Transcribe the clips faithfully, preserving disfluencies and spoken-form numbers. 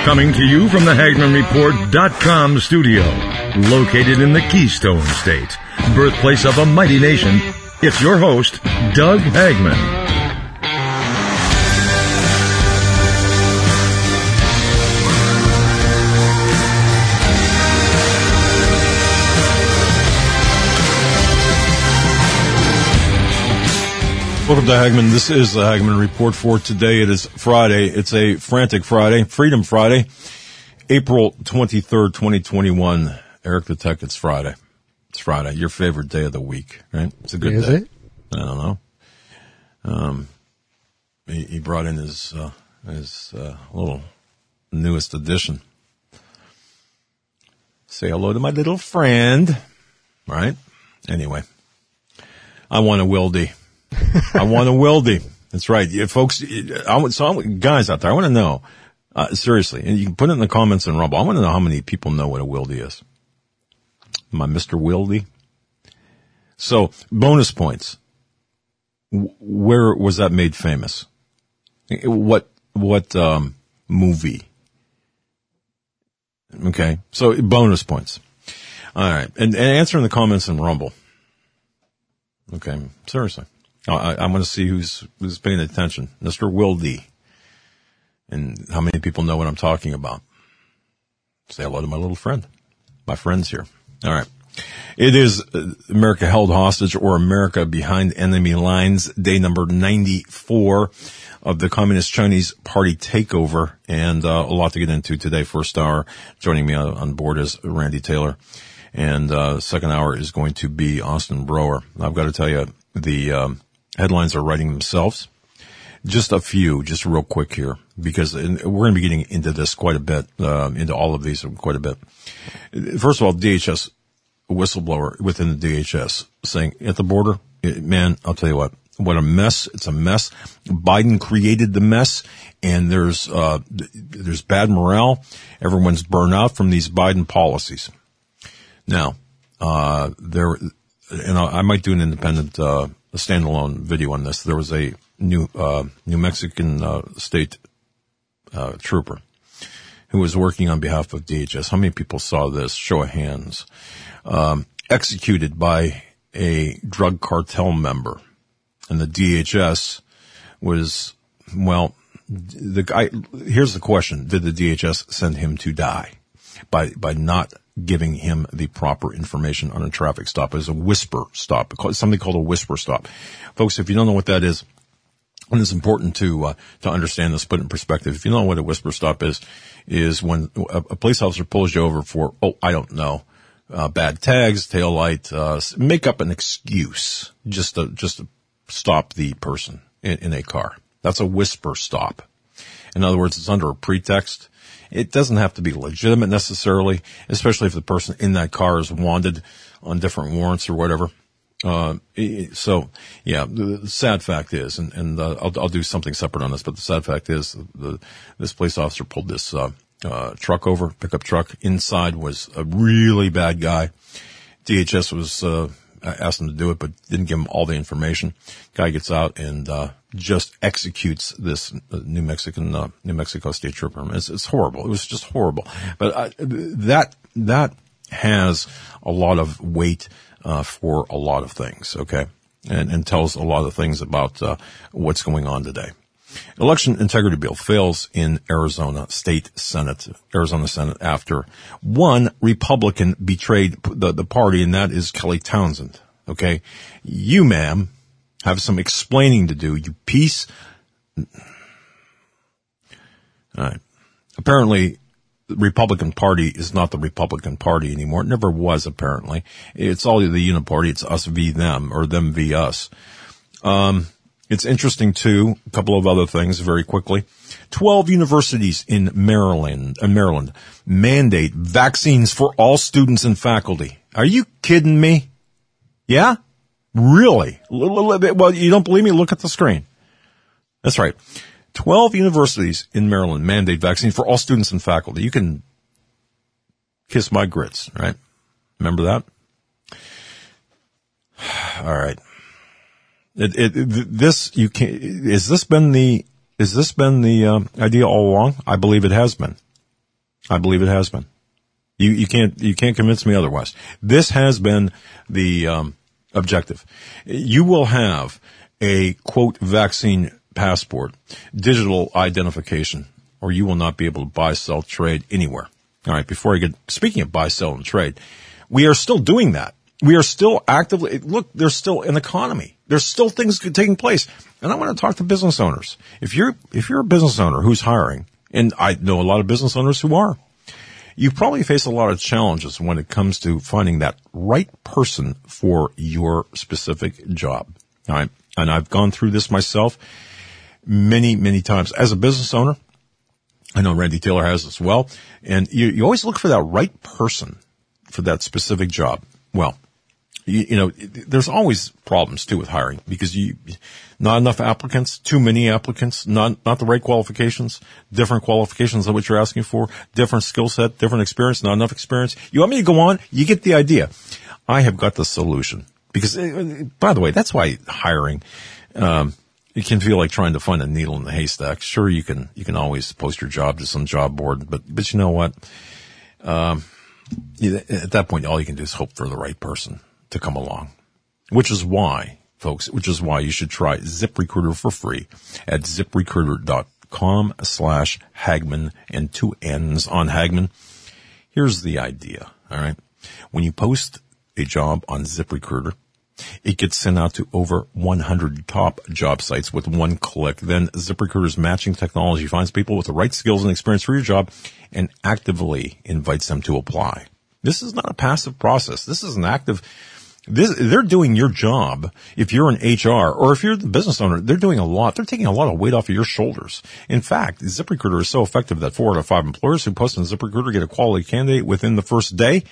Coming to you from the Hagman Report dot com studio, located in the Keystone State, birthplace of a mighty nation, it's your host, Doug Hagman. Welcome to Hagman. This is the Hagman Report for today. It is Friday. It's a frantic Friday, Freedom Friday, April twenty-third, twenty twenty-one. Eric the Tech, it's Friday. It's Friday, your favorite day of the week, right? It's a good is day. It? I don't know. Um, he, he brought in his, uh, his, uh, little newest edition. Say hello to my little friend, right? Anyway, I want a Wildy. I want a Wildy. That's right. Yeah, folks, I want, so I want, guys out there, I want to know, uh, seriously, and you can put it in the comments in Rumble. I want to know how many people know what a Wildy is. My Mister Wildy. So, bonus points. W- where was that made famous? What, what, um, movie? Okay. So, bonus points. All right. And, and answer in the comments in Rumble. Okay. Seriously. I, I want to see who's who's paying attention. Mister Wildy. And how many people know what I'm talking about. Say hello to my little friend. My friends here. All right. It is America Held Hostage or America Behind Enemy Lines, day number ninety-four of the Communist Chinese Party takeover. And uh, a lot to get into today. First hour, joining me on, on board is Randy Taylor. And uh second hour is going to be Austin Brower. I've got to tell you, the um, headlines are writing themselves. Just a few, just real quick here, because we're going to be getting into this quite a bit, uh, into all of these quite a bit. First of all, D H S, a whistleblower within the D H S saying at the border, it, man, I'll tell you what, what a mess. It's a mess. Biden created the mess, and there's, uh, there's bad morale. Everyone's burned out from these Biden policies. Now, uh, there, and I, I might do an independent, uh, a standalone video on this. There was a new, uh, New Mexican, uh, state, uh, trooper who was working on behalf of D H S. How many people saw this? Show of hands. Um, executed by a drug cartel member. And the D H S was, well, the guy, here's the question. Did the D H S send him to die by, by not giving him the proper information on a traffic stop? It was a whisper stop. It's something called a whisper stop. Folks, if you don't know what that is, and it's important to, uh, to understand this, put it in perspective. If you don't know what a whisper stop is, is when a, a police officer pulls you over for, oh, I don't know, uh, bad tags, taillight, uh, make up an excuse just to, just to stop the person in, in a car. That's a whisper stop. In other words, it's under a pretext. It doesn't have to be legitimate necessarily, especially if the person in that car is wanted on different warrants or whatever. Uh, so, yeah, the sad fact is, and, and uh, I'll, I'll do something separate on this, but the sad fact is the, this police officer pulled this uh, uh, truck over, pickup truck. Inside was a really bad guy. D H S was uh, asked him to do it, but didn't give him all the information. Guy gets out and uh just executes this New Mexican, uh, New Mexico state trooper. It's, it's horrible. It was just horrible. But uh, that that has a lot of weight uh for a lot of things, okay, and and tells a lot of things about uh what's going on today. Election integrity bill fails in Arizona State Senate, Arizona Senate, after one Republican betrayed the the party, and that is Kelly Townsend. Okay, you, ma'am, have some explaining to do, you piece. All right. Apparently, the Republican Party is not the Republican Party anymore. It never was, apparently. It's all the uniparty. It's us v. them, or them v. us. Um, it's interesting, too, a couple of other things very quickly. Twelve universities in Maryland, uh, Maryland mandate vaccines for all students and faculty. Are you kidding me? Yeah? Really? Well, you don't believe me? Look at the screen. That's right. Twelve universities in Maryland mandate vaccine for all students and faculty. You can kiss my grits, right? Remember that? All right. It, it, this, you can, is this been the, is this been the, um, idea all along? I believe it has been. I believe it has been. You, you can't, you can't convince me otherwise. This has been the, um, objective. You will have a, quote, vaccine passport, digital identification, or you will not be able to buy, sell, trade anywhere. All right. Before I get, speaking of buy, sell, and trade, we are still doing that. We are still actively, look, there's still an economy. There's still things taking place. And I want to talk to business owners. If you're, if you're a business owner who's hiring, and I know a lot of business owners who are, you probably face a lot of challenges when it comes to finding that right person for your specific job. All right. And I've gone through this myself many, many times as a business owner. I know Randy Taylor has as well. And you, you always look for that right person for that specific job. Well, you, you know, there's always problems too with hiring because you, not enough applicants, too many applicants, not, not the right qualifications, different qualifications of what you're asking for, different skill set, different experience, not enough experience. You want me to go on? You get the idea. I have got the solution because, by the way, that's why hiring, um, it can feel like trying to find a needle in the haystack. Sure, you can, you can always post your job to some job board, but, but you know what? Um, at that point, all you can do is hope for the right person to come along, which is why, folks, which is why you should try ZipRecruiter for free at ZipRecruiter.com slash Hagman and two N's on Hagman. Here's the idea. All right. When you post a job on ZipRecruiter, it gets sent out to over one hundred top job sites with one click. Then ZipRecruiter's matching technology finds people with the right skills and experience for your job and actively invites them to apply. This is not a passive process. This is an active, this, they're doing your job. If you're an H R or if you're the business owner, they're doing a lot. They're taking a lot of weight off of your shoulders. In fact, ZipRecruiter is so effective that four out of five employers who post on ZipRecruiter get a quality candidate within the first day.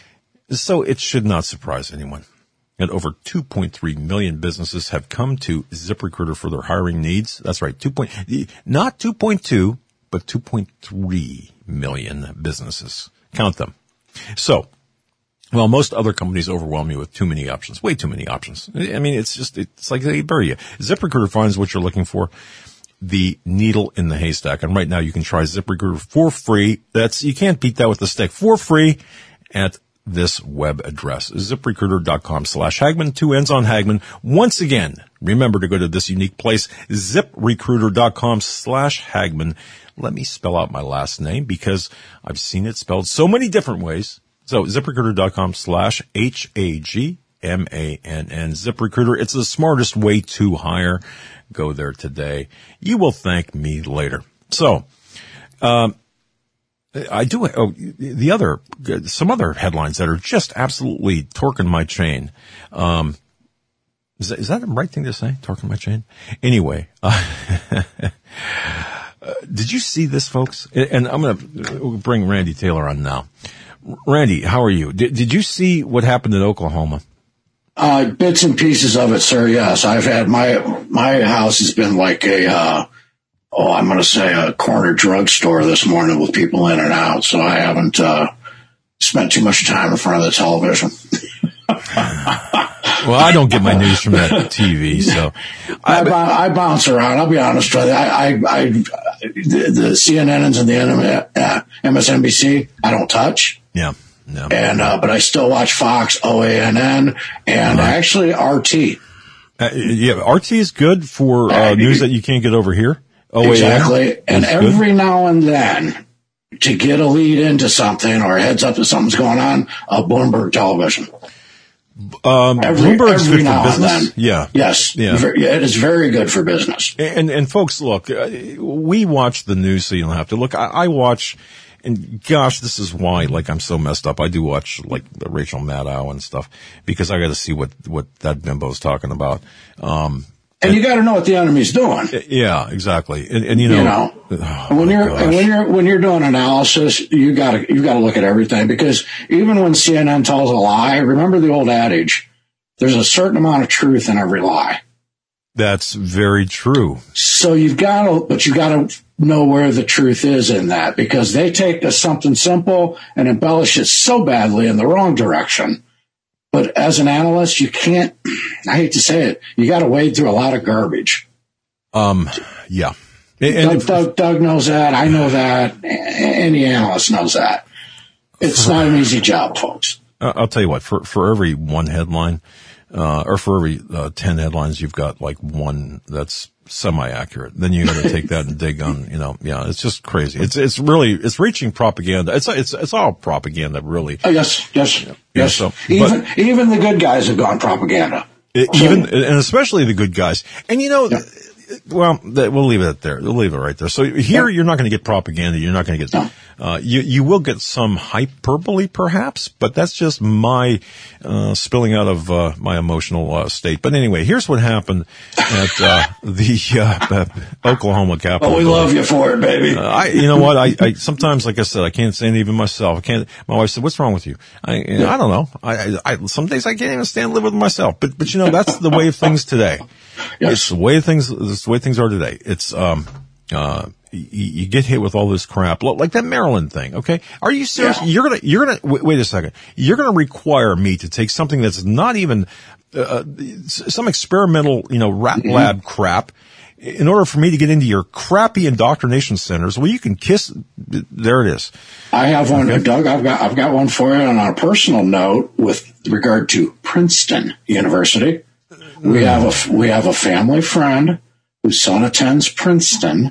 So it should not surprise anyone. And over two point three million businesses have come to ZipRecruiter for their hiring needs. That's right. Two point, not two point two, but two point three million businesses. Count them. So, well, most other companies overwhelm you with too many options, way too many options. I mean, it's just, it's like they bury you. ZipRecruiter finds what you're looking for, the needle in the haystack. And right now you can try ZipRecruiter for free. That's, you can't beat that with a stick. For free at this web address, ZipRecruiter.com slash Hagman, two N's on Hagman. Once again, remember to go to this unique place, ZipRecruiter.com slash Hagman. Let me spell out my last name because I've seen it spelled so many different ways. So ZipRecruiter.com slash H A G M A N N. ZipRecruiter, it's the smartest way to hire. Go there today. You will thank me later. So, um, I do, oh, the other, some other headlines that are just absolutely torquing my chain. Um, is that, is that the right thing to say? Torquing my chain? Anyway, uh, did you see this, folks? And I'm going to bring Randy Taylor on now. Randy, how are you? Did, did you see what happened in Oklahoma? Uh, bits and pieces of it, sir. Yes. I've had my, my house has been like a, uh, oh, I'm going to say a corner drugstore this morning with people in and out. So I haven't, uh, spent too much time in front of the television. Well, I don't get my news from that T V, so I, I, I bounce around. I'll be honest with you. I, I, I the, the C N Ns and the uh, M S N B C, I don't touch. Yeah. No. And, uh, but I still watch Fox, O A N N, and right. actually R T. Uh, yeah, R T is good for uh, news that you can't get over here. O A N exactly. And every good. now and then, to get a lead into something or a heads up that something's going on, a Bloomberg television. Um, every, Bloomberg's every good now for business. And then. Yeah. Yes. Yeah. It is very good for business. And, and folks, look, uh, we watch the news so you don't have to. Look, I, I watch, and gosh, this is why, like, I'm so messed up. I do watch, like, Rachel Maddow and stuff because I got to see what, what that bimbo's talking about. Um, And, and you got to know what the enemy's doing. Yeah, exactly. And, and you know, you know oh when you're gosh. when you're when you're doing analysis, you got to you got to look at everything because even when C N N tells a lie, remember the old adage: there's a certain amount of truth in every lie. That's very true. So you've got to, but you got to know where the truth is in that because they take a, something simple and embellish it so badly in the wrong direction. But as an analyst, you can't, I hate to say it, you got to wade through a lot of garbage. Um, yeah, And, and Doug, Doug, Doug knows that. I know that. Any analyst knows that. It's not an easy job, folks. I'll tell you what, for, for every one headline, uh, or for every uh, ten headlines, you've got like one that's semi-accurate. Then you got to take that and dig on, you know, yeah, it's just crazy. It's, it's really, it's reaching propaganda. It's, it's, it's all propaganda, really. Oh, yes, yes, yeah, yes. So, even, but, even the good guys have gone propaganda. It, so, even, and especially the good guys. And you know, yeah. Well, we'll leave it there. We'll leave it right there. So here, yeah. you're not going to get propaganda. You're not going to get, no. uh, you, you will get some hyperbole perhaps, but that's just my, uh, spilling out of, uh, my emotional, uh, state. But anyway, here's what happened at, uh, the, uh, Oklahoma Capitol. Oh, we love you for it, baby. Uh, I, you know what? I, I, sometimes, like I said, I can't stand even myself. I can't, my wife said, what's wrong with you? I, yeah. I don't know. I, I, some days I can't even stand living with myself. But, but you know, that's the way of things today. Yes. It's the way things, it's the way things are today. It's, um, uh, you, you get hit with all this crap, like that Maryland thing. Okay. Are you serious? Yeah. You're going to, you're going to, wait, wait a second. You're going to require me to take something that's not even, uh, some experimental, you know, rat mm-hmm. lab crap in order for me to get into your crappy indoctrination centers. Well, you can kiss, there it is. I have one, okay. Doug, I've got, I've got one for you. And on a personal note with regard to Princeton University. We have a, we have a family friend whose son attends Princeton,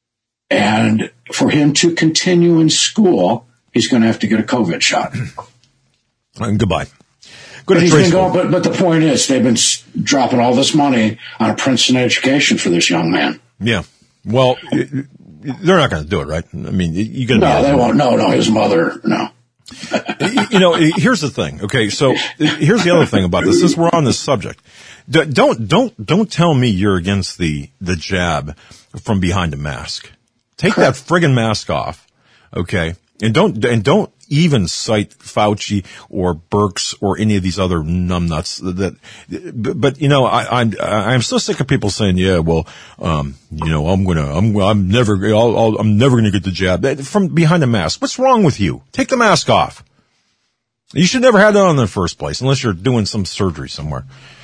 and for him to continue in school, he's going to have to get a COVID shot. And goodbye. But, he's been going, but, but the point is, they've been dropping all this money on a Princeton education for this young man. Yeah. Well, they're not going to do it, right? I mean, you got to. No, they won't. No, no, his mother, no. You know, here's the thing. Okay, so here's the other thing about this. Since we're on this subject, don't don't don't tell me you're against the the jab from behind a mask. Take that friggin' mask off, okay? And don't and don't even cite Fauci or Birx or any of these other numbnuts. That, but, but you know, I, I'm I'm so sick of people saying, yeah, well, um, you know, I'm gonna, I'm I'm never, I'll, I'll, I'm never gonna get the jab from behind a mask. What's wrong with you? Take the mask off. You should never have that on in the first place, unless you're doing some surgery somewhere.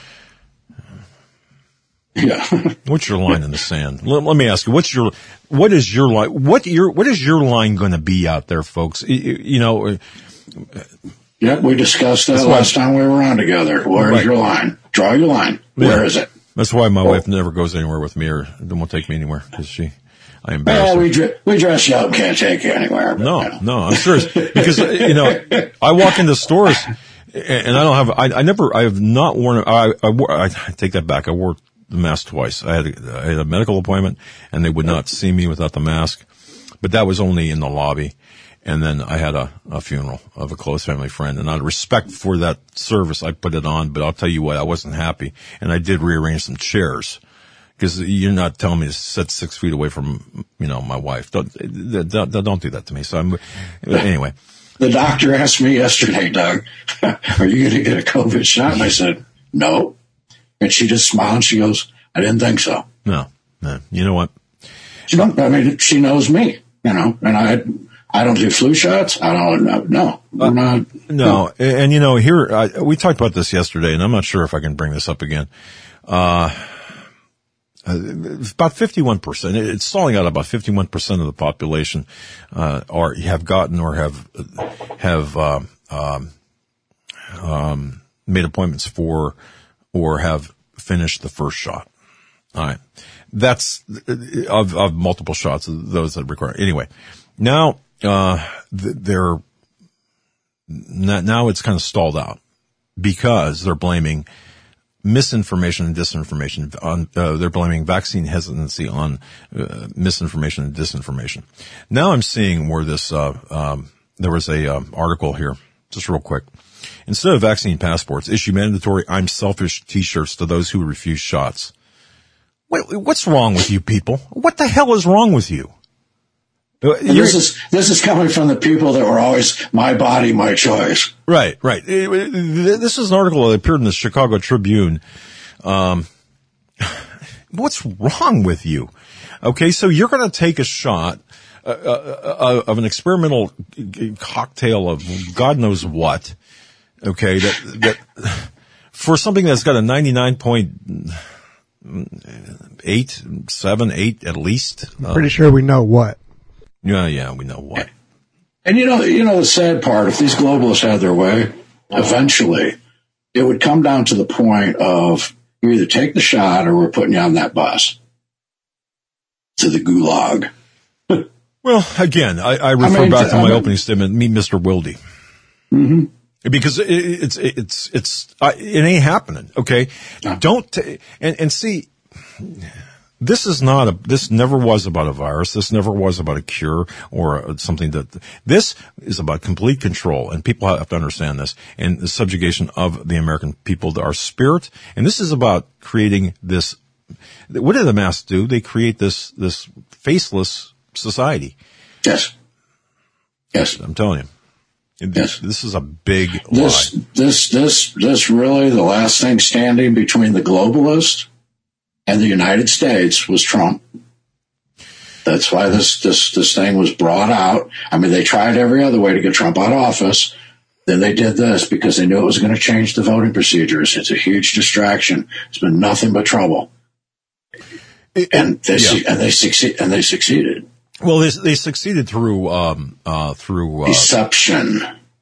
Yeah. What's your line in the sand? Let, let me ask you, what's your, what is your line, what your, what is your line going to be out there, folks? You, you know. Yeah, we discussed that last time we were on together. Where right. is your line? Draw your line. Where yeah. is it? That's why my oh. wife never goes anywhere with me or won't take me anywhere because she, I embarrass yeah, her. we, dr- we dress you up, can't take you anywhere. But, no, you know. no, I'm serious. Because, you know, I walk into stores and I don't have, I, I never, I have not worn, I, I wore, I take that back. I wore the mask twice. I had, a, I had a medical appointment and they would not see me without the mask, but that was only in the lobby. And then I had a, a funeral of a close family friend, and out of respect for that service, I put it on, but I'll tell you what, I wasn't happy. And I did rearrange some chairs because you're not telling me to sit six feet away from, you know, my wife. Don't, don't, don't do that to me. So I'm, anyway. The doctor asked me yesterday, Doug, are you going to get a COVID shot? And I said, no. And she just smiled and she goes, I didn't think so. No, no. You know what? She don't, I mean, she knows me, you know, and I, I don't do flu shots. I don't, no, no. Uh, not, no. no. And, and, you know, here, I, we talked about this yesterday, and I'm not sure if I can bring this up again. Uh, about fifty-one percent, it's stalling out about fifty-one percent of the population, uh, are, have gotten or have, have, um, um, um, made appointments for or have finished the first shot. All right. That's of, of multiple shots, those that require. Anyway, now, uh, they're, now it's kind of stalled out because they're blaming misinformation and disinformation on, uh, they're blaming vaccine hesitancy on, uh, misinformation and disinformation. Now I'm seeing where this, uh, um, there was a, um, article here, just real quick. Instead of vaccine passports, issue mandatory I'm selfish t-shirts to those who refuse shots. Wait, what's wrong with you people? What the hell is wrong with you? This is, this is coming from the people that were always my body, my choice. Right, right. This is an article that appeared in the Chicago Tribune. Um, what's wrong with you? Okay, so you're going to take a shot uh, uh, of an experimental cocktail of God knows what. Okay, that, that for something that's got a ninety-nine point eight, seven, eight at least. I'm pretty uh, sure we know what. Yeah, yeah, we know what. And you know, you know the sad part, if these globalists had their way, eventually it would come down to the point of you either take the shot or we're putting you on that bus to the gulag. Well, again, I, I refer I mean, back to my I mean, opening statement, meet Mister Wilde. Mm-hmm. Because it, it's, it's, it's, uh, it ain't happening. Okay. No. Don't, t- and, and see, this is not a, this never was about a virus. This never was about a cure or a, something that, this is about complete control. And people have to understand this and the subjugation of the American people to our spirit. And this is about creating this, what do the masks do? They create this, this faceless society. Yes. Yes. I'm telling you. Yes. This is a big this, lie. This, this, this really, the last thing standing between the globalists and the United States was Trump. That's why this, this, this thing was brought out. I mean, they tried every other way to get Trump out of office. Then they did this because they knew it was going to change the voting procedures. It's a huge distraction. It's been nothing but trouble. It, and they, yeah. and they succeed, and they succeeded. Well, they, they succeeded through, um, uh, through, uh, deception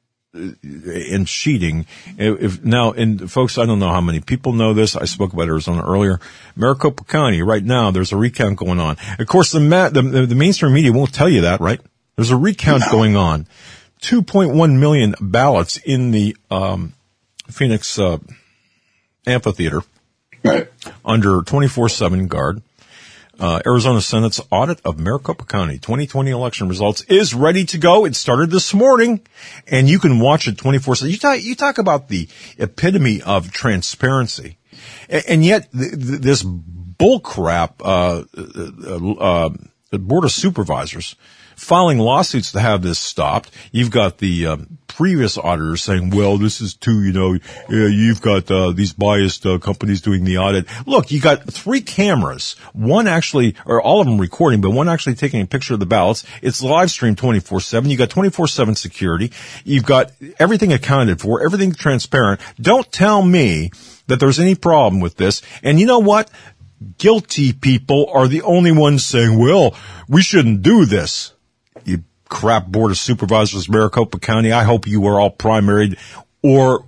and cheating. If now, and folks, I don't know how many people know this. I spoke about Arizona earlier. Maricopa County, right now, there's a recount going on. Of course, the, ma- the, the mainstream media won't tell you that, right? There's a recount no. going on. two point one million ballots in the, um, Phoenix, uh, amphitheater. Right. Under twenty-four seven guard. Uh, Arizona Senate's audit of Maricopa County twenty twenty election results is ready to go. It started this morning, and you can watch it twenty-four seven. You talk, you talk about the epitome of transparency, and, and yet th- th- this bullcrap, uh, uh, uh, Board of Supervisors filing lawsuits to have this stopped. You've got the um, previous auditors saying, well, this is too, you know, uh, you've got uh, these biased uh, companies doing the audit. Look, you got three cameras, one actually, or all of them recording, but one actually taking a picture of the ballots. It's live streamed twenty-four seven. You got twenty-four seven security. You've got everything accounted for, everything transparent. Don't tell me that there's any problem with this. And you know what? Guilty people are the only ones saying, well, we shouldn't do this. You crap Board of Supervisors, Maricopa County. I hope you were all primaried or,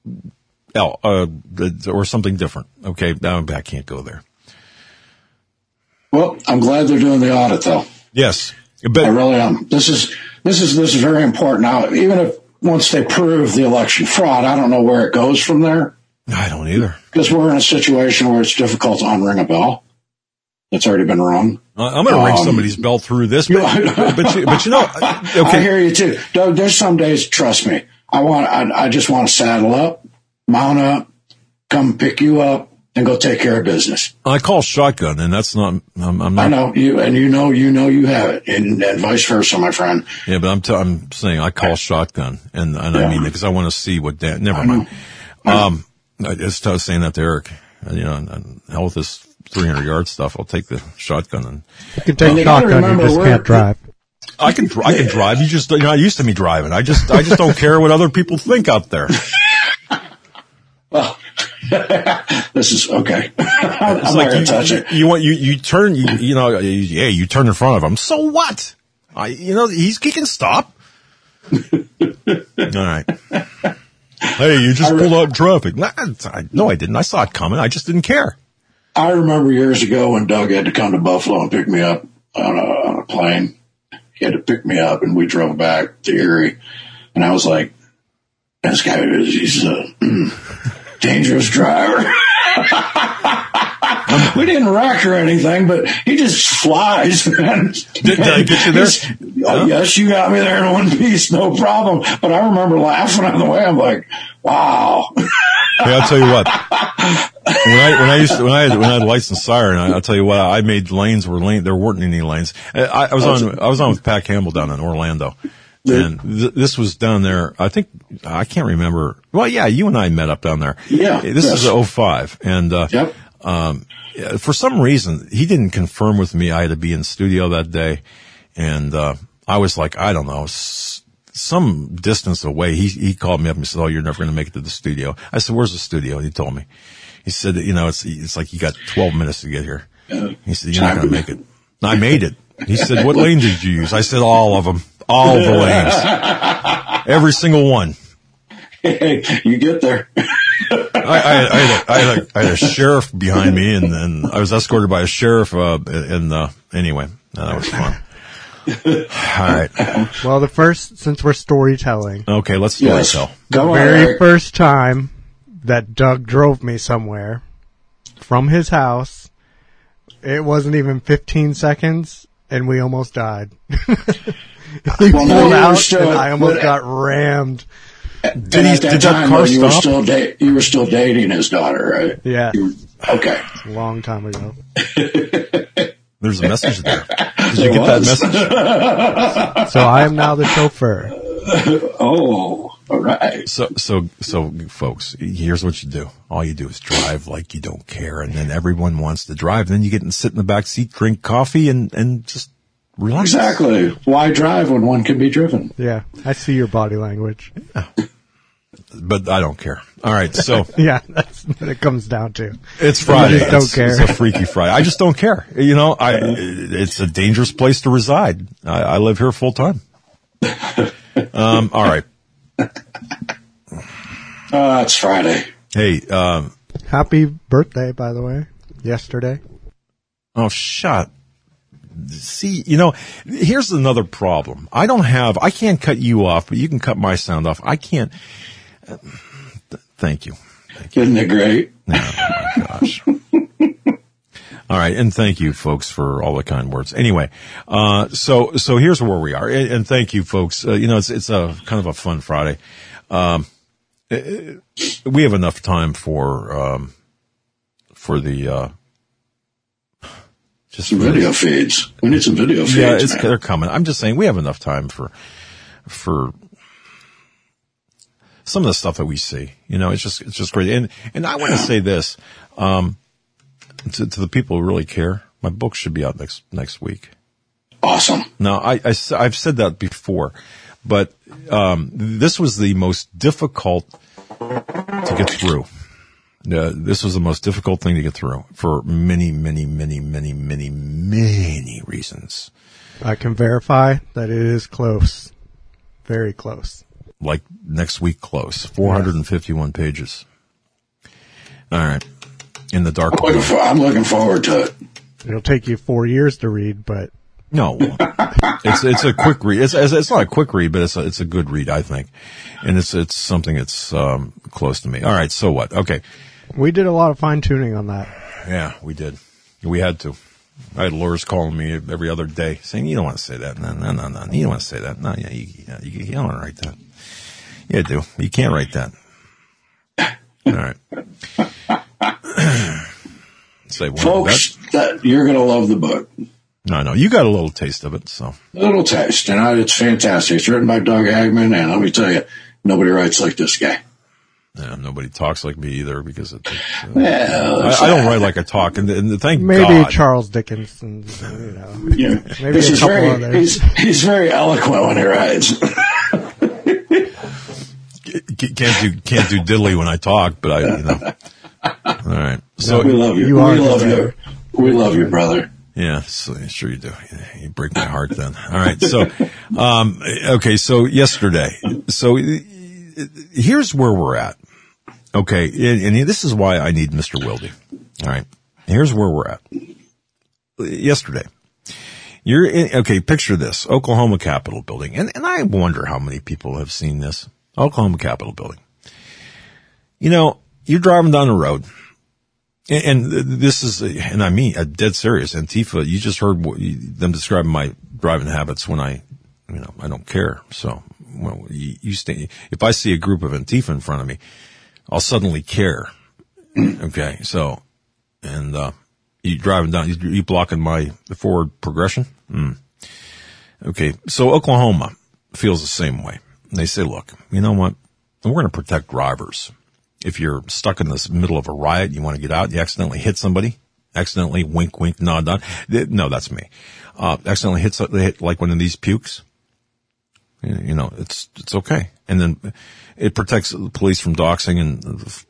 uh, or something different. Okay. Now I can't go there. Well, I'm glad they're doing the audit though. Yes. But I really am. This is, this is, this is very important. Now, even if once they prove the election fraud, I don't know where it goes from there. I don't either. Because we're in a situation where it's difficult to unring a bell. It's already been rung. I'm going to um, ring somebody's bell through this, but, but, but, you, but you know, okay. I hear you too. Doug, there's some days, trust me, I want, I, I just want to saddle up, mount up, come pick you up, and go take care of business. I call shotgun, and that's not, I'm, I'm not. I know you, and you know, you know, you have it, and, and vice versa, my friend. Yeah, but I'm, t- I'm saying I call shotgun, and, and yeah. I mean, because I want to see what Dan, never mind. Um, I just I was saying that to Eric, you know, and, and hell with this three hundred yard stuff. I'll take the shotgun. And you can take shotgun. You just can't drive. I can. I can drive. You just. You know, I used to be driving. I just. I just don't care what other people think out there. Well, this is okay. I'm it's not like gonna you, touch it. You want you. You turn. You, you know. You, yeah. You turn in front of him. So what? I. You know. He's. He can stop. All right. Hey, you just pulled out in traffic. No, I didn't. I saw it coming. I just didn't care. I remember years ago when Doug had to come to Buffalo and pick me up on a, on a plane. He had to pick me up, and we drove back to Erie. And I was like, this guy, he's a mm, dangerous driver. We didn't wreck or anything, but he just flies, man. Did, did I get you there? Oh, yes, you got me there in one piece, no problem. But I remember laughing on the way. I'm like, wow. Hey, I'll tell you what. When I when I used to, when I had when I had licensed siren, I, I'll tell you what, I made lanes where lane there weren't any lanes. I, I was on I was on with Pat Campbell down in Orlando. And th- this was down there, I think, I can't remember. Well, yeah, you and I met up down there. Yeah. This yes. is oh five. And, uh, yep. um, for some reason, he didn't confirm with me I had to be in studio that day. And, uh, I was like, I don't know, s- some distance away. He, he called me up and said, oh, you're never going to make it to the studio. I said, where's the studio? And he told me. He said, that, you know, it's it's like you got twelve minutes to get here. Uh, He said, you're not going to make it. I made it. He said, what lane did you use? I said, all of them. All the lanes. Every single one. Hey, you get there. I, I, I, had a, I, had a, I had a sheriff behind me, and, and I was escorted by a sheriff. Uh, and uh, anyway, that was fun. All right. Well, the first, since we're storytelling, Okay, let's Yes. storytell. the Go on, very Eric. first time that Doug drove me somewhere from his house, it wasn't even fifteen seconds, and we almost died. He Well, no, pulled you were out, still- and I almost but- got rammed. And Did he- at that did that time, car though, you were stop? still da- you were still dating his daughter, right? Yeah, You were- okay. a long time ago. There's a message there. Did There you get that was. message? So I am now the chauffeur. Oh, all right. So, so, so, folks, here's what you do. All you do is drive like you don't care, and then everyone wants to drive. Then you get and sit in the back seat, drink coffee, and and just relax. Exactly. Why drive when one can be driven? Yeah, I see your body language. But I don't care. All right, so Yeah, that's what it comes down to. it's Friday. just don't It's- care. It's a freaky Friday. I just don't care. You know, I it's a dangerous place to reside. I, I live here full time. Um, all right. Oh, it's Friday. Hey, um, Happy birthday, by the way, yesterday. oh, shut. See, you know, here's another problem. I don't have, I can't cut you off, but you can cut my sound off. I can't. Uh, th- thank you. Isn't it great? Oh my gosh. All right. And thank you folks for all the kind words. Anyway, uh, so, so here's where we are. And, and thank you folks. Uh, you know, it's, it's a kind of a fun Friday. Um, it, we have enough time for, um, for the, uh, just Some video feeds. We need some video feeds. yeah, it's, man. they're coming. I'm just saying we have enough time for, for some of the stuff that we see. You know, it's just, it's just great. And, and I want to say this, um, to, to the people who really care, my book should be out next, next week. Awesome. Now, I, I, I've said that before, but, um, this was the most difficult to get through. Uh, this was the most difficult thing to get through for many, many, many, many, many, many reasons. I can verify that it is close. Very close. Like next week close. four hundred fifty-one pages. All right. In the dark. I'm looking, for, I'm looking forward to it. It'll take you four years to read, but No, it's it's a quick read. It's it's not a quick read, but it's a, it's a good read, I think, and it's it's something that's um, close to me. All right, so what? Okay, we did a lot of fine tuning on that. yeah, we did. We had to. I had lawyers calling me every other day saying, "You don't want to say that. No, no, no, no. You don't want to say that. No, yeah, you, yeah, you, you don't want to write that. Yeah, you do. You can't write that." All right. Say one. Folks, that, you're going to love the book. No, no, you got a little taste of it, so. Little taste. And I, it's fantastic. It's written by Doug Hagman, and let me tell you, nobody writes like this guy. Yeah, nobody talks like me either because it, it's, uh, Well, I, I don't write like I talk, and, and thank Maybe God. Charles Dickens, and, you know. you know, Maybe this a is couple very, others. he's, he's very eloquent when he writes. C- can't do can't do diddly when I talk, but I, you know. All right. So we love you. You we are love you. better. We love you, brother. yeah, so, sure you do. You break my heart then. All right. So, um, okay. So yesterday. So uh, here's where we're at. Okay, and, and this is why I need Mister Wilde. All right. Here's where we're at. Yesterday. You're in, okay, picture this. Oklahoma Capitol building. And, and I wonder how many people have seen this. Oklahoma Capitol building. You know, you're driving down the road. And, and this is, and I mean, a dead serious. Antifa, you just heard what, you, them describing my driving habits when I, you know, I don't care. So, well, you, you stay, if I see a group of Antifa in front of me, I'll suddenly care. Okay. So, and, uh, you driving down, you, you blocking my forward progression? Mm. Okay. So Oklahoma feels the same way. They say, look, you know what? We're going to protect drivers. If you're stuck in the middle of a riot, you want to get out, you accidentally hit somebody, accidentally wink, wink, nod, nod. No, that's me. Uh, accidentally hit, hit like one of these pukes. You know, it's, it's okay. And then it protects the police from doxing and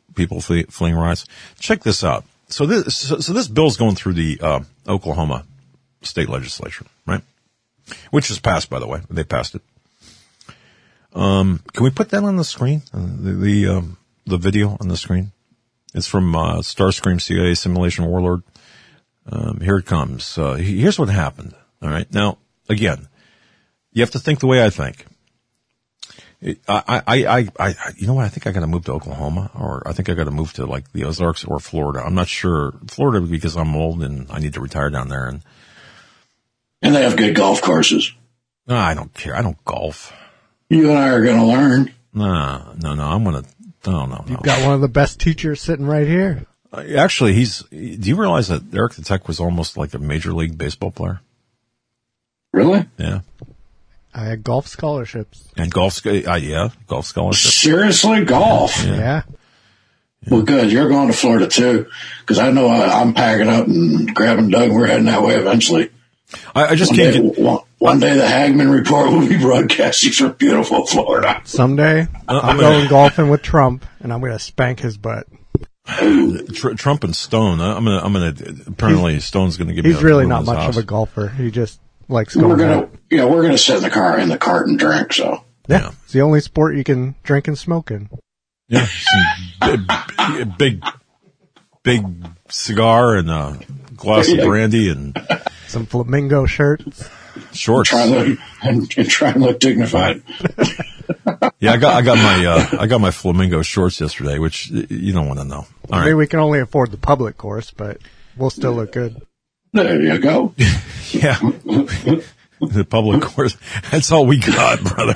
people flee, fleeing riots. Check this out. So this, so, so this bill's going through the uh, Oklahoma state legislature, right? Which is passed, by the way. They passed it. Um, can we put that on the screen? Uh, the the, um, the video on the screen? It's from uh, Starscream C I A Simulation Warlord. Um, here it comes. Uh, here's what happened. All right. Now, again, you have to think the way I think. I, I, I, I, you know what? I think I got to move to Oklahoma, or I think I got to move to like the Ozarks or Florida. I'm not sure. Florida because I'm old and I need to retire down there. And and they have good golf courses. No, I don't care. I don't golf. You and I are going to learn. No, no, no. I'm going to. No, no, no. You've got one of the best teachers sitting right here. Uh, actually, he's. Do you realize that Eric the Tech was almost like a major league baseball player? Really? Yeah. I had golf scholarships. And golf, uh, yeah, golf scholarships. Seriously, golf? Yeah. yeah. Well, good. You're going to Florida too, because I know I, I'm packing up and grabbing Doug. We're heading that way eventually. I, I just one can't day, get. One, one day, the Hagman Report will be broadcasting from beautiful Florida. Someday, Uh, I'm I'm going gonna- golfing with Trump, and I'm going to spank his butt. Tr- Trump and Stone. I'm gonna. I'm gonna. Apparently, Stone's gonna give me. He's a really room in not his much house. of a golfer. He just likes We're going gonna, out. yeah, we're gonna sit in the car in the cart and drink. So Yeah. Yeah. It's the only sport you can drink and smoke in. Yeah, some big, big, big cigar and a glass of brandy and Some flamingo shirts. shorts. try and look and, and try and look dignified. Yeah, I got, I got my, uh, I got my flamingo shorts yesterday, which y- you don't want to know. All I mean, right. we can only afford the public course, but we'll still look good. There you go. Yeah. The public course. That's all we got, brother.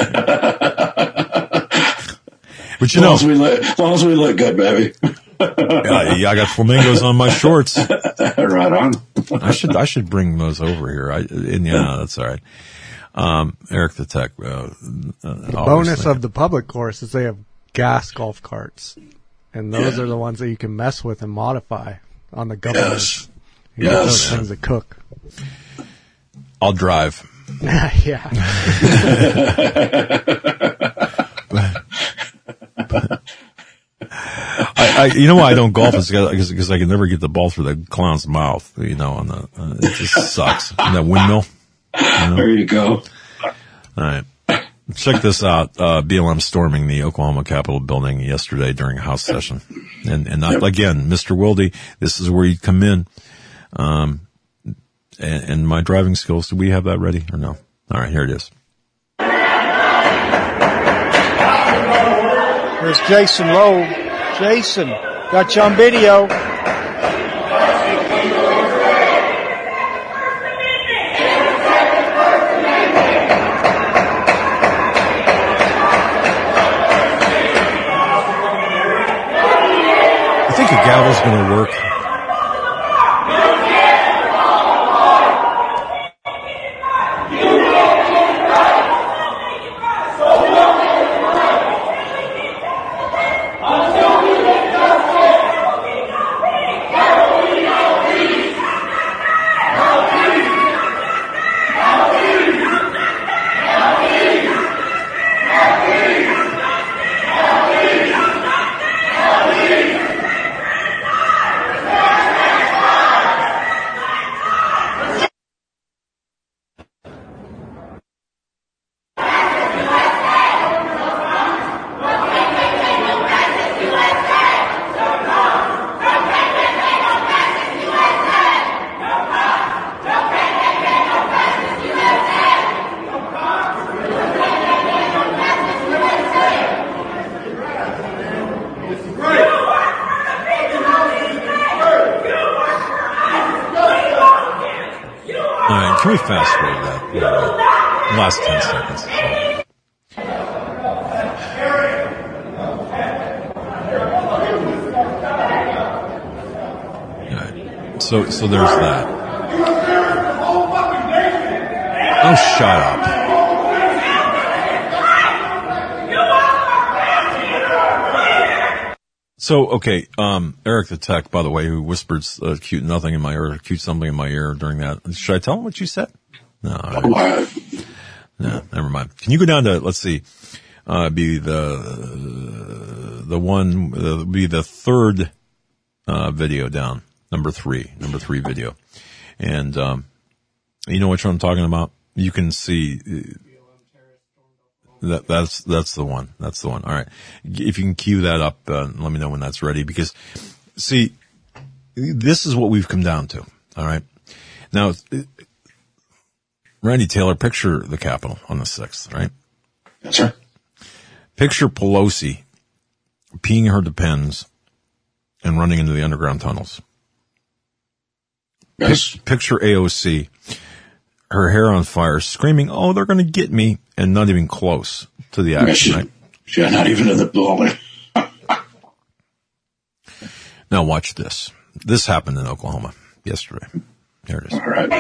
But you As long know, as we look, as long as we look good, baby. uh, yeah, I got flamingos on my shorts. Right on. I should, I should bring those over here. I, and yeah, that's all right. Um, Eric the Tech, uh, The bonus of the public course is they have gas golf carts, and those Yeah. are the ones that you can mess with and modify on the government. Yes. You get those Yes. things that cook. I'll drive. Yeah. I, I, you know why I don't golf is because because I can never get the ball through the clown's mouth. You know, on the uh, it just sucks. And that windmill. You know? There you go. All right, check this out. Uh, B L M storming the Oklahoma Capitol building yesterday during a House session, and and not, again, Mister Wilde. This is where you come in. Um, and, and my driving skills. Do we have that ready or no? All right, here it is. There's Jason Lowe. Jason, got you on video. I think a gavel's going to work. All right, can we fast forward that? Yeah, last ten seconds. All right, so so there's that. Oh, shut up. So, okay, um, Eric the Tech, by the way, who whispered uh, cute nothing in my ear, cute something in my ear during that. Should I tell him what you said? No, all right. Wow. No, never mind. Can you go down to, let's see, uh, be the, the one, uh, be the third, uh, video down. Number three, number three video. And, um, you know which one I'm talking about? You can see, that, that's, that's the one. That's the one. All right. If you can cue that up, uh, let me know when that's ready, because see, this is what we've come down to. All right. Now, Randy Taylor, picture the Capitol on the sixth, right? Yes, sir. Picture Pelosi peeing her Depends and running into the underground tunnels. Yes. Pic- picture A O C, her hair on fire, screaming, "Oh, they're going to get me," and not even close to the action, yes, she, right? Yeah, not even in the building. Now watch this. This happened in Oklahoma yesterday. Here it is. All right.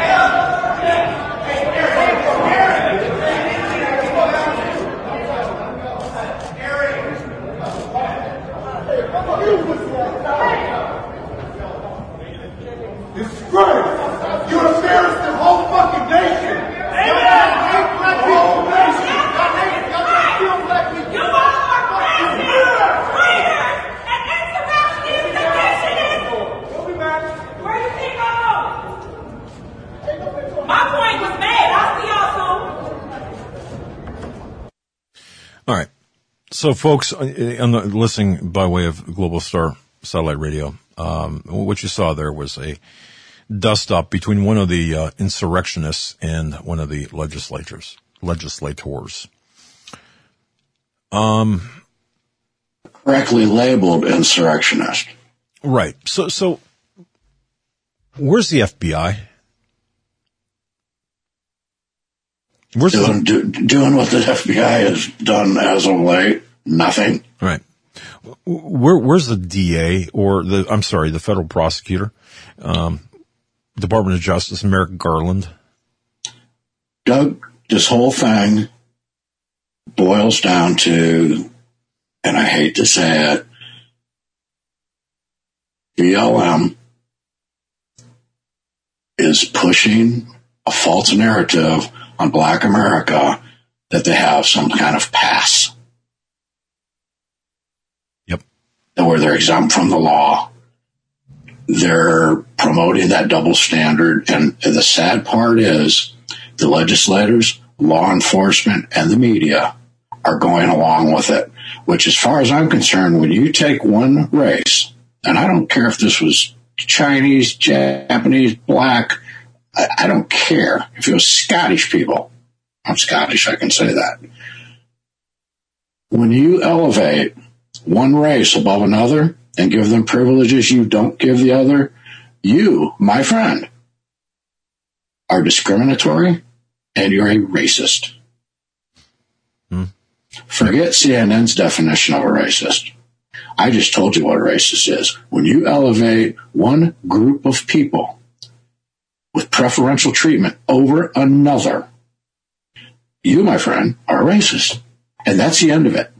Disgrace! You embarrassed the whole fucking nation! Amen! You hate black people! Whole nation! Y'all hate, y'all hate kill black people! You all are racist, traitors, and insurrectionists and dissidents! We'll be back. Where do you think I'm going? My point was made. I'll see y'all soon. All right. So, folks, on the, listening by way of Global Star Satellite Radio, um, what you saw there was a dust-up between one of the uh, insurrectionists and one of the legislators. Legislators. Um, Correctly labeled insurrectionist. Right. So, so where's the F B I? Where's Doing, the, do, doing what the F B I has done as of late. Nothing. right. Where, where's the D A or the, I'm sorry, the federal prosecutor, um, Department of Justice, Merrick Garland? Doug, this whole thing boils down to, and I hate to say it, B L M is pushing a false narrative on Black America that they have some kind of pass. Yep. Where they're exempt from the law. They're promoting that double standard. And the sad part is the legislators, law enforcement, and the media are going along with it, which as far as I'm concerned, when you take one race, and I don't care if this was Chinese, Japanese, Black, I, I don't care. If it was Scottish people, I'm Scottish, I can say that. When you elevate one race above another and give them privileges you don't give the other, you, my friend, are discriminatory and you're a racist. Hmm. Forget C N N's definition of a racist. I just told you what a racist is. When you elevate one group of people with preferential treatment over another, you, my friend, are a racist. And that's the end of it.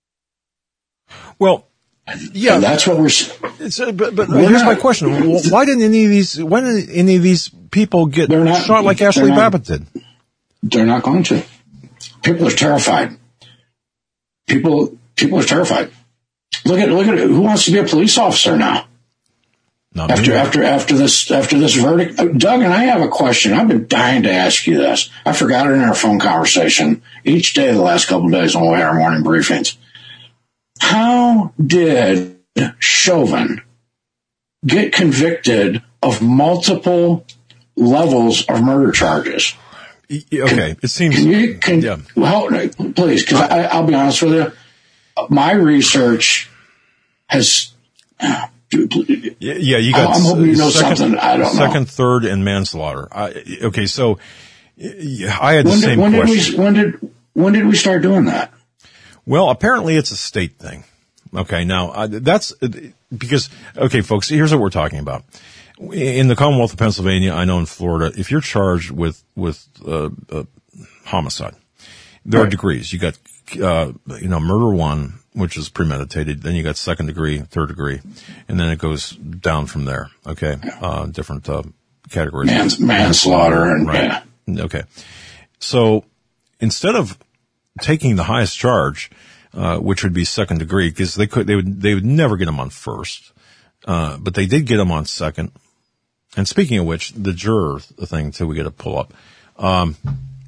Well, yeah, and that's what we're. It's, uh, but but here's my question: why didn't any of these? Why didn't any of these people get not, shot like Ashley not, Babbitt did? They're not going to. People are terrified. People, people are terrified. Look at look at who wants to be a police officer now. Not after me. after after this after this verdict, uh, Doug and I have a question. I've been dying to ask you this. I forgot it in our phone conversation each day the last couple of days when we had our morning briefings. How did Chauvin get convicted of multiple levels of murder charges? Okay, can, it seems. Can you, can, yeah. Well, please, because I'll be honest with you. My research has. Uh, yeah, you got. I'm hoping you know second, something. I don't know. Second, third, and manslaughter. I, okay, so I had the when same did, when question. Did we, when did when did we start doing that? Well, apparently it's a state thing. Okay, now uh, that's because, okay, folks, here's what we're talking about. In the Commonwealth of Pennsylvania, I know in Florida, if you're charged with, with, uh, uh homicide, there right. are degrees. You got, uh, you know, murder one, which is premeditated. Then you got second degree, third degree, and then it goes down from there. Okay. Uh, different, uh, categories. Mans- manslaughter and, right. yeah. Okay. So instead of taking the highest charge, uh, which would be second degree, because they could, they would, they would never get him on first. Uh, but they did get him on second. And speaking of which, the juror thing too, we got to pull up. Um,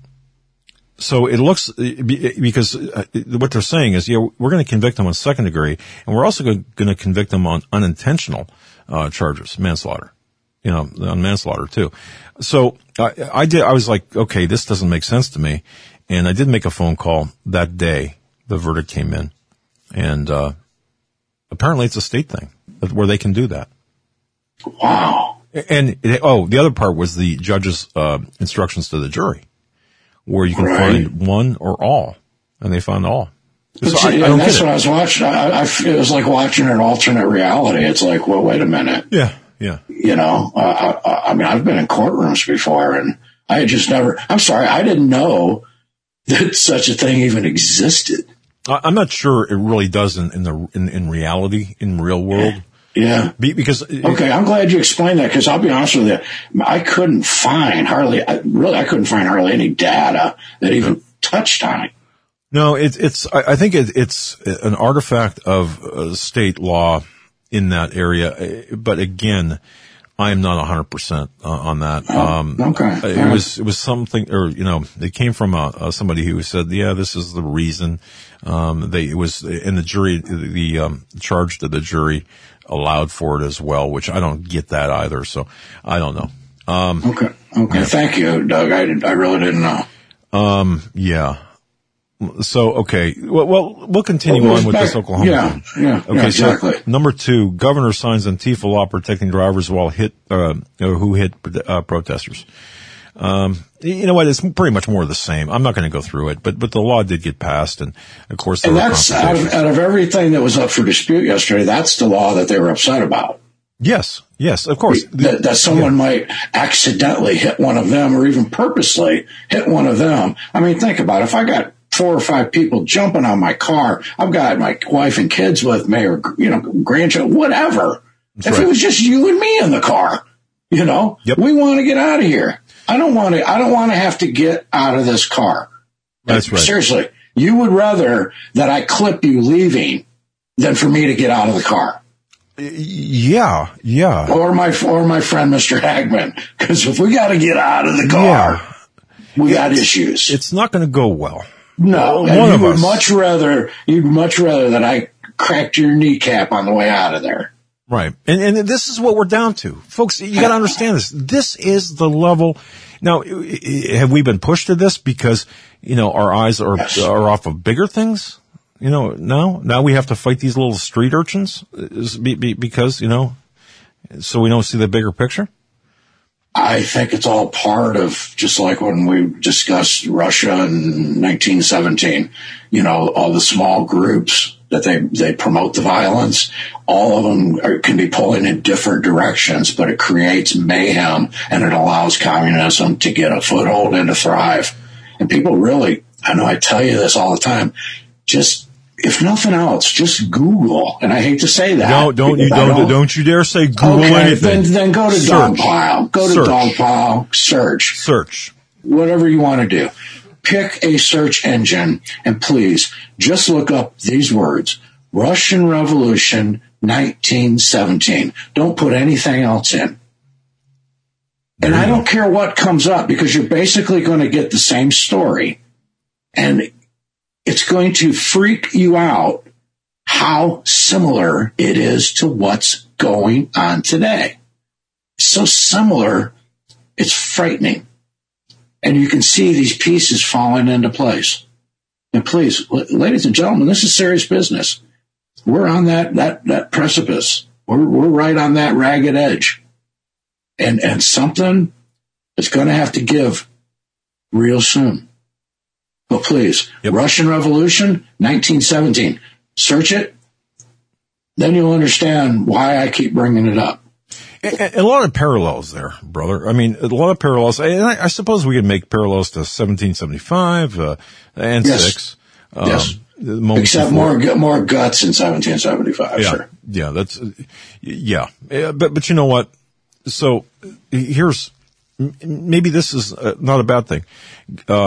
so it looks, because what they're saying is, yeah, we're going to convict him on second degree, and we're also going to convict him on unintentional, uh, charges, manslaughter, you know, on manslaughter too. So I, I did, I was like, okay, this doesn't make sense to me. And I did make a phone call that day. The verdict came in, and, uh, apparently it's a state thing where they can do that. Wow. And, oh, the other part was the judge's, uh, instructions to the jury, where you can Right. find one or all, and they found all. But So see, I, I and don't that's get what it. I was watching. I, I, it was like watching an alternate reality. It's like, well, wait a minute. Yeah, yeah. You know, uh, I, I mean, I've been in courtrooms before, and I had just never, I'm sorry, I didn't know that such a thing even existed. I, I'm not sure it really does in, in the in, in reality, in real world. Yeah. Be, because Okay, I'm glad you explained that, because I'll be honest with you, I couldn't find hardly, I, really, I couldn't find hardly any data that even touched on it. no, it's it's. I I think it, it's an artifact of uh, state law in that area. But again, I am not one hundred percent on that. Um, okay. It was it was something, or you know, it came from uh, uh, somebody who said, "Yeah, this is the reason." Um, they it was, and the jury, the um, charge to the jury allowed for it as well, which I don't get that either. So I don't know. Um, Okay. Okay. Yeah. Thank you, Doug. I did, I really didn't know. um, yeah. So okay, well, well we'll continue Well, on with back- this Oklahoma. yeah, thing. yeah, Okay, yeah, exactly. so number two, governor signs Antifa law protecting drivers while hit uh, who hit uh, protesters. Um, you know what? It's pretty much more of the same. I'm not going to go through it, but but the law did get passed, and of course there And were that's out of, complications. out of everything that was up for dispute yesterday, that's the law that they were upset about. Yes, yes, of course. That, that someone might accidentally hit one of them, or even purposely hit one of them. I mean, think about it. If I got four or five people jumping on my car, I've got my wife and kids with me, or, you know, grandchildren, whatever. That's if right. it was just you and me in the car, you know, Yep. we want to get out of here. I don't want to, I don't want to have to get out of this car. That's right. Seriously, you would rather that I clip you leaving than for me to get out of the car. Yeah, yeah, Or my, or my friend, Mister Hagman. Because if we got to get out of the car, yeah. we got issues. It's not going to go well. No, One and of you would us. much rather, you'd much rather that I cracked your kneecap on the way out of there. Right. And, and this is what we're down to. Folks, you got to understand this. This is the level. Now, have we been pushed to this because, you know, our eyes are, Yes. are off of bigger things? You know, no, now we have to fight these little street urchins Is- be- be- because, you know, so we don't see the bigger picture? I think it's all part of, just like when we discussed Russia in nineteen seventeen, you know, all the small groups that they, they promote the violence, all of them are, can be pulling in different directions, but it creates mayhem and it allows communism to get a foothold and to thrive. And people really, I know I tell you this all the time, just, if nothing else, just Google. And I hate to say that. No, don't you, because I don't, don't you dare say Google Okay, anything. then, then go to Search. Dogpile. Go to Search. Dogpile, search. Search. Whatever you want to do. Pick a search engine and please just look up these words. Russian Revolution nineteen seventeen. Don't put anything else in. And I don't care what comes up because you're basically going to get the same story. And it's going to freak you out how similar it is to what's going on today. It's so similar, it's frightening. And you can see these pieces falling into place. And please, l- ladies and gentlemen, this is serious business. We're on that, that, that precipice. We're, we're right on that ragged edge. And, and something is going to have to give real soon. But please, Yep. Russian Revolution, nineteen seventeen. Search it. Then you'll understand why I keep bringing it up. A, a lot of parallels there, brother. I mean, a lot of parallels. And I, I suppose we could make parallels to seventeen seventy-five uh, and Yes. six. Um, Yes. the moments Except before. more, gu- more guts in seventeen seventy-five, Yeah, sure. yeah, that's uh, yeah. Uh, But but you know what? So uh, here's m- maybe this is uh, not a bad thing. Um,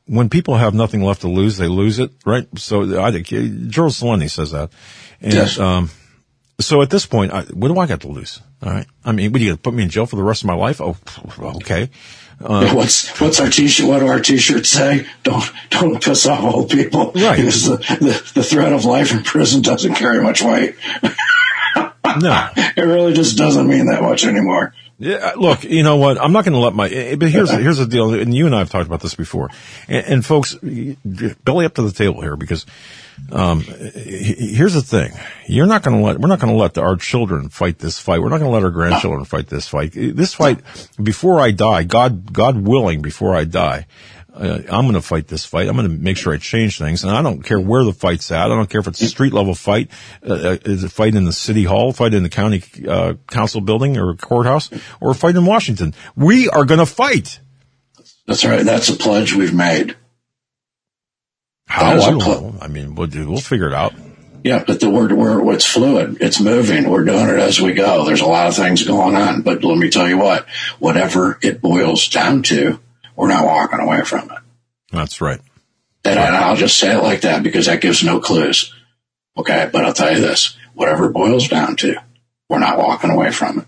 when people have nothing left to lose, they lose it, right? So I think George Saleni says that. And, Yes. um, so at this point, I, what do I got to lose? All right. I mean, what, are you going to put me in jail for the rest of my life? Oh, okay. Uh, what's what's our t-shirt? What do our t-shirts say? Don't don't piss off old people. Right. Because the, the the threat of life in prison doesn't carry much weight. No, it really just doesn't mean that much anymore. Yeah, look, you know what? I'm not going to let my. But here's here's the deal, and you and I have talked about this before. And, and folks, belly up to the table here, because um, here's the thing: you're not going to let we're not going to let our children fight this fight. We're not going to let our grandchildren fight this fight. This fight, before I die, God God willing, before I die. Uh, I'm going to fight this fight. I'm going to make sure I change things. And I don't care where the fight's at. I don't care if it's a street level fight. Uh, is it fight in the city hall, fight in the county uh, council building or courthouse, or a fight in Washington? We are going to fight. That's right. That's a pledge we've made. How? I don't know. I mean, we'll, do, we'll figure it out. Yeah, but the word we're it's fluid. It's moving. We're doing it as we go. There's a lot of things going on. But let me tell you what, whatever it boils down to, we're not walking away from it. That's right. And I'll just say it like that because that gives no clues. Okay, but I'll tell you this. Whatever it boils down to, we're not walking away from it.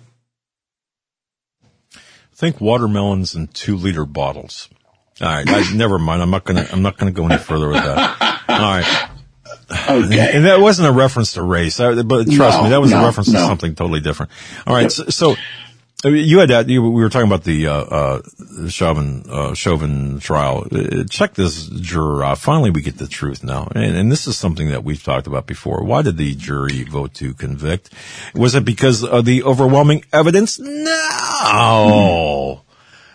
Think watermelons in two liter bottles. All right, I, never mind. I'm not gonna. I'm not gonna go any further with that. All right. Okay. And that wasn't a reference to race, I, but trust no, me, that was no, a reference no. to something totally different. All right, so, so you had that. You, we were talking about the uh, uh, Chauvin, uh, Chauvin trial. Uh, check this juror out. Finally, we get the truth now, and, and this is something that we've talked about before. Why did the jury vote to convict? Was it because of the overwhelming evidence? No,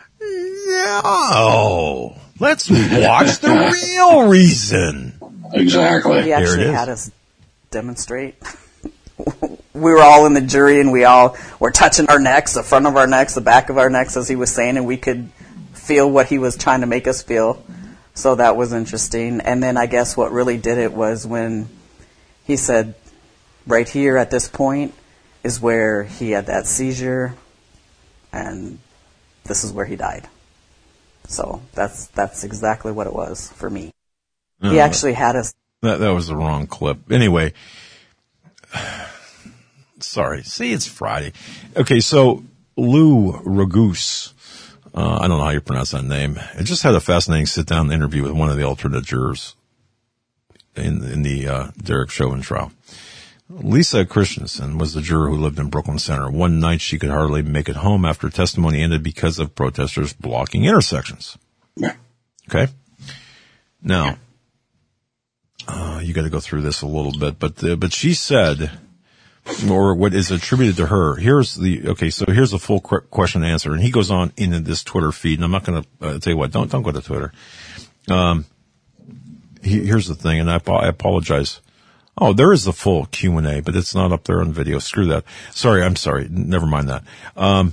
no. Let's watch the real reason. Exactly. He actually There it is. had us demonstrate. We were all in the jury, and we all were touching our necks, the front of our necks, the back of our necks, as he was saying, and we could feel what he was trying to make us feel. So that was interesting. And then I guess what really did it was when he said, right here at this point is where he had that seizure, and this is where he died. So that's that's exactly what it was for me. No, He actually had us. That that was the wrong clip. Anyway, sorry. See, it's Friday. Okay, so Lou Raguse, uh, I don't know how you pronounce that name. I just had a fascinating sit-down interview with one of the alternate jurors in in the uh, Derek Chauvin trial. Lisa Christensen was the juror who lived in Brooklyn Center. One night she could hardly make it home after testimony ended because of protesters blocking intersections. Yeah. Okay? Now, uh, you got to go through this a little bit, but uh, but she said, or what is attributed to her, here's the, okay, so here's the full qu- question and answer, and he goes on in this Twitter feed, and I'm not going to uh, tell you what, don't don't go to Twitter. Um, he, here's the thing, and I, I apologize. Oh, there is the full Q and A, but it's not up there on video. Screw that. Sorry, I'm sorry. Never mind that. Um,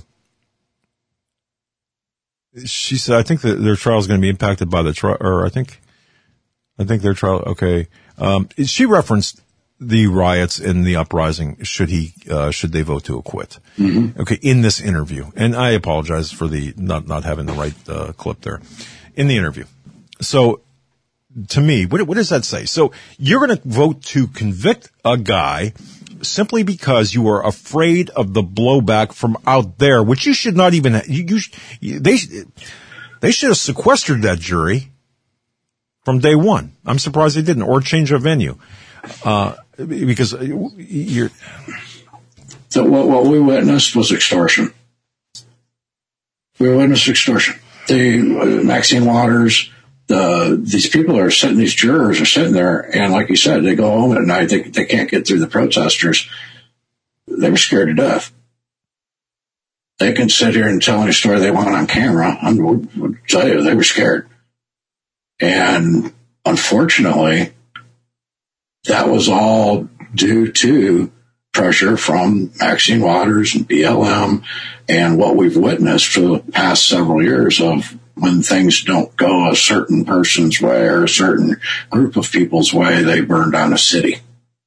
she said, I think that their trial is going to be impacted by the trial, or I think, I think their trial, okay. Um, she referenced the riots and the uprising should he, uh, should they vote to acquit. Mm-hmm. Okay, in this interview. And I apologize for the, not, not having the right, uh, clip there. In the interview. So, to me, what, what does that say? So you're going to vote to convict a guy simply because you are afraid of the blowback from out there, which you should not even, you, you they, they should have sequestered that jury from day one. I'm surprised they didn't, or change a venue. Uh, because you're. So what, what we witnessed was extortion. We witnessed extortion. The uh, Maxine Waters, the these people are sitting, these jurors are sitting there, and like you said, they go home at night. They they can't get through the protesters. They were scared to death. They can sit here and tell any story they want on camera. I will tell you, they were scared, and unfortunately, that was all due to pressure from Maxine Waters and B L M and what we've witnessed for the past several years of when things don't go a certain person's way or a certain group of people's way, they burn down a city.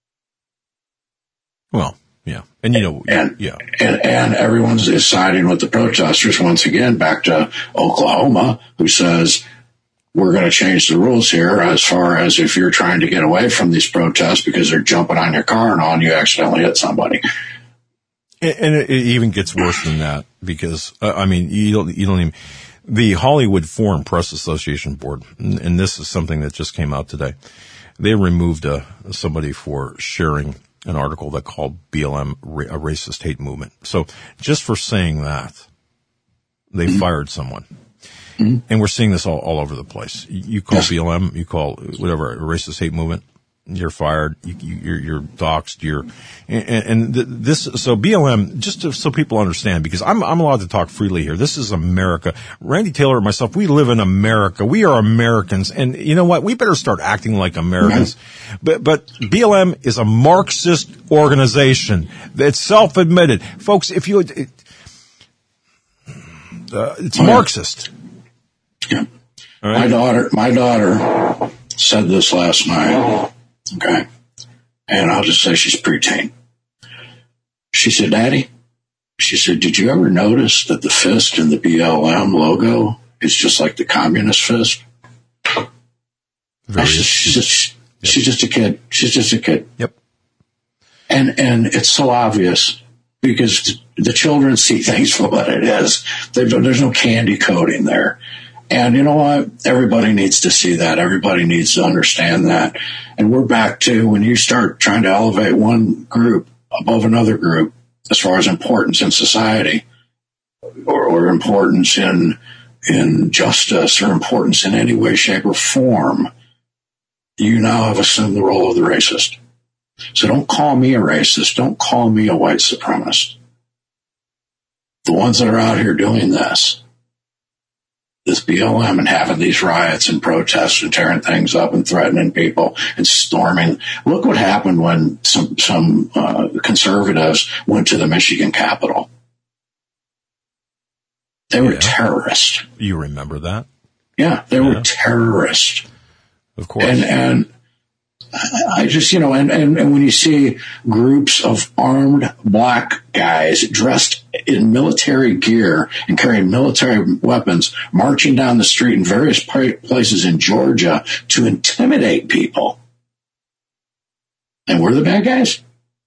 Well, yeah. And you know, and, yeah. And, and everyone's is siding with the protesters once again, back to Oklahoma, who says we're going to change the rules here as far as if you're trying to get away from these protests because they're jumping on your car and all, and you accidentally hit somebody. And it even gets worse than that because, uh, I mean, you don't, you don't even, the Hollywood Foreign Press Association Board, and this is something that just came out today, they removed uh, somebody for sharing an article that called B L M a racist hate movement. So just for saying that, they mm-hmm. fired someone. Mm-hmm. And we're seeing this all, all over the place. You call yes. B L M, you call whatever, a racist hate movement, you're fired, you, you, you're, you're doxxed, you're, and, and this, so B L M, just to, so people understand, because I'm, I'm allowed to talk freely here. This is America. Randy Taylor and myself, we live in America. We are Americans. And you know what? We better start acting like Americans. Mm-hmm. But, but B L M is a Marxist organization. It's self-admitted. Folks, if you, it, uh, it's oh, Marxist. Yeah. All right. My daughter, my daughter said this last night. Okay. And I'll just say she's preteen. She said, Daddy, she said, did you ever notice that the fist in the B L M logo is just like the communist fist? Very she's, she's, just, yep. she's just a kid. She's just a kid. Yep. And, and it's so obvious because the children see things for what it is. They've, there's no candy coating there. And you know what? Everybody needs to see that. Everybody needs to understand that. And we're back to when you start trying to elevate one group above another group as far as importance in society or, or importance in, in justice or importance in any way, shape, or form, you now have assumed the role of the racist. So don't call me a racist. Don't call me a white supremacist. The ones that are out here doing this, this B L M and having these riots and protests and tearing things up and threatening people and storming. Look what happened when some some uh, conservatives went to the Michigan Capitol. They were yeah. terrorists. You remember that? Yeah, they yeah. were terrorists. Of course. And and I just, you know, and, and, and when you see groups of armed black guys dressed in military gear and carrying military weapons marching down the street in various places in Georgia to intimidate people, and we're the bad guys?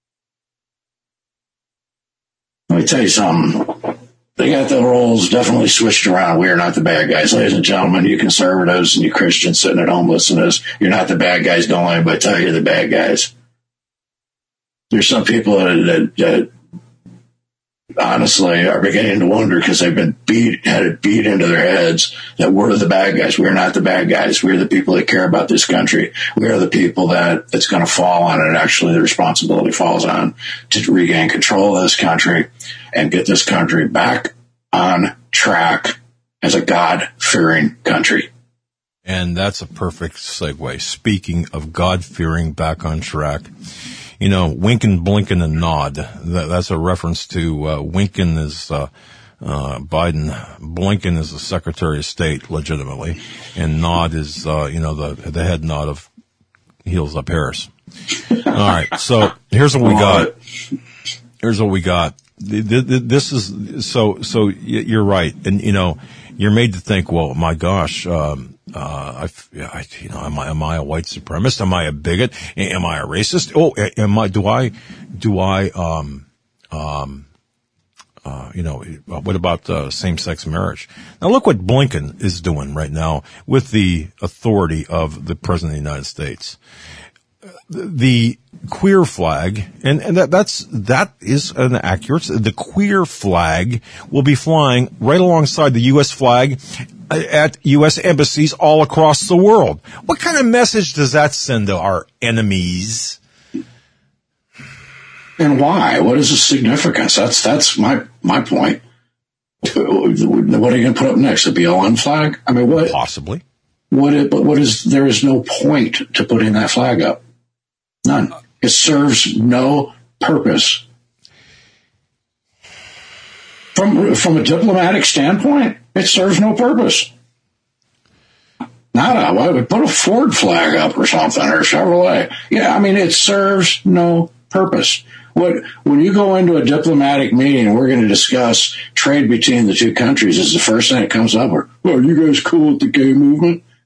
Let me tell you something. They got the roles definitely switched around. We are not the bad guys. Ladies and gentlemen, you conservatives and you Christians sitting at home listening to this, you're not the bad guys. Don't let anybody tell you you're the bad guys. There's some people that, that, that honestly are beginning to wonder because they've been beat, had it beat into their heads that we're the bad guys. We're not the bad guys. We're the people that care about this country. We are the people that it's going to fall on, and actually the responsibility falls on to regain control of this country and get this country back on track as a God-fearing country. And that's a perfect segue. Speaking of God-fearing, back on track, you know, winking, blinking, and nod. That, that's a reference to uh, winking is uh, uh, Biden, blinking is the Secretary of State, legitimately, and nod is, uh, you know, the the head nod of heels up Harris. All right, so here's what we got. Here's what we got. This is so. So you're right, and you know, you're made to think. Well, my gosh, um, uh, I, I, you know, am I am I a white supremacist? Am I a bigot? Am I a racist? Oh, am I? Do I? Do I? Um, um, uh, you know, what about uh, same-sex marriage? Now, look what Blinken is doing right now with the authority of the President of the United States. The queer flag, and, and that, that's, that is an accurate, the queer flag will be flying right alongside the U S flag at U S embassies all across the world. What kind of message does that send to our enemies? And why? What is the significance? That's, that's my, my point. What are you going to put up next? The B L M flag? I mean, what? Possibly. What, it, but what is, there is no point to putting that flag up. None. It serves no purpose. From from a diplomatic standpoint, it serves no purpose. Nada. Why would put a Ford flag up or something, or Chevrolet? Yeah, I mean, it serves no purpose. What when you go into a diplomatic meeting and we're going to discuss trade between the two countries, is the first thing that comes up, or, well, are you guys cool with the gay movement?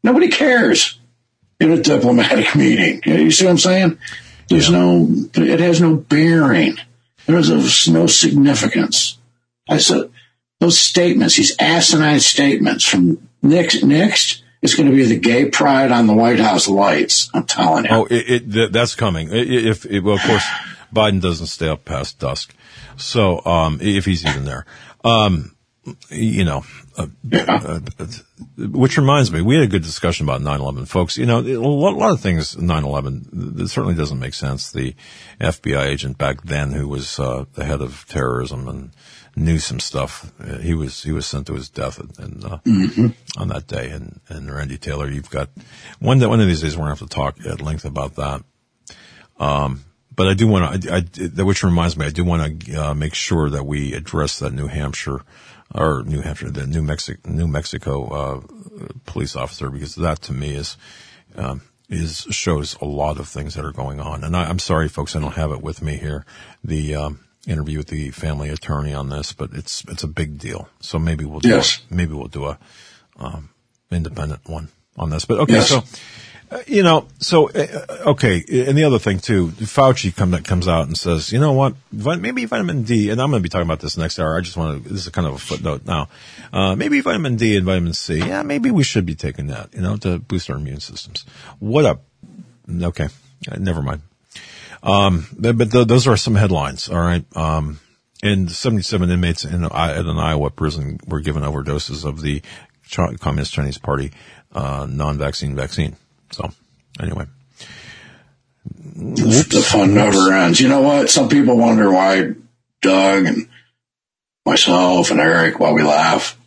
Nobody cares in a diplomatic meeting. You see what I'm saying? There's yeah. no, it has no bearing. There's no significance. I said, those statements, these asinine statements from next, next is going to be the gay pride on the White House lights. I'm telling you. Oh, it, it, that's coming. If, if, well, of course, Biden doesn't stay up past dusk. So, um, if he's even there, um, you know, uh, uh, uh, which reminds me, we had a good discussion about nine eleven, folks. You know, a lot, a lot of things, nine eleven, it certainly doesn't make sense. The F B I agent back then who was, uh, the head of terrorism and knew some stuff, uh, he was, he was sent to his death and, uh, mm-hmm. on that day. And, and Randy Taylor, you've got, one, one of these days we're going to have to talk at length about that. Um, But I do want to, I, I, which reminds me, I do want to uh, make sure that we address that New Hampshire, or New Hampshire, the New Mexico, New Mexico uh, police officer, because that to me is, um, is shows a lot of things that are going on. And I, I'm sorry, folks, I don't have it with me here, the um, interview with the family attorney on this, but it's it's a big deal. So maybe we'll do yes. a, maybe we'll do a um, independent one on this. But okay, yes. so. Uh, you know, so, uh, okay, and the other thing, too, Fauci come, comes out and says, you know what, maybe vitamin D, and I'm going to be talking about this next hour, I just want to, this is kind of a footnote now, uh, maybe vitamin D and vitamin C, yeah, maybe we should be taking that, you know, to boost our immune systems. What up? Okay, uh, never mind. Um, but, but th- those are some headlines, all right, um, and seventy-seven inmates in, at an Iowa prison were given overdoses of the Ch- Communist Chinese Party, uh, non-vaccine vaccine. So, anyway. Whoops. The fun never ends. You know what? Some people wonder why Doug and myself and Eric, why we laugh.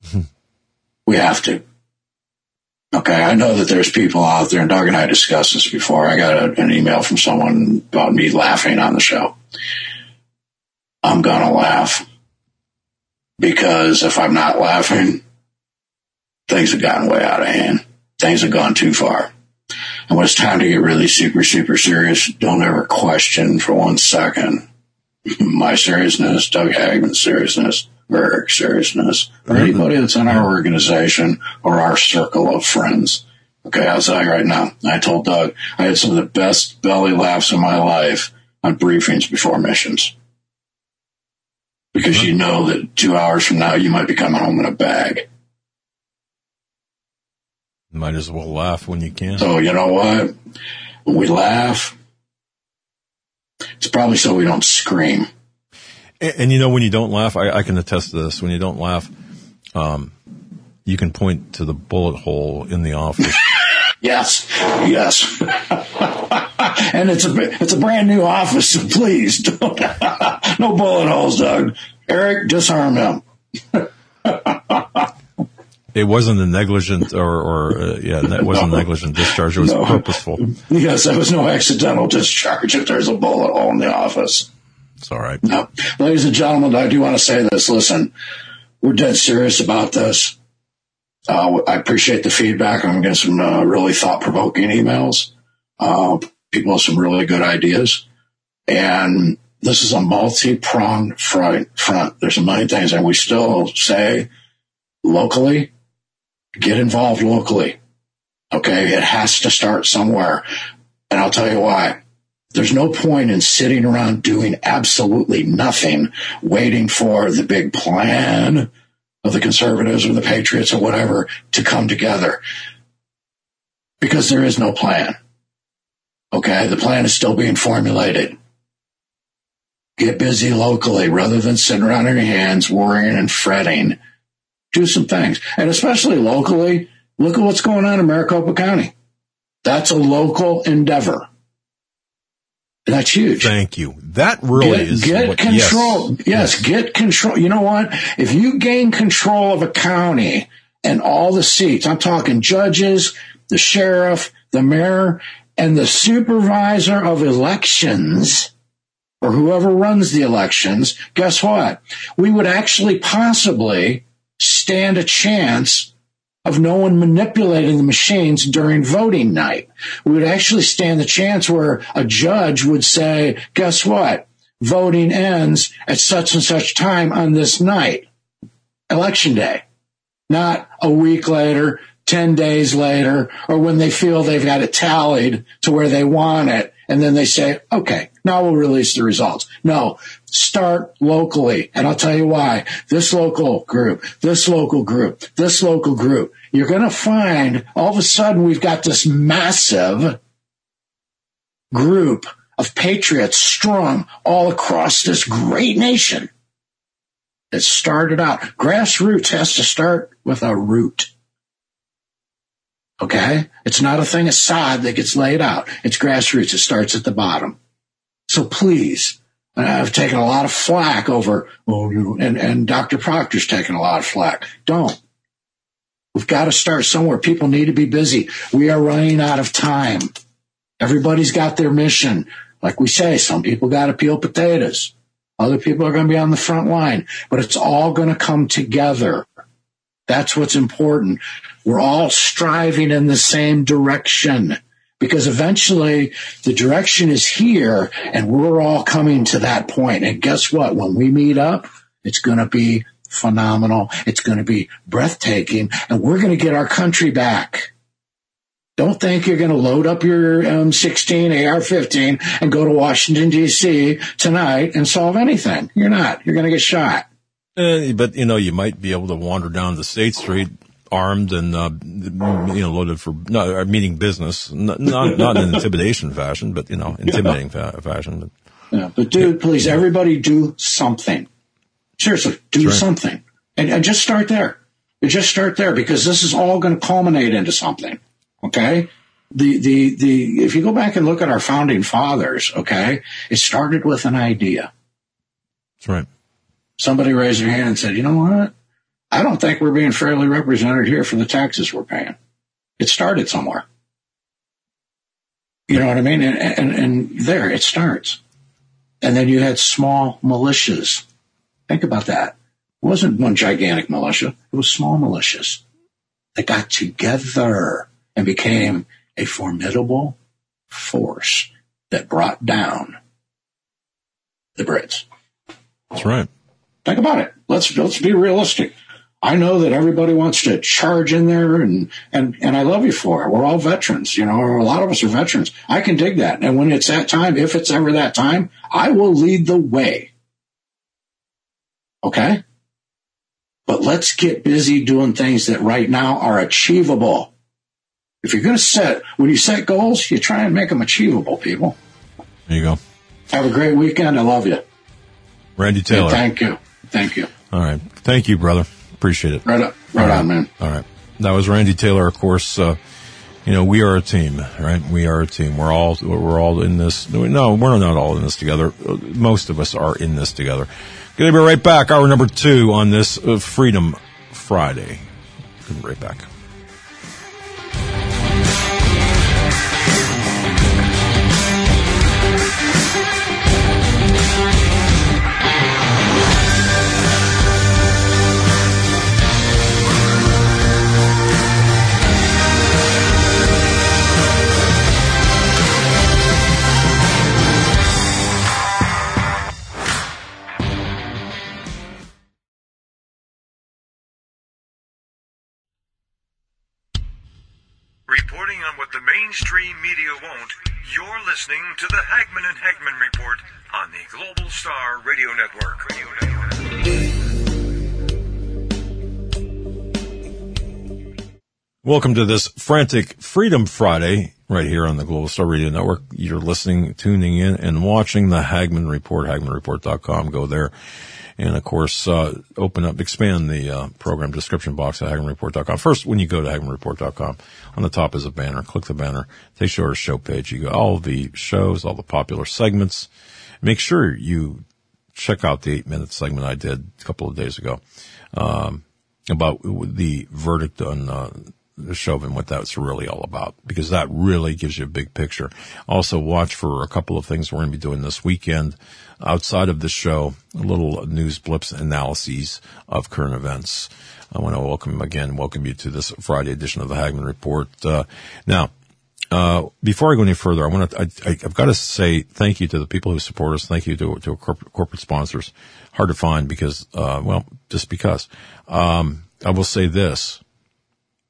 We have to. Okay, I know that there's people out there, and Doug and I discussed this before. I got a, an email from someone about me laughing on the show. I'm going to laugh. Because if I'm not laughing, things have gotten way out of hand. Things have gone too far. And when it's time to get really super, super serious, don't ever question for one second my seriousness, Doug Hagman's seriousness, or Eric's seriousness, or anybody that's in our organization or our circle of friends. Okay, I'll tell you right now, I told Doug I had some of the best belly laughs in my life on briefings before missions. Because you know that two hours from now you might be coming home in a bag. Might as well laugh when you can. So, you know what? When we laugh, it's probably so we don't scream. And, and you know, when you don't laugh, I, I can attest to this. When you don't laugh, um, you can point to the bullet hole in the office. Yes, yes. And it's a it's a brand new office, so please don't. No bullet holes, Doug. Eric, disarm him. It wasn't a negligent or, or uh, yeah, it wasn't no. negligent discharge. It was no. purposeful. Yes, there was no accidental discharge if there's a bullet hole in the office. It's all right. No. Ladies and gentlemen, I do want to say this. Listen, we're dead serious about this. Uh, I appreciate the feedback. I'm getting some uh, really thought-provoking emails. Uh, people have some really good ideas. And this is a multi-pronged front. front. There's a million things, and we still say locally, get involved locally. Okay, it has to start somewhere. And I'll tell you why. There's no point in sitting around doing absolutely nothing, waiting for the big plan of the conservatives or the patriots or whatever to come together. Because there is no plan. Okay, the plan is still being formulated. Get busy locally rather than sitting around on your hands worrying and fretting. Do some things. And especially locally, look at what's going on in Maricopa County. That's a local endeavor. That's huge. Thank you. That really get, is get what, control. Yes. yes, get control. You know what? If you gain control of a county and all the seats, I'm talking judges, the sheriff, the mayor, and the supervisor of elections, or whoever runs the elections, guess what? We would actually possibly stand a chance of no one manipulating the machines during voting night. We would actually stand the chance where a judge would say, guess what? Voting ends at such and such time on this night, election day, not a week later, ten days later, or when they feel they've got it tallied to where they want it, and then they say, okay, now we'll release the results. No, start locally. And I'll tell you why. This local group, this local group, this local group, you're going to find all of a sudden we've got this massive group of patriots strung all across this great nation. It started out. Grassroots has to start with a root. Okay? It's not a thing of sod that gets laid out. It's grassroots. It starts at the bottom. So please, I've taken a lot of flack over, oh, you, and, and Doctor Proctor's taken a lot of flack. Don't. We've got to start somewhere. People need to be busy. We are running out of time. Everybody's got their mission. Like we say, some people got to peel potatoes. Other people are going to be on the front line, but it's all going to come together. That's what's important. We're all striving in the same direction because eventually the direction is here and we're all coming to that point. And guess what? When we meet up, it's going to be phenomenal. It's going to be breathtaking and we're going to get our country back. Don't think you're going to load up your M sixteen, A R fifteen, and go to Washington, D C tonight and solve anything. You're not. You're going to get shot. Uh, but, you know, you might be able to wander down the State Street armed and, uh, you know, loaded for, no, meaning business. Not, not, not in an intimidation fashion, but, you know, intimidating yeah. fa- fashion. But, yeah, but dude, please, everybody do something. Seriously, do right. something. And, and just start there. And just start there because this is all going to culminate into something. Okay. The, the, the, if you go back and look at our founding fathers, okay, it started with an idea. That's right. Somebody raised their hand and said, you know what? I don't think we're being fairly represented here for the taxes we're paying. It started somewhere. You know what I mean? And, and, and there it starts. And then you had small militias. Think about that. It wasn't one gigantic militia. It was small militias that got together and became a formidable force that brought down the Brits. That's right. Think about it. Let's let's be realistic. I know that everybody wants to charge in there, and and and I love you for it. We're all veterans, you know. Or a lot of us are veterans. I can dig that. And when it's that time, if it's ever that time, I will lead the way. Okay? But let's get busy doing things that right now are achievable. If you're going to set, when you set goals, you try and make them achievable, people. There you go. Have a great weekend. I love you. Randy Taylor. Yeah, thank you. Thank you. All right. Thank you, brother. Appreciate it. Right up. Right, right on, man. All right. That was Randy Taylor, of course. Uh, you know, we are a team, right? We are a team. We're all, we're all in this. No, we're not all in this together. Most of us are in this together. Gonna be right back. Hour number two on this uh, Freedom Friday. Gonna be right back. Reporting on what the mainstream media won't, you're listening to the Hagman and Hagman Report on the Global Star Radio Network. Radio Network. Welcome to this frantic Freedom Friday right here on the Global Star Radio Network. You're listening, tuning in, and watching the Hagman Report, hagman report dot com. Go there. And, of course, uh, open up, expand the uh, program description box at hagman report dot com. First, when you go to hagman report dot com, on the top is a banner. Click the banner. Takes you to our show page. You go all the shows, all the popular segments. Make sure you check out the eight-minute segment I did a couple of days ago um, about the verdict on uh, Chauvin, what that's really all about, because that really gives you a big picture. Also, watch for a couple of things we're going to be doing this weekend. Outside of the show, a little news blips analyses of current events. I want to welcome again, welcome you to this Friday edition of the Hagman Report. Uh, now, uh, before I go any further, I want to, I, I, I've got to say thank you to the people who support us. Thank you to, to corporate, corporate sponsors. Hard to find because, uh, well, just because. Um, I will say this.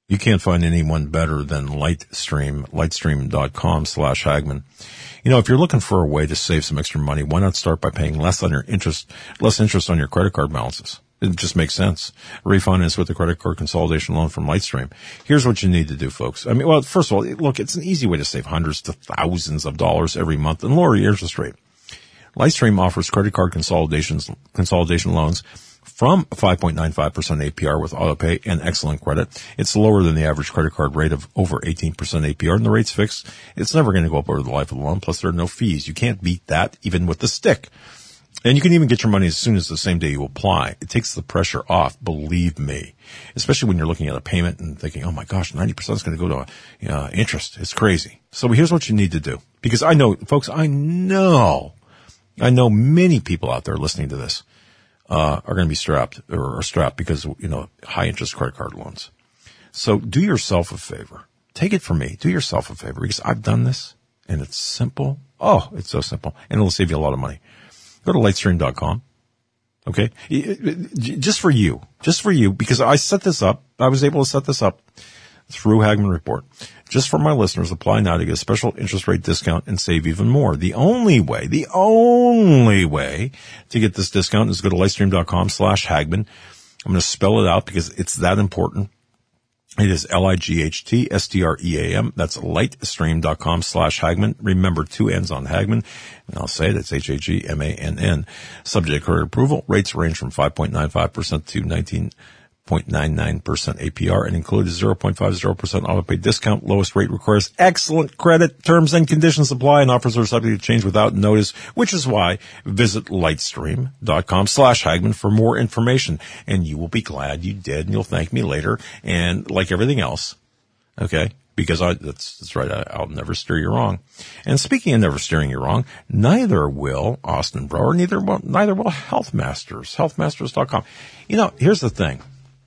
You can't find anyone better than Lightstream, lightstream.com slash Hagman. You know, if you're looking for a way to save some extra money, why not start by paying less on your interest, less interest on your credit card balances? It just makes sense. Refinance with a credit card consolidation loan from Lightstream. Here's what you need to do, folks. I mean, well, first of all, look, it's an easy way to save hundreds to thousands of dollars every month and lower your interest rate. Lightstream offers credit card consolidations, consolidation loans from five point nine five percent A P R with autopay and excellent credit. It's lower than the average credit card rate of over eighteen percent A P R, and the rate's fixed. It's never going to go up over the life of the loan, plus there are no fees. You can't beat that even with the stick. And you can even get your money as soon as the same day you apply. It takes the pressure off, believe me, especially when you're looking at a payment and thinking, oh my gosh, ninety percent is going to go to uh, interest. It's crazy. So here's what you need to do. Because I know, folks, I know, I know many people out there listening to this uh, are going to be strapped or are strapped because, you know, high interest credit card loans. So do yourself a favor. Take it from me. Do yourself a favor because I've done this and it's simple. Oh, it's so simple and it'll save you a lot of money. Go to lightstream dot com. Okay. Just for you, just for you, because I set this up. I was able to set this up through Hagman Report. Just for my listeners, apply now to get a special interest rate discount and save even more. The only way, the only way to get this discount is go to lightstream dot com slash Hagman. I'm going to spell it out because it's that important. It is L I G H T S T R E A M. That's lightstream dot com slash Hagman. Remember, two N's on Hagman. And I'll say it, it's H A G M A N N. Subject to credit approval. Rates range from five point nine five percent to nineteen point nine nine percent A P R and include a zero point five zero percent autopay discount. Lowest rate requires excellent credit. Terms and conditions apply and offers are subject to change without notice, which is why visit lightstream dot com slash Hagman for more information. And you will be glad you did, and you'll thank me later. And like everything else, okay, because I, that's, that's right, I, I'll never steer you wrong. And speaking of never steering you wrong, neither will Austin Brower, neither will, neither will Health Masters, health masters dot com. You know, here's the thing.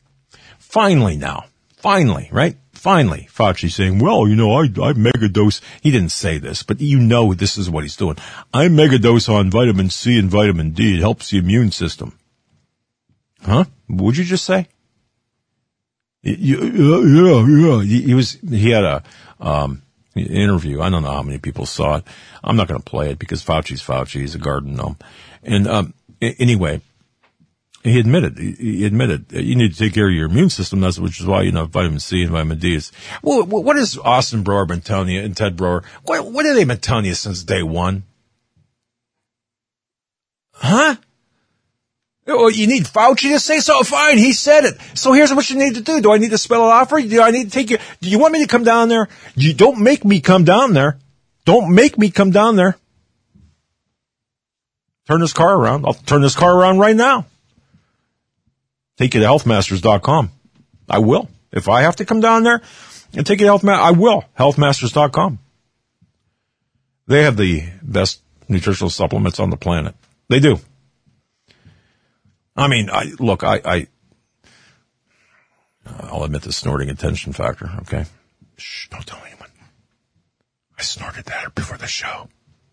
Finally now, finally, right? Finally, Fauci saying, well, you know, I, I megadose. He didn't say this, but you know this is what he's doing. I megadose on vitamin C and vitamin D. It helps the immune system. Huh? What'd you just say? Yeah, yeah, yeah. He, he was, he had a, um, interview. I don't know how many people saw it. I'm not going to play it because Fauci's Fauci. He's a garden gnome. And, um, anyway, he admitted, he admitted, you need to take care of your immune system. That's, which is why, you know, vitamin C and vitamin D is, well, what has Austin Brower been telling you and Ted Brower? What, what have they been telling you since day one? Huh? Well, you need Fauci to say so? Fine, he said it. So here's what you need to do. Do I need to spell it out for you? Do I need to take you? Do you want me to come down there? You don't make me come down there. Don't make me come down there. Turn this car around. I'll turn this car around right now. Take you to health masters dot com. I will. If I have to come down there and take you to Health Masters, I will. health masters dot com. They have the best nutritional supplements on the planet. They do. I mean, I, look, I, I, I'll admit the snorting attention factor, okay? Shh, don't tell anyone. I snorted that before the show.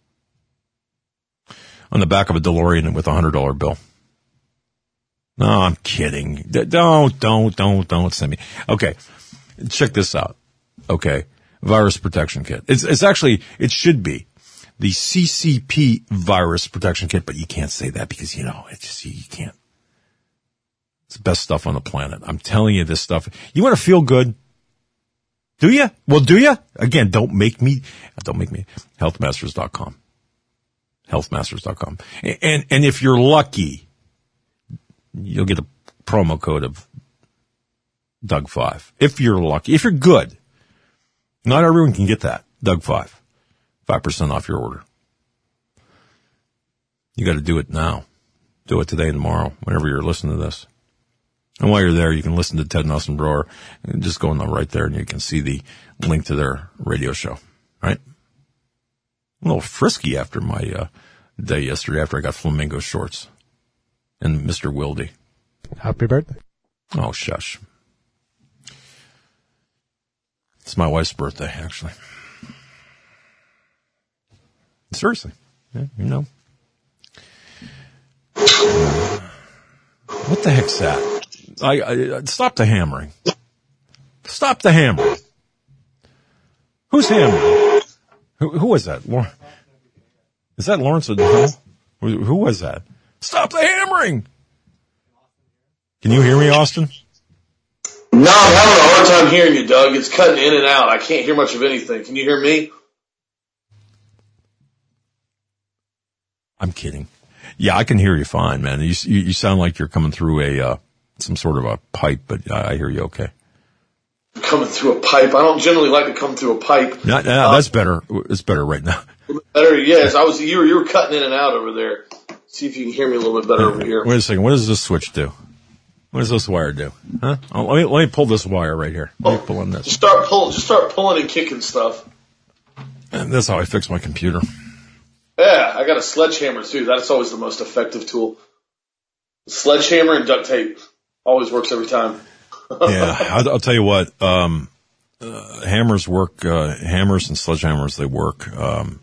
On the back of a DeLorean with a one hundred dollar bill. No, I'm kidding. Don't, don't, don't, don't send me. Okay. Check this out. Okay. Virus protection kit. It's, it's actually, it should be the C C P virus protection kit, but you can't say that because, you know, it's just, you can't. It's the best stuff on the planet. I'm telling you this stuff. You want to feel good? Do you? Well, do you? Again, don't make me, don't make me. health masters dot com. health masters dot com. And, and if you're lucky, you'll get a promo code of Doug five. If you're lucky. If you're good. Not everyone can get that. Doug five. five percent off your order. You got to do it now. Do it today and tomorrow, whenever you're listening to this. And while you're there, you can listen to Ted and Austin Brower. And just go in the right there and you can see the link to their radio show. Right? A little frisky after my uh, day yesterday after I got flamingo shorts. And Mister Wilde. Happy birthday. Oh, shush. It's my wife's birthday, actually. Seriously. Yeah, you know. What the heck's that? I, I Stop the hammering. Stop the hammering. Who's hammering? Who, who was that? Is that Lawrence O'Donnell? Who, who was that? Stop the hammering! Can you hear me, Austin? No, I'm having a hard time hearing you, Doug. It's cutting in and out. I can't hear much of anything. Can you hear me? I'm kidding. Yeah, I can hear you fine, man. You you, you sound like you're coming through a uh, some sort of a pipe, but I, I hear you okay. Coming through a pipe. I don't generally like to come through a pipe. No, no, uh, that's better. It's better right now. Better, yes. I was. You were, you were cutting in and out over there. See if you can hear me a little bit better over here. Wait a second. What does this switch do? What does this wire do? Huh? Oh, let me let me pull this wire right here. Let me pull on this. Just start pulling. Just start pulling and kicking stuff. And that's how I fix my computer. Yeah, I got a sledgehammer too. That's always the most effective tool. Sledgehammer and duct tape always works every time. Yeah, I'll, I'll tell you what. Um, uh, hammers work. Uh, hammers and sledgehammers, they work. Um,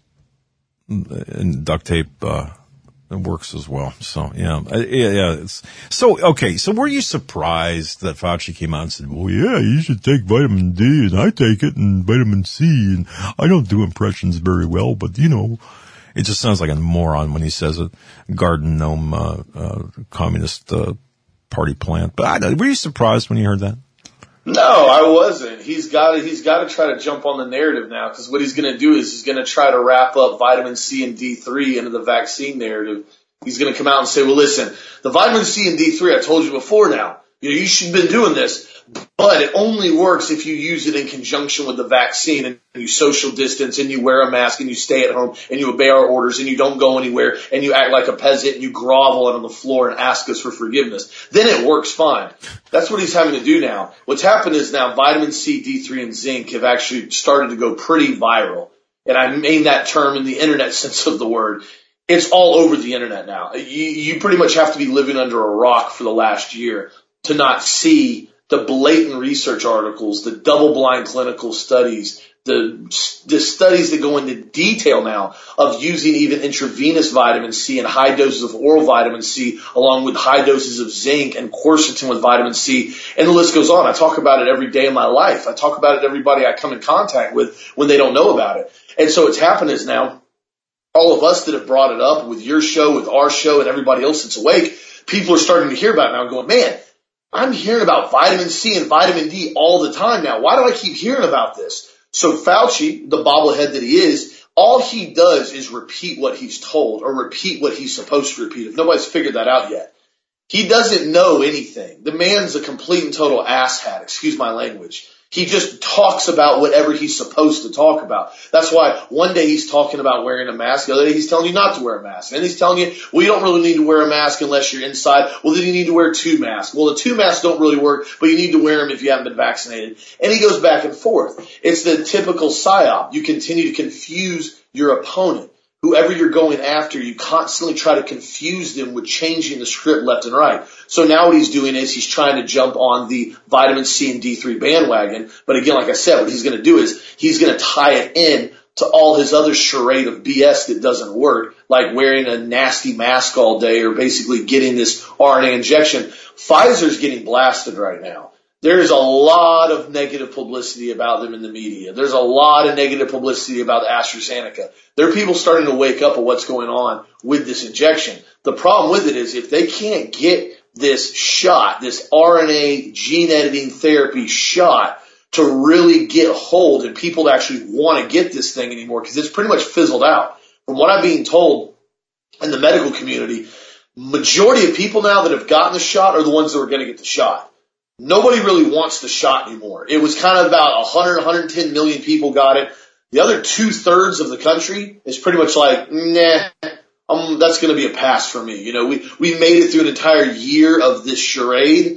and duct tape uh, it works as well. So yeah, yeah, yeah. It's, so okay. So were you surprised that Fauci came out and said, "Well, yeah, you should take vitamin D, and I take it, and vitamin C, and I don't do impressions very well, but you know." It just sounds like a moron when he says it. Garden gnome, uh, uh, communist, uh, party plant. But I, were you surprised when you heard that? No, I wasn't. He's got to, he's got to try to jump on the narrative now, because what he's going to do is he's going to try to wrap up vitamin C and D three into the vaccine narrative. He's going to come out and say, well, listen, the vitamin C and D three, I told you before now, you know, you should have been doing this, but it only works if you use it in conjunction with the vaccine and you social distance and you wear a mask and you stay at home and you obey our orders and you don't go anywhere and you act like a peasant and you grovel on the floor and ask us for forgiveness. Then it works fine. That's what he's having to do now. What's happened is now vitamin C, D three, and zinc have actually started to go pretty viral. And I mean that term in the internet sense of the word. It's all over the internet now. You, you pretty much have to be living under a rock for the last year to not see the blatant research articles, the double-blind clinical studies, the, the studies that go into detail now of using even intravenous vitamin C and high doses of oral vitamin C along with high doses of zinc and quercetin with vitamin C. And the list goes on. I talk about it every day of my life. I talk about it to everybody I come in contact with when they don't know about it. And so what's happened is now all of us that have brought it up with your show, with our show, and everybody else that's awake, people are starting to hear about it now and going, man, I'm hearing about vitamin C and vitamin D all the time now. Why do I keep hearing about this? So Fauci, the bobblehead that he is, all he does is repeat what he's told or repeat what he's supposed to repeat. If nobody's figured that out yet. He doesn't know anything. The man's a complete and total asshat, excuse my language. He just talks about whatever he's supposed to talk about. That's why one day he's talking about wearing a mask. The other day he's telling you not to wear a mask. And he's telling you, well, you don't really need to wear a mask unless you're inside. Well, then you need to wear two masks. Well, the two masks don't really work, but you need to wear them if you haven't been vaccinated. And he goes back and forth. It's the typical psyop. You continue to confuse your opponent. Whoever you're going after, you constantly try to confuse them with changing the script left and right. So now what he's doing is he's trying to jump on the vitamin C and D three bandwagon. But again, like I said, what he's going to do is he's going to tie it in to all his other charade of B S that doesn't work, like wearing a nasty mask all day or basically getting this R N A injection. Pfizer's getting blasted right now. There's a lot of negative publicity about them in the media. There's a lot of negative publicity about AstraZeneca. There are people starting to wake up at what's going on with this injection. The problem with it is if they can't get this shot, this R N A gene editing therapy shot to really get hold and people to actually want to get this thing anymore, because it's pretty much fizzled out. From what I'm being told in the medical community, majority of people now that have gotten the shot are the ones that are going to get the shot. Nobody really wants the shot anymore. It was kind of about one hundred, one hundred ten million people got it. The other two-thirds of the country is pretty much like, nah, um, that's going to be a pass for me. You know, we, we made it through an entire year of this charade.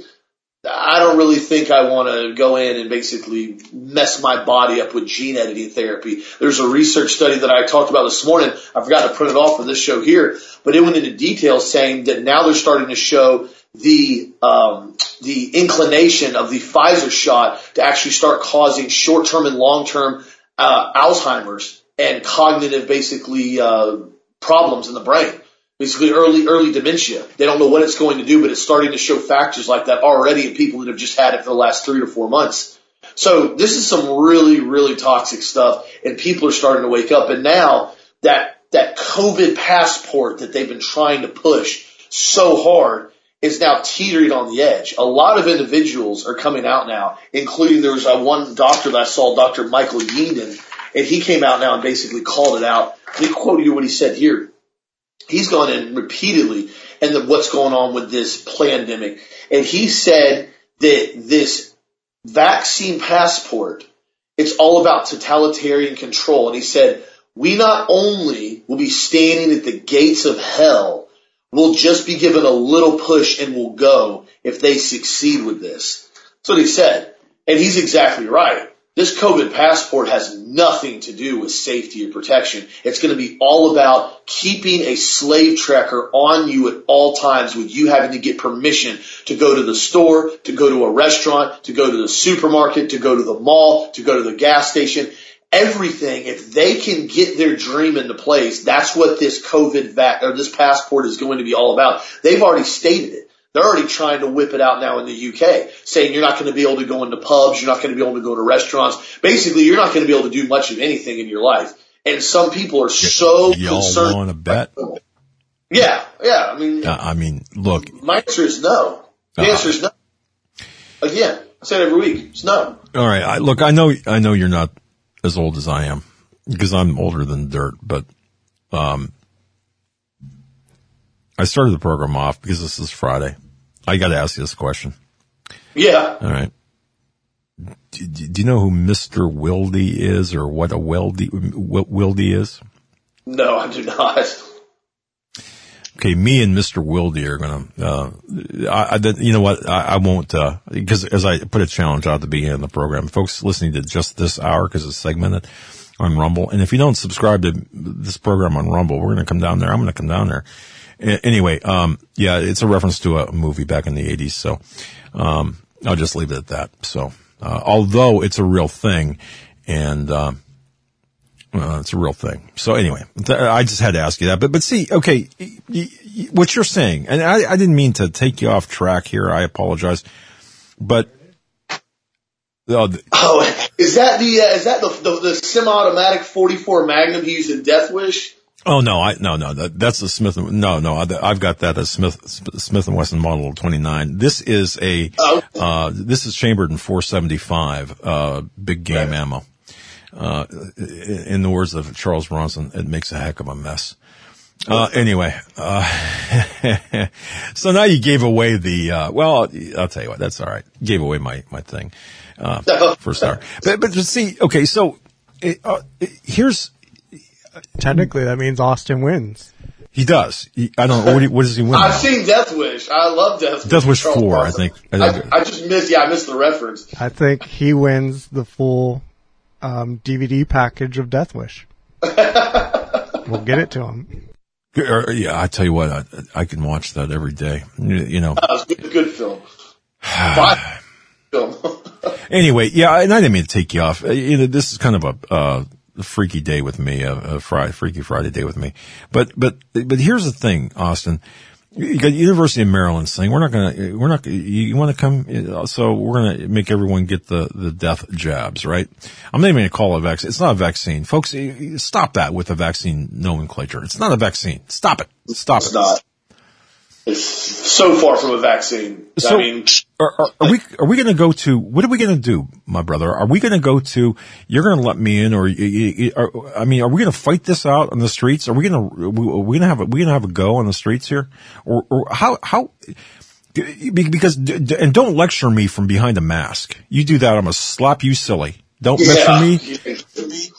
I don't really think I want to go in and basically mess my body up with gene editing therapy. There's a research study that I talked about this morning. I forgot to print it off for this show here, but it went into detail saying that now they're starting to show the um, the inclination of the Pfizer shot to actually start causing short-term and long-term uh, Alzheimer's and cognitive, basically, uh, problems in the brain. Basically, early early dementia. They don't know what it's going to do, but it's starting to show factors like that already in people that have just had it for the last three or four months. So this is some really, really toxic stuff, and people are starting to wake up. And now that that COVID passport that they've been trying to push so hard is now teetering on the edge. A lot of individuals are coming out now, including there was a one doctor that I saw, Doctor Michael Yeadon, and he came out now and basically called it out. Let me quote you what he said here. He's gone in repeatedly and the, what's going on with this pandemic. And he said that this vaccine passport, it's all about totalitarian control. And he said, we not only will be standing at the gates of hell, we'll just be given a little push and we'll go if they succeed with this. That's what he said. And he's exactly right. This COVID passport has nothing to do with safety or protection. It's going to be all about keeping a slave tracker on you at all times with you having to get permission to go to the store, to go to a restaurant, to go to the supermarket, to go to the mall, to go to the gas station. Everything, if they can get their dream into place, that's what this COVID vac or this passport is going to be all about. They've already stated it. They're already trying to whip it out now in the U K, saying you're not going to be able to go into pubs, you're not going to be able to go to restaurants. Basically, you're not going to be able to do much of anything in your life. And some people are so Y'all concerned. want to bet? Yeah, yeah. I mean, Uh, I mean, look. my answer is no. The Uh, answer is no. Again, I say it every week. It's no. All right. I, look, I know, I know you're not as old as I am because I'm older than dirt, but, um, I started the program off because this is Friday. I got to ask you this question. Yeah. All right. Do, do you know who Mister Wildy is or what a Wildy, Wildy is? No, I do not. Okay, me and Mister Wildy are going to, uh, I, I, you know what, I, I won't, uh, because as I put a challenge out at the beginning of the program, folks listening to just this hour because it's segmented on Rumble. And if you don't subscribe to this program on Rumble, we're going to come down there. I'm going to come down there. A- anyway, um, yeah, it's a reference to a movie back in the eighties. So, um, I'll just leave it at that. So, uh, although it's a real thing and, um, Uh, it's a real thing. So anyway, th- I just had to ask you that. But, but see, okay, y- y- what you're saying, and I, I didn't mean to take you off track here. I apologize. But, uh, th- Oh, is that the, uh, is that the, the, the semi-automatic forty-four Magnum he used in Death Wish? oh no, I, no, no, that, that's the Smith, and- no, no, I, I've got that as Smith, Smith and Wesson Model twenty-nine. This is a, Oh. uh, this is chambered in four seventy-five, uh, big game Right. ammo. Uh, in the words of Charles Bronson, it makes a heck of a mess. Uh, anyway, uh, so now you gave away the, uh, well, I'll tell you what, that's all right. Gave away my, my thing, uh, for a start. But, but see, okay, so, uh, here's, Technically, that means Austin wins. he does. He, I don't know, what, do you- what does he win I've now? seen Death Wish. I love Death Wish. Death Wish Charles four, I Bronson. think. I I, think. I just missed, yeah, I missed the reference. I think he wins the full um, D V D package of Death Wish. We'll get it to him. Or, yeah, I tell you what, I, I can watch that every day. You, you know. That was a good, good film. Fine film. Anyway, yeah, and I didn't mean to take you off. Uh, You know, this is kind of a, uh, freaky day with me, a, a Friday, freaky Friday day with me. But, but, but here's the thing, Austin. You got University of Maryland saying we're not gonna, we're not, you, you want to come, so we're gonna make everyone get the, the death jabs, right? I'm not even gonna call it a vaccine. It's not a vaccine. Folks, stop that with the vaccine nomenclature. It's not a vaccine. Stop it. Stop It's it. not. It's so far from a vaccine. So, I mean, are, are, are we are we going to go to? What are we going to do, my brother? Are we going to go to? You're going to let me in, or you- you- are, I mean, are we going to fight this out on the streets? Are we going to? Are we going to have? A, we going to have a go on the streets here, or, or how how? Because and don't lecture me from behind a mask. You do that, I'm going to slap you silly. Don't lecture me.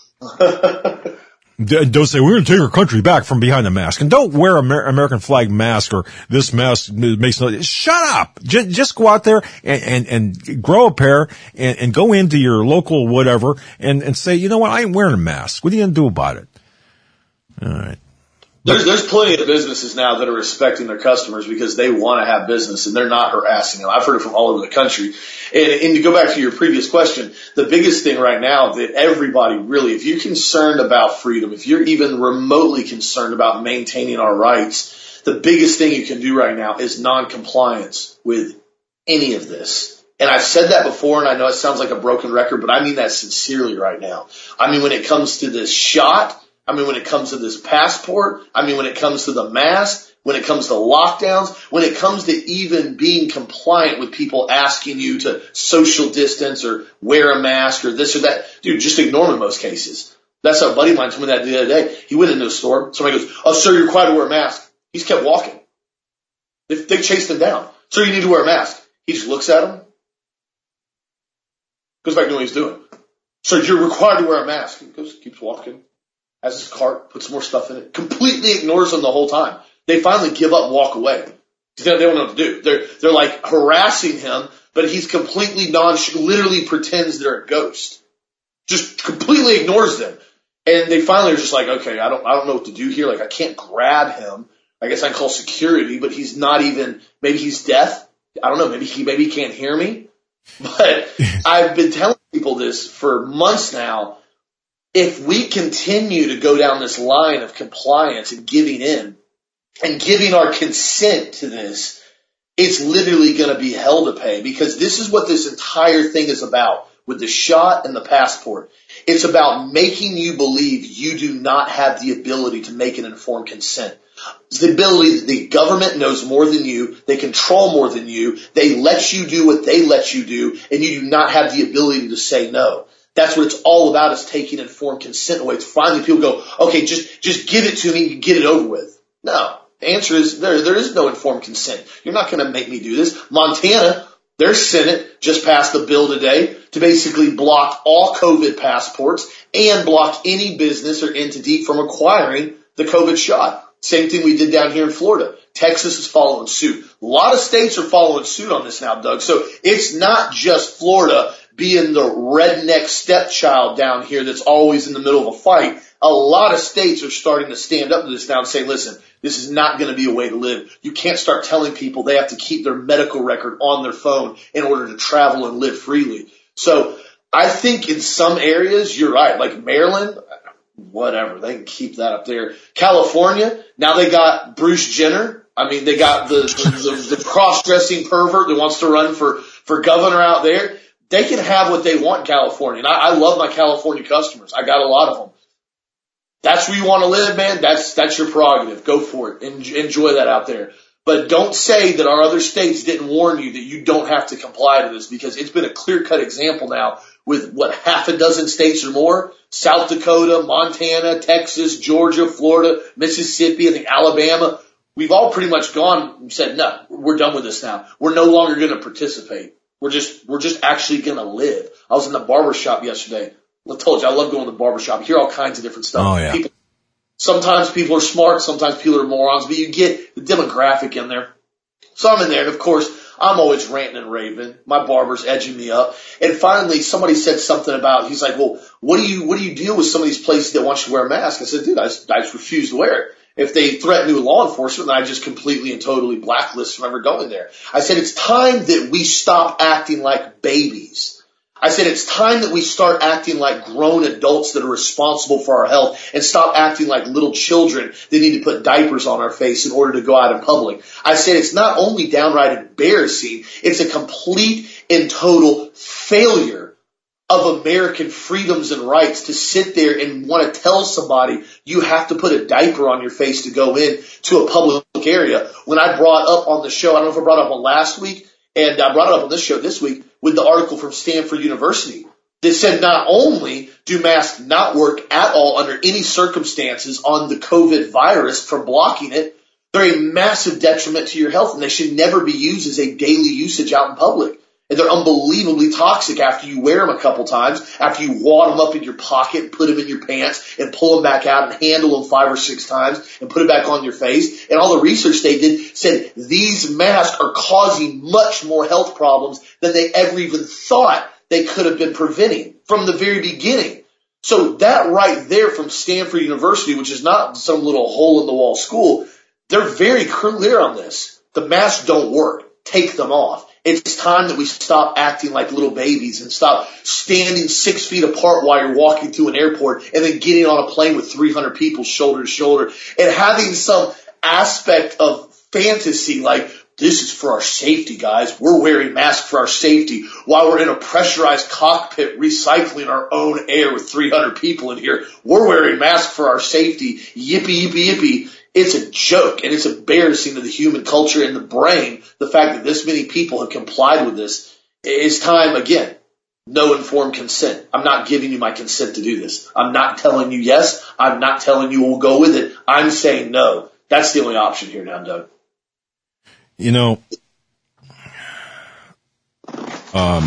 D- Don't say we're going to take our country back from behind a mask, and don't wear a Amer- American flag mask or this mask makes no. Shut up! Just, just go out there and, and, and grow a pair and, and go into your local whatever and, and say, you know what? I ain't wearing a mask. What are you going to do about it? All right. there's there's plenty of businesses now that are respecting their customers because they want to have business and they're not harassing them. I've heard it from all over the country. And, and to go back to your previous question, the biggest thing right now that everybody really, if you're concerned about freedom, if you're even remotely concerned about maintaining our rights, the biggest thing you can do right now is non-compliance with any of this. And I've said that before, and I know it sounds like a broken record, but I mean that sincerely right now. I mean, when it comes to this shot, I mean, when it comes to this passport, I mean, when it comes to the mask, when it comes to lockdowns, when it comes to even being compliant with people asking you to social distance or wear a mask or this or that, dude, just ignore them in most cases. That's how a buddy of mine told me that the other day. He went into a store. Somebody goes, oh, sir, you're required to wear a mask. He just kept walking. They, they chased him down. Sir, you need to wear a mask. He just looks at him, goes back to what he's doing. Sir, you're required to wear a mask. He goes, keeps walking, has his cart, puts more stuff in it, completely ignores them the whole time. They finally give up and walk away. They don't know what to do. They're, they're like harassing him, but he's completely non, literally pretends they're a ghost. Just completely ignores them. And they finally are just like, okay, I don't, I don't know what to do here. Like, I can't grab him. I guess I can call security, but he's not even, maybe he's deaf. I don't know. Maybe he, maybe he can't hear me. But I've been telling people this for months now. If we continue to go down this line of compliance and giving in and giving our consent to this, it's literally going to be hell to pay, because this is what this entire thing is about with the shot and the passport. It's about making you believe you do not have the ability to make an informed consent. It's the ability that the government knows more than you, they control more than you, they let you do what they let you do, and you do not have the ability to say no. That's what it's all about, is taking informed consent away. It's finally people go, okay, just, just give it to me and get it over with. No. The answer is there, there is no informed consent. You're not going to make me do this. Montana, their Senate just passed a bill today to basically block all COVID passports and block any business or entity from acquiring the COVID shot. Same thing we did down here in Florida. Texas is following suit. A lot of states are following suit on this now, Doug. So it's not just Florida being the redneck stepchild down here that's always in the middle of a fight. A lot of states are starting to stand up to this now and say, listen, this is not going to be a way to live. You can't start telling people they have to keep their medical record on their phone in order to travel and live freely. So I think in some areas, you're right. Like Maryland, whatever, they can keep that up there. California, now they got Bruce Jenner. I mean, they got the, the, the, the cross-dressing pervert that wants to run for, for governor out there. They can have what they want in California. And I, I love my California customers. I got a lot of them. That's where you want to live, man. That's, that's your prerogative. Go for it. En- enjoy that out there. But don't say that our other states didn't warn you that you don't have to comply to this, because it's been a clear-cut example now with, what, half a dozen states or more? South Dakota, Montana, Texas, Georgia, Florida, Mississippi, I think Alabama. We've all pretty much gone and said, no, we're done with this now. We're no longer going to participate. We're just, we're just actually going to live. I was in the barber shop yesterday. I told you, I love going to the barbershop. You hear all kinds of different stuff. Oh, yeah. People, sometimes people are smart, sometimes people are morons, but you get the demographic in there. So I'm in there, and of course, I'm always ranting and raving. My barber's edging me up. And finally, somebody said something about, he's like, well, what do you, what do you deal with some of these places that want you to wear a mask? I said, dude, I just, I just refuse to wear it. If they threaten new law enforcement, then I just completely and totally blacklist from ever going there. I said, it's time that we stop acting like babies. I said, it's time that we start acting like grown adults that are responsible for our health and stop acting like little children that need to put diapers on our face in order to go out in public. I said, it's not only downright embarrassing, it's a complete and total failure of American freedoms and rights to sit there and want to tell somebody you have to put a diaper on your face to go in to a public area. When I brought up on the show, I don't know if I brought it up on last week, and I brought it up on this show this week with the article from Stanford University that said not only do masks not work at all under any circumstances on the COVID virus for blocking it, they're a massive detriment to your health, and they should never be used as a daily usage out in public. And they're unbelievably toxic after you wear them a couple times, after you wad them up in your pocket and put them in your pants and pull them back out and handle them five or six times and put it back on your face. And all the research they did said these masks are causing much more health problems than they ever even thought they could have been preventing from the very beginning. So that right there from Stanford University, which is not some little hole-in-the-wall school, they're very clear on this. The masks don't work. Take them off. It's time that we stop acting like little babies and stop standing six feet apart while you're walking through an airport and then getting on a plane with three hundred people shoulder to shoulder and having some aspect of fantasy like this is for our safety, guys. We're wearing masks for our safety while we're in a pressurized cockpit recycling our own air with three hundred people in here. We're wearing masks for our safety. Yippee, yippee, yippee. It's a joke, and it's embarrassing to the human culture and the brain, the fact that this many people have complied with this. It's time, again, no informed consent. I'm not giving you my consent to do this. I'm not telling you yes. I'm not telling you we'll go with it. I'm saying no. That's the only option here now, Doug. You know, um,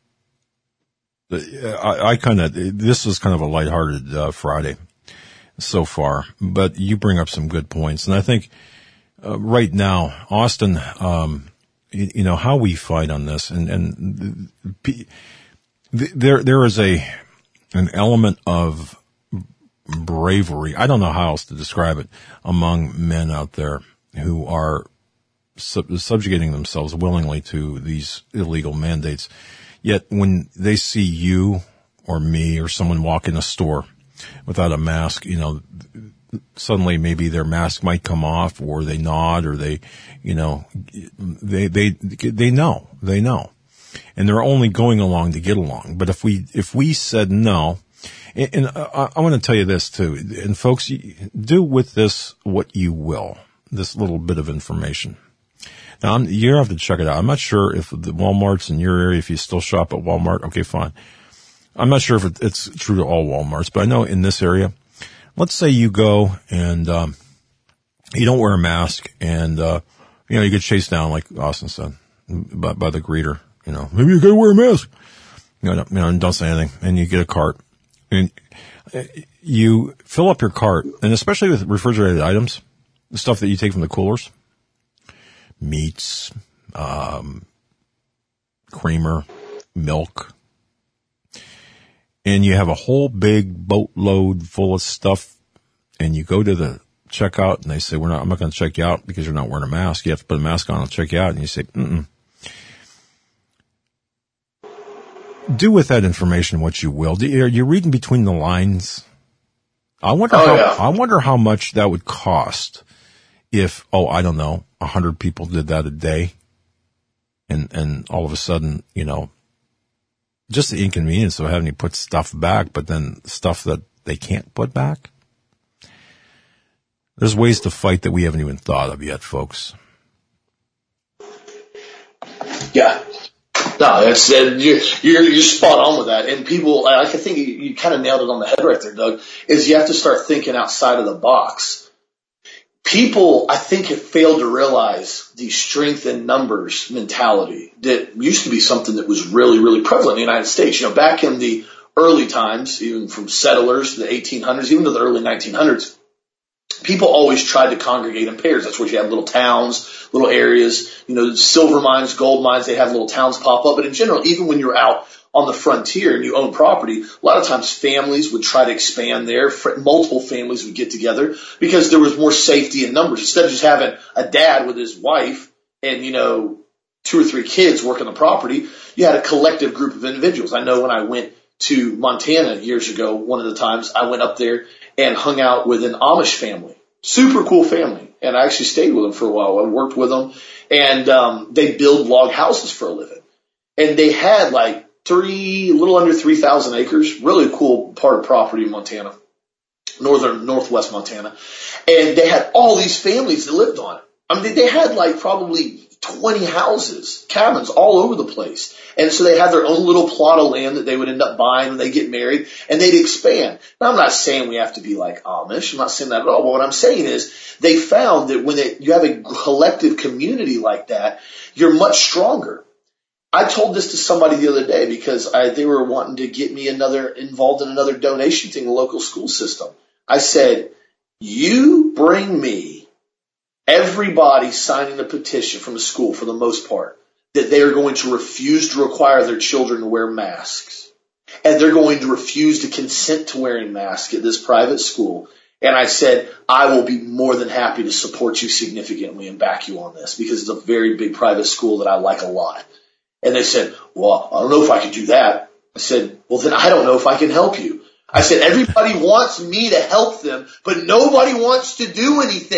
I, I kind of, this was kind of a lighthearted uh, Friday so far, but you bring up some good points. And I think uh, right now, Austin, um, you, you know, how we fight on this, and, and the, the, there there is a an element of bravery, I don't know how else to describe it, among men out there who are sub- subjugating themselves willingly to these illegal mandates. Yet when they see you or me or someone walk in a store without a mask, you know, suddenly maybe their mask might come off, or they nod, or they, you know, they, they, they know, they know. And they're only going along to get along. But if we, if we said no, and, and I, I want to tell you this too, and folks, do with this what you will, this little bit of information. Now, I'm, you have to check it out. I'm not sure if the Walmarts in your area, if you still shop at Walmart, okay, fine. I'm not sure if it, it's true to all Walmarts, but I know in this area, let's say you go and um, you don't wear a mask, and uh, you know you get chased down, like Austin said, by, by the greeter. You know, maybe you gotta wear a mask. You know, you know, and don't say anything, and you get a cart, and you fill up your cart, and especially with refrigerated items, the stuff that you take from the coolers, meats, um, creamer, milk. And you have a whole big boatload full of stuff, and you go to the checkout, and they say, "We're not. I'm not going to check you out because you're not wearing a mask. You have to put a mask on. I'll check you out." And you say, "Mm-mm." Do with that information what you will. Are you reading between the lines? I wonder. Oh, how, yeah. I wonder how much that would cost if, oh, I don't know, a hundred people did that a day, and and all of a sudden, you know. Just the inconvenience of having to put stuff back, but then stuff that they can't put back. There's ways to fight that we haven't even thought of yet, folks. Yeah. No, that's, uh, you're, you're, you're spot on with that. And people, I think you, you kind of nailed it on the head right there, Doug, is you have to start thinking outside of the box. People, I think, have failed to realize the strength in numbers mentality that used to be something that was really, really prevalent in the United States. You know, back in the early times, even from settlers to the eighteen hundreds, even to the early nineteen hundreds, people always tried to congregate in pairs. That's where you have little towns, little areas, you know, silver mines, gold mines, they have little towns pop up. But in general, even when you're out on the frontier and you own property, a lot of times families would try to expand there. Multiple families would get together because there was more safety in numbers. Instead of just having a dad with his wife and, you know, two or three kids working the property, you had a collective group of individuals. I know when I went to Montana years ago, one of the times I went up there and hung out with an Amish family. Super cool family. And I actually stayed with them for a while. I worked with them, and um, they build log houses for a living. And they had like three, a little under three thousand acres, really cool part of property in Montana, northern, northwest Montana. And they had all these families that lived on it. I mean, they had like probably twenty houses, cabins all over the place. And so they had their own little plot of land that they would end up buying when they get married, and they'd expand. Now, I'm not saying we have to be like Amish. I'm not saying that at all. But what I'm saying is they found that when it, you have a collective community like that, you're much stronger. I told this to somebody the other day because I, they were wanting to get me another involved in another donation thing, the local school system. I said, you bring me everybody signing a petition from the school for the most part that they are going to refuse to require their children to wear masks. And they're going to refuse to consent to wearing masks at this private school. And I said, I will be more than happy to support you significantly and back you on this because it's a very big private school that I like a lot. And they said, well, I don't know if I can do that. I said, well, then I don't know if I can help you. I said, everybody wants me to help them, but nobody wants to do anything.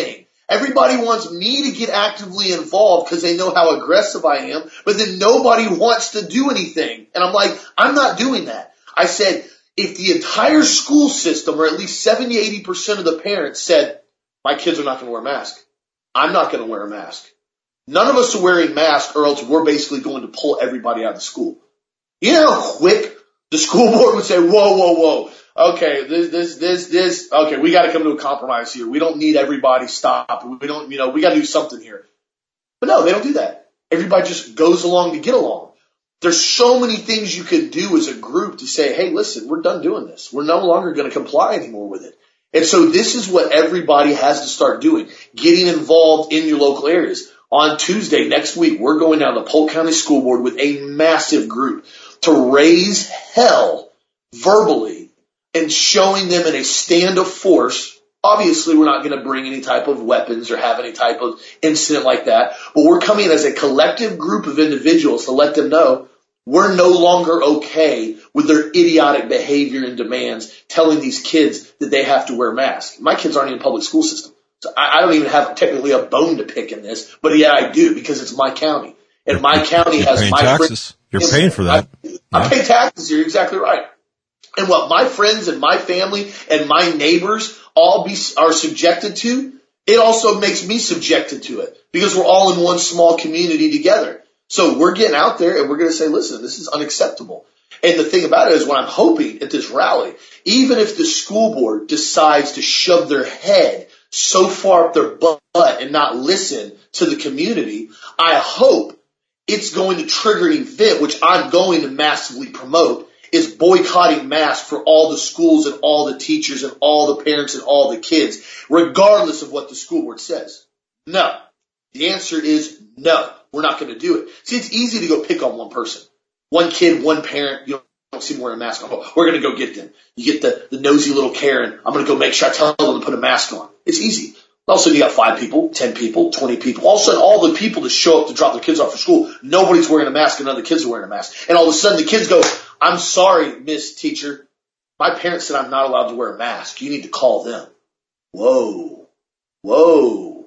Everybody wants me to get actively involved because they know how aggressive I am, but then nobody wants to do anything. And I'm like, I'm not doing that. I said, if the entire school system, or at least seventy, eighty percent of the parents said, my kids are not going to wear a mask, I'm not going to wear a mask. None of us are wearing masks, or else we're basically going to pull everybody out of school. You know how quick the school board would say, whoa, whoa, whoa. Okay, this, this, this, this, okay, we gotta come to a compromise here. We don't need everybody stop. We don't, you know, we gotta do something here. But no, they don't do that. Everybody just goes along to get along. There's so many things you could do as a group to say, hey, listen, we're done doing this. We're no longer gonna comply anymore with it. And so this is what everybody has to start doing, getting involved in your local areas. On Tuesday, next week, we're going down to Polk County School Board with a massive group to raise hell verbally and showing them in a stand of force. Obviously, we're not going to bring any type of weapons or have any type of incident like that, but we're coming as a collective group of individuals to let them know we're no longer okay with their idiotic behavior and demands telling these kids that they have to wear masks. My kids aren't in the public school system, so I, I don't even have technically a bone to pick in this, but yeah, I do because it's my county. And my county You're has paying my taxes. You're paying for that. I, I pay taxes. You're exactly right. And what my friends and my family and my neighbors all be are subjected to, it also makes me subjected to it because we're all in one small community together. So we're getting out there and we're going to say, listen, this is unacceptable. And the thing about it is what I'm hoping at this rally, even if the school board decides to shove their head so far up their butt and not listen to the community, I hope it's going to trigger an event, which I'm going to massively promote, is boycotting masks for all the schools and all the teachers and all the parents and all the kids, regardless of what the school board says. No. The answer is no. We're not going to do it. See, it's easy to go pick on one person. One kid, one parent, you don't see them wearing a mask on. Oh, we're going to go get them. You get the, the nosy little Karen. I'm going to go make sure I tell them to put a mask on. It's easy. All of a sudden you got five people, ten people, twenty people. All of a sudden all the people that show up to drop their kids off for school, nobody's wearing a mask and none of the kids are wearing a mask. And all of a sudden the kids go, I'm sorry, Miss Teacher. My parents said I'm not allowed to wear a mask. You need to call them. Whoa. Whoa.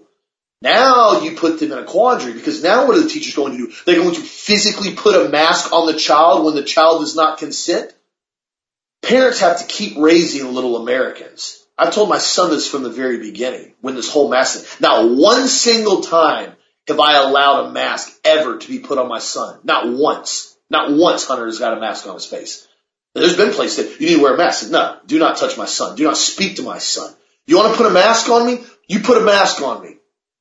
Now you put them in a quandary because now what are the teachers going to do? They're going to physically put a mask on the child when the child does not consent? Parents have to keep raising little Americans. I've told my son this from the very beginning when this whole mask thing. Not one single time have I allowed a mask ever to be put on my son. Not once. Not once Hunter has got a mask on his face. There's been places that you need to wear a mask. I said, no, do not touch my son. Do not speak to my son. You want to put a mask on me? You put a mask on me.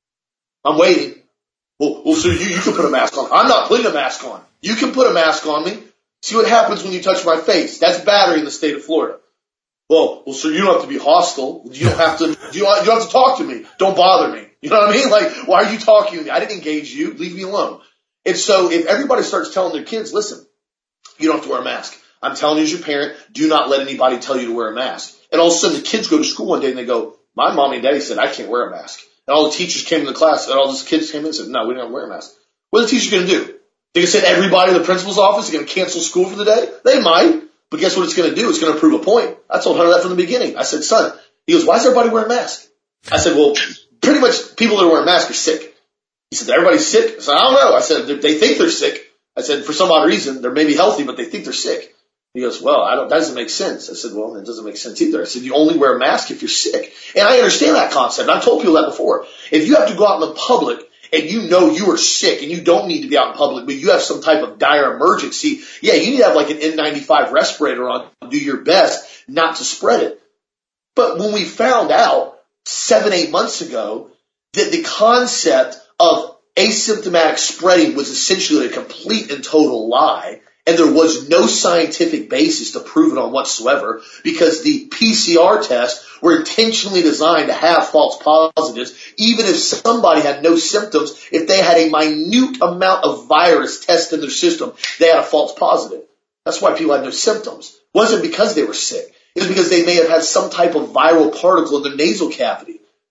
I'm waiting. Well, well, so you, you can put a mask on. I'm not putting a mask on. You can put a mask on me. See what happens when you touch my face. That's battery in the state of Florida. Well, well, sir, you don't have to be hostile. You don't have to, you don't, you don't have to talk to me. Don't bother me. You know what I mean? Like, why are you talking to me? I didn't engage you. Leave me alone. And so if everybody starts telling their kids, listen, you don't have to wear a mask. I'm telling you as your parent, do not let anybody tell you to wear a mask. And all of a sudden the kids go to school one day and they go, my mommy and daddy said I can't wear a mask. And all the teachers came to the class and all these kids came in and said, no, we don't wear a mask. What are the teachers going to do? They're going to send everybody to the principal's office? They're going to cancel school for the day? They might. But guess what it's going to do? It's going to prove a point. I told Hunter that from the beginning. I said, son, he goes, why is everybody wearing masks? I said, well, pretty much people that are wearing masks are sick. He said, everybody's sick? I said, I don't know. I said, they think they're sick. I said, for some odd reason, they're maybe healthy, but they think they're sick. He goes, well, I don't, that doesn't make sense. I said, well, it doesn't make sense either. I said, you only wear a mask if you're sick. And I understand that concept. And I've told people that before. If you have to go out in the public and you know you are sick and you don't need to be out in public, but you have some type of dire emergency, yeah, you need to have like an N ninety-five respirator on and do your best not to spread it. But when we found out seven, eight months ago that the concept of asymptomatic spreading was essentially a complete and total lie, and there was no scientific basis to prove it on whatsoever because the P C R tests were intentionally designed to have false positives. Even if somebody had no symptoms, if they had a minute amount of virus test in their system, they had a false positive. That's why people had no symptoms. It wasn't because they were sick. It was because they may have had some type of viral particle in their nasal cavity.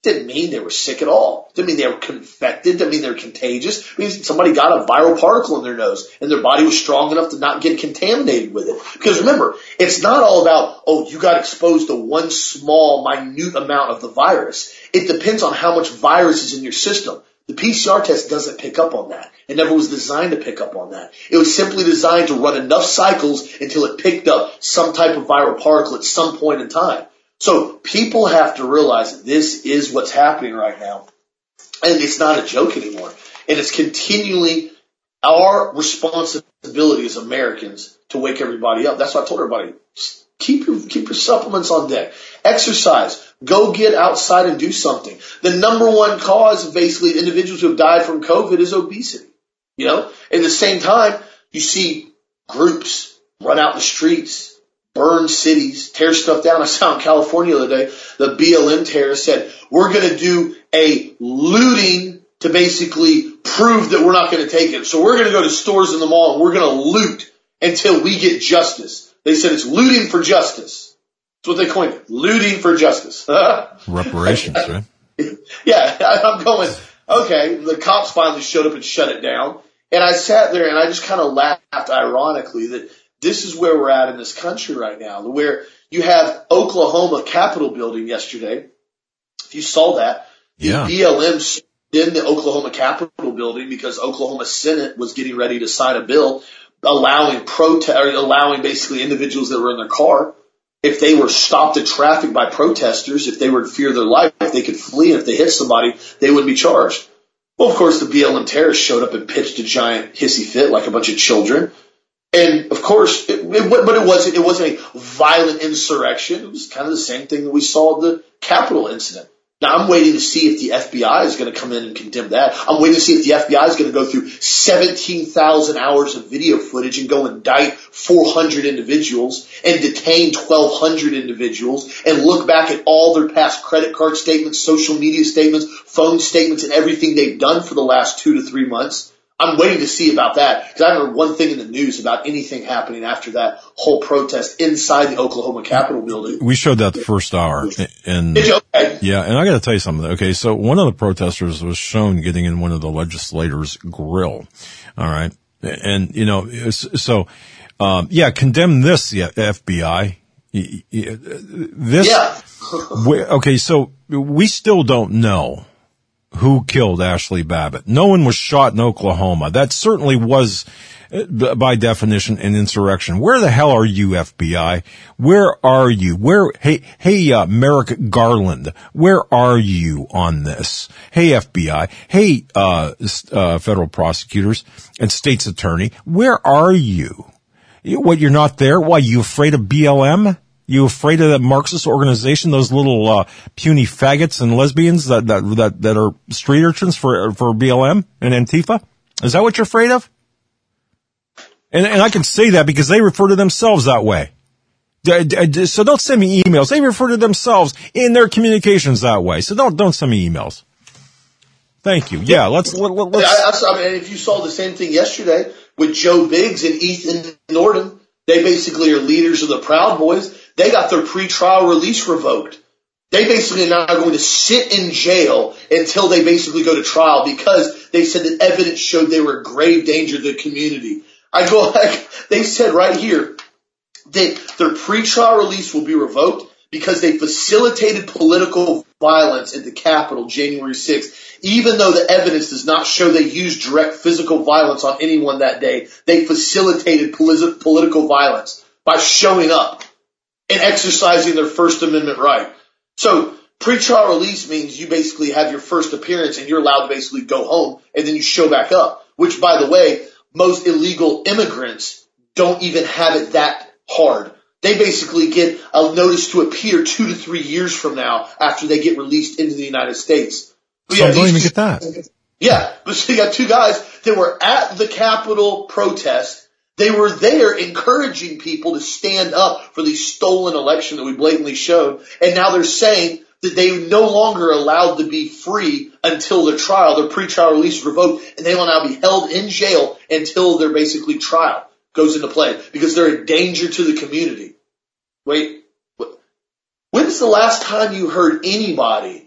Didn't mean they were sick at all. Didn't mean they were infected. Didn't mean they were contagious. It means somebody got a viral particle in their nose and their body was strong enough to not get contaminated with it. Because remember, it's not all about, oh, you got exposed to one small, minute amount of the virus. It depends on how much virus is in your system. The P C R test doesn't pick up on that. It never was designed to pick up on that. It was simply designed to run enough cycles until it picked up some type of viral particle at some point in time. So people have to realize that this is what's happening right now. And it's not a joke anymore. And it's continually our responsibility as Americans to wake everybody up. That's why I told everybody, keep your, keep your supplements on deck. Exercise. Go get outside and do something. The number one cause of basically individuals who have died from COVID is obesity. You know, at the same time, you see groups run out in the streets, burn cities, tear stuff down. I saw in California the other day, the B L M terrorists said, we're going to do a looting to basically prove that we're not going to take it. So we're going to go to stores in the mall and we're going to loot until we get justice. They said it's looting for justice. That's what they coined it. Looting for justice. Reparations, right? Yeah, I'm going, okay, the cops finally showed up and shut it down. And I sat there and I just kind of laughed ironically that this is where we're at in this country right now, where you have Oklahoma Capitol building yesterday. If you saw that, yeah. The B L M in the Oklahoma Capitol building because Oklahoma Senate was getting ready to sign a bill allowing protest, or allowing basically individuals that were in their car, if they were stopped in traffic by protesters, if they were in fear of their life, they could flee. And if they hit somebody, they wouldn't be charged. Well, of course, the B L M terrorists showed up and pitched a giant hissy fit like a bunch of children. And of course, it, it, but it wasn't, it wasn't a violent insurrection. It was kind of the same thing that we saw at the Capitol incident. Now, I'm waiting to see if the F B I is going to come in and condemn that. I'm waiting to see if the F B I is going to go through seventeen thousand hours of video footage and go indict four hundred individuals and detain twelve hundred individuals and look back at all their past credit card statements, social media statements, phone statements, and everything they've done for the last two to three months. I'm waiting to see about that because I haven't heard one thing in the news about anything happening after that whole protest inside the Oklahoma Capitol building. We showed that the first hour. And Did you? Okay. Yeah, and I got to tell you something. Okay, so one of the protesters was shown getting in one of the legislators' grill. All right. And, you know, so, um, yeah, condemn this, the F B I. This. Yeah. Okay, so we still don't know who killed Ashley Babbitt. No one was shot in Oklahoma. That certainly was, by definition, an insurrection. Where the hell are you, F B I? Where are you? Where, hey, hey, uh, Merrick Garland, where are you on this? Hey, F B I. Hey, uh, uh, federal prosecutors and state's attorney, where are you? What, you're not there? Why, you afraid of B L M? You afraid of that Marxist organization, those little uh, puny faggots and lesbians that, that that that are street urchins for for B L M and Antifa? Is that what you're afraid of? And and I can say that because they refer to themselves that way. So don't send me emails. They refer to themselves in their communications that way. So don't don't send me emails. Thank you. Yeah, let's let, let's. I, I mean, if you saw the same thing yesterday with Joe Biggs and Ethan Norton, they basically are leaders of the Proud Boys. They got their pretrial release revoked. They basically are now going to sit in jail until they basically go to trial because they said that evidence showed they were a grave danger to the community. I go like, they said right here that their pretrial release will be revoked because they facilitated political violence at the Capitol January sixth. Even though the evidence does not show they used direct physical violence on anyone that day, they facilitated politi- political violence by showing up and exercising their First Amendment right. So pretrial release means you basically have your first appearance and you're allowed to basically go home and then you show back up, which, by the way, most illegal immigrants don't even have it that hard. They basically get a notice to appear two to three years from now after they get released into the United States. But so yeah, I don't even get that. Yeah, but so you got two guys that were at the Capitol protest. They were there encouraging people to stand up for the stolen election that we blatantly showed. And now they're saying that they no longer allowed to be free until their trial. Their pretrial release is revoked and they will now be held in jail until their basically trial goes into play because they're a danger to the community. Wait, when's the last time you heard anybody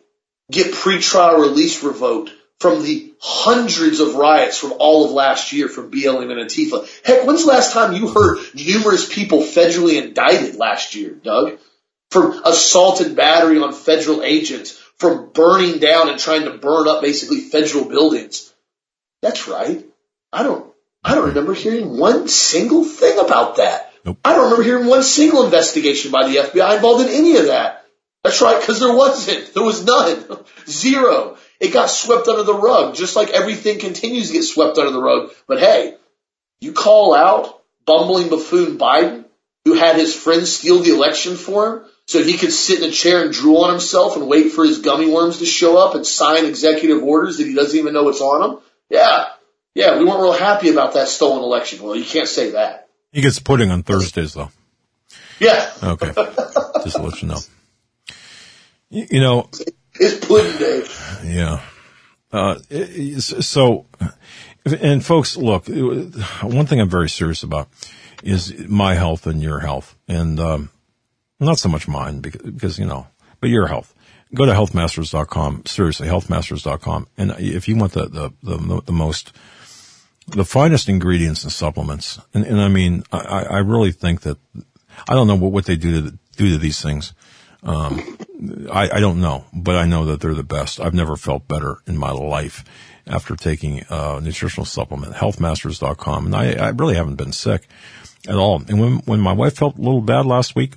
get pretrial release revoked from the hundreds of riots from all of last year from B L M and Antifa. Heck, when's the last time you heard numerous people federally indicted last year, Doug? For assault and battery on federal agents, for burning down and trying to burn up basically federal buildings. That's right. I don't, I don't remember hearing one single thing about that. Nope. I don't remember hearing one single investigation by the F B I involved in any of that. That's right, because there wasn't. There was none. Zero. It got swept under the rug, just like everything continues to get swept under the rug. But hey, you call out bumbling buffoon Biden, who had his friends steal the election for him so he could sit in a chair and drool on himself and wait for his gummy worms to show up and sign executive orders that he doesn't even know what's on them? Yeah. Yeah, we weren't real happy about that stolen election. Well, you can't say that. He gets pudding on Thursdays, though. Yeah. Okay. Just to let you know. You, you know. It's pudding day. Yeah. Uh, so, and folks, look, one thing I'm very serious about is my health and your health. And, um, not so much mine because, because, you know, but your health. Go to health masters dot com. Seriously, health masters dot com. And if you want the, the, the, the most, the finest ingredients and supplements, and, and I mean, I, I really think that, I don't know what, what they do to, do to these things. Um, I, I don't know, but I know that they're the best. I've never felt better in my life after taking a nutritional supplement, health masters dot com. And I, I really haven't been sick at all. And when, when my wife felt a little bad last week,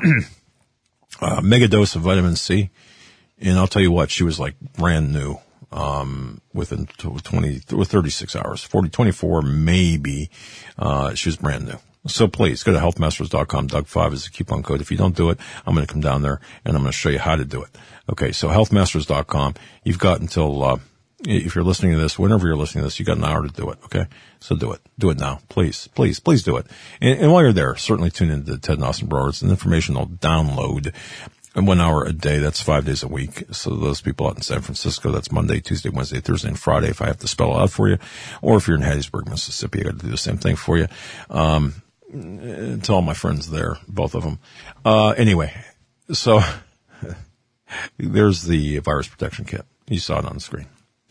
uh, mega dose of vitamin C. And I'll tell you what, she was like brand new, um, within twenty, thirty-six hours, forty, twenty-four, maybe, uh, she was brand new. So please go to health masters dot com. Doug five is the coupon code. If you don't do it, I'm going to come down there and I'm going to show you how to do it. Okay. So health masters dot com. You've got until, uh, if you're listening to this, whenever you're listening to this, you got an hour to do it. Okay. So do it. Do it now. Please, please, please do it. And, and while you're there, certainly tune into the Ted and Austin Brower. It's an informational download. And one hour a day, that's five days a week. So those people out in San Francisco, that's Monday, Tuesday, Wednesday, Thursday, and Friday, if I have to spell it out for you. Or if you're in Hattiesburg, Mississippi, I got to do the same thing for you. Um, to all my friends there, both of them. Uh, anyway, so there's the virus protection kit. You saw it on the screen.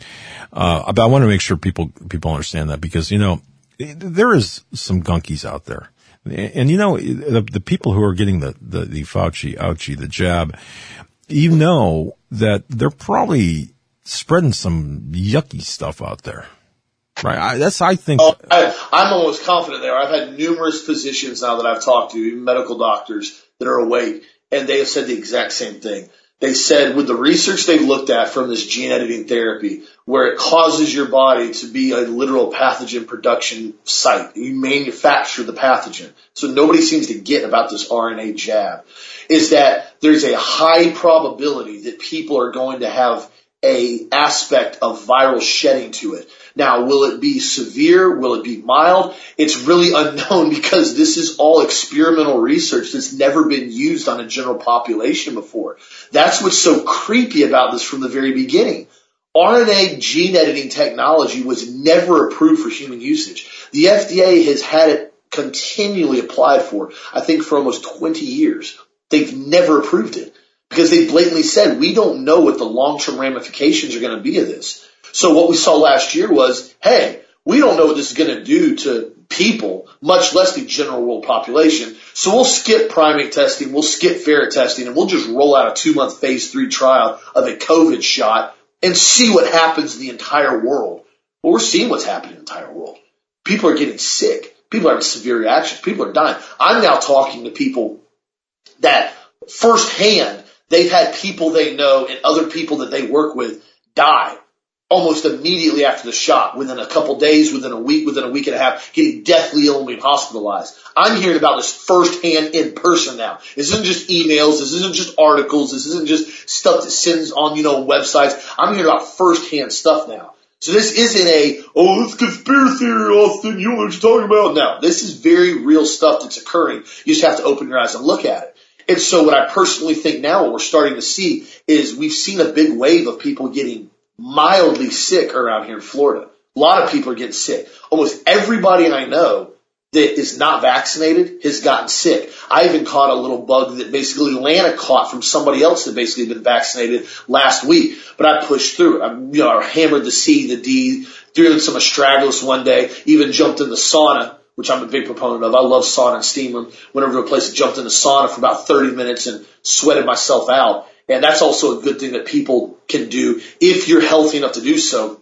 Uh, but I want to make sure people, people understand that because, you know, there is some gunkies out there. And, you know, the, the people who are getting the, the, the Fauci, ouchie, the jab, you know that they're probably spreading some yucky stuff out there. Right. I, that's, I think. Oh, I, I'm almost confident there. I've had numerous physicians now that I've talked to, even medical doctors that are awake, and they have said the exact same thing. They said with the research they've looked at from this gene editing therapy, where it causes your body to be a literal pathogen production site. You manufacture the pathogen. So nobody seems to get about this R N A jab, is that there's a high probability that people are going to have a aspect of viral shedding to it. Now, will it be severe? Will it be mild? It's really unknown because this is all experimental research that's never been used on a general population before. That's what's so creepy about this from the very beginning. R N A gene editing technology was never approved for human usage. The F D A has had it continually applied for, I think, for almost twenty years. They've never approved it because they blatantly said, we don't know what the long-term ramifications are going to be of this. So what we saw last year was, hey, we don't know what this is going to do to people, much less the general world population. So we'll skip primate testing, we'll skip ferret testing, and we'll just roll out a two-month phase three trial of a COVID shot and see what happens in the entire world. Well, we're seeing what's happening in the entire world. People are getting sick. People are having severe reactions. People are dying. I'm now talking to people that firsthand, they've had people they know and other people that they work with die almost immediately after the shot, within a couple days, within a week, within a week and a half, getting deathly ill and being hospitalized. I'm hearing about this firsthand in person now. This isn't just emails. This isn't just articles. This isn't just stuff that sends on, you know, websites. I'm hearing about firsthand stuff now. So this isn't a, oh, it's conspiracy theory, Austin. You don't know what you're talking about. No, this is very real stuff that's occurring. You just have to open your eyes and look at it. And so what I personally think now, what we're starting to see is we've seen a big wave of people getting mildly sick around here in Florida. A lot of people are getting sick. Almost everybody I know that is not vaccinated has gotten sick. I even caught a little bug that basically Lana caught from somebody else that basically had been vaccinated last week. But I pushed through. I, you know, I hammered the C, the D, threw in some astragalus one day, even jumped in the sauna, which I'm a big proponent of. I love sauna and steam room. Went over to a place and jumped in the sauna for about thirty minutes and sweated myself out. And that's also a good thing that people can do if you're healthy enough to do so.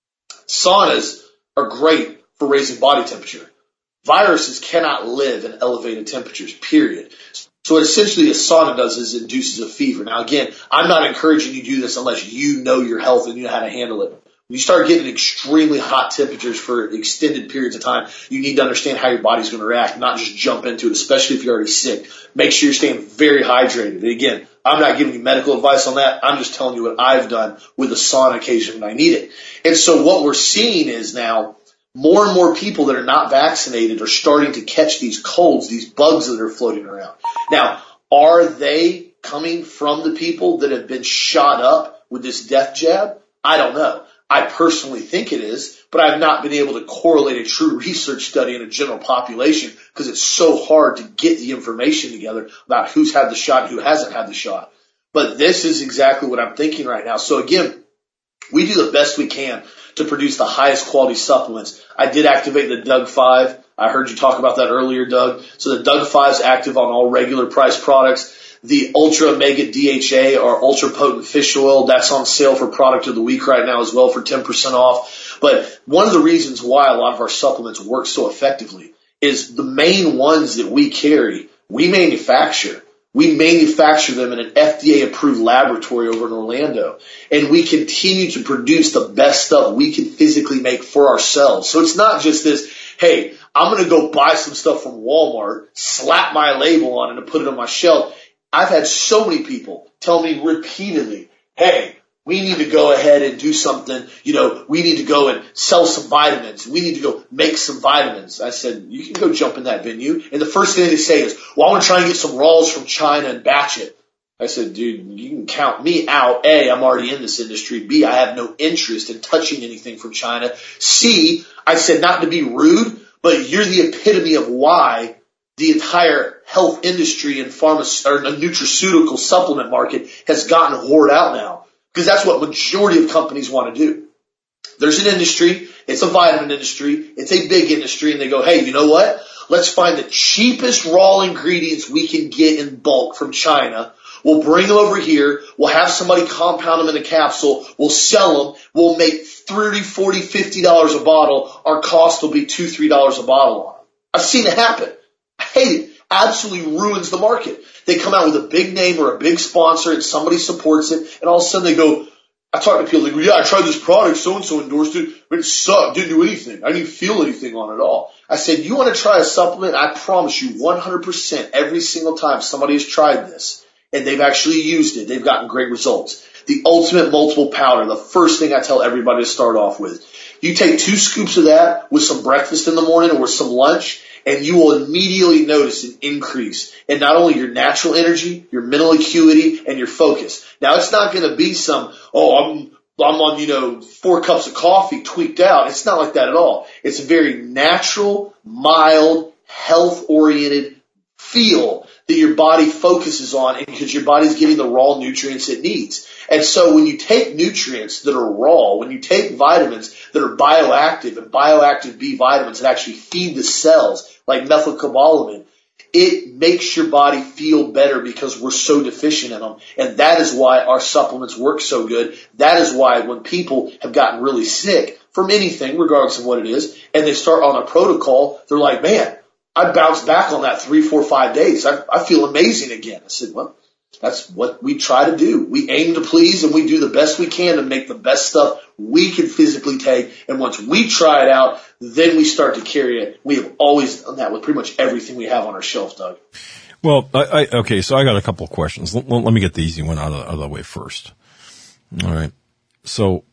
Saunas are great for raising body temperature. Viruses cannot live in elevated temperatures, period. So what essentially a sauna does is induces a fever. Now, again, I'm not encouraging you to do this unless you know your health and you know how to handle it. When you start getting extremely hot temperatures for extended periods of time, you need to understand how your body's going to react, not just jump into it, especially if you're already sick. Make sure you're staying very hydrated. And again, I'm not giving you medical advice on that. I'm just telling you what I've done with a sauna occasion when I need it. And so what we're seeing is now more and more people that are not vaccinated are starting to catch these colds, these bugs that are floating around. Now, are they coming from the people that have been shot up with this death jab? I don't know. I personally think it is, but I've not been able to correlate a true research study in a general population because it's so hard to get the information together about who's had the shot and who hasn't had the shot. But this is exactly what I'm thinking right now. So again, we do the best we can to produce the highest quality supplements. I did activate the Doug five. I heard you talk about that earlier, Doug. So the Doug five is active on all regular price products. The Ultra Mega D H A or Ultra Potent Fish Oil, that's on sale for Product of the Week right now as well for ten percent off. But one of the reasons why a lot of our supplements work so effectively is the main ones that we carry, we manufacture. We manufacture them in an F D A-approved laboratory over in Orlando, and we continue to produce the best stuff we can physically make for ourselves. So it's not just this, hey, I'm going to go buy some stuff from Walmart, slap my label on it, and put it on my shelf. I've had so many people tell me repeatedly, hey, we need to go ahead and do something, you know, we need to go and sell some vitamins. We need to go make some vitamins. I said, you can go jump in that venue. And the first thing they say is, well, I want to try and get some raws from China and batch it. I said, dude, you can count me out. A, I'm already in this industry. B, I have no interest in touching anything from China. C, I said, not to be rude, but you're the epitome of why the entire health industry and pharma or the nutraceutical supplement market has gotten whored out now. Because that's what majority of companies want to do. There's an industry, it's a vitamin industry, it's a big industry, and they go, hey, you know what? Let's find the cheapest raw ingredients we can get in bulk from China. We'll bring them over here. We'll have somebody compound them in a capsule. We'll sell them. We'll make thirty, forty, fifty dollars a bottle. Our cost will be two, three dollars a bottle on them. I've seen it happen. I hate it. Absolutely ruins the market. They come out with a big name or a big sponsor and somebody supports it, and all of a sudden they go, I talk to people, they go, yeah, I tried this product, so-and-so endorsed it, but it sucked, didn't do anything. I didn't feel anything on it at all. I said, you want to try a supplement? I promise you one hundred percent every single time somebody has tried this and they've actually used it, they've gotten great results. The Ultimate Multiple Powder, the first thing I tell everybody to start off with. You take two scoops of that with some breakfast in the morning or with some lunch, and you will immediately notice an increase in not only your natural energy, your mental acuity, and your focus. Now, it's not going to be some, oh, I'm, I'm on, you know, four cups of coffee tweaked out. It's not like that at all. It's a very natural, mild, health-oriented feel that your body focuses on because your body's getting the raw nutrients it needs. And so when you take nutrients that are raw, when you take vitamins that are bioactive and bioactive B vitamins that actually feed the cells, like methylcobalamin, it makes your body feel better because we're so deficient in them. And that is why our supplements work so good. That is why when people have gotten really sick from anything, regardless of what it is, and they start on a protocol, they're like, man, I bounced back on that three, four, five days. I, I feel amazing again. I said, well, that's what we try to do. We aim to please and we do the best we can to make the best stuff we can physically take. And once we try it out, then we start to carry it. We have always done that with pretty much everything we have on our shelf, Doug. Well, I, I, okay, so I got a couple of questions. Let, let me get the easy one out of, out of the way first. All right. So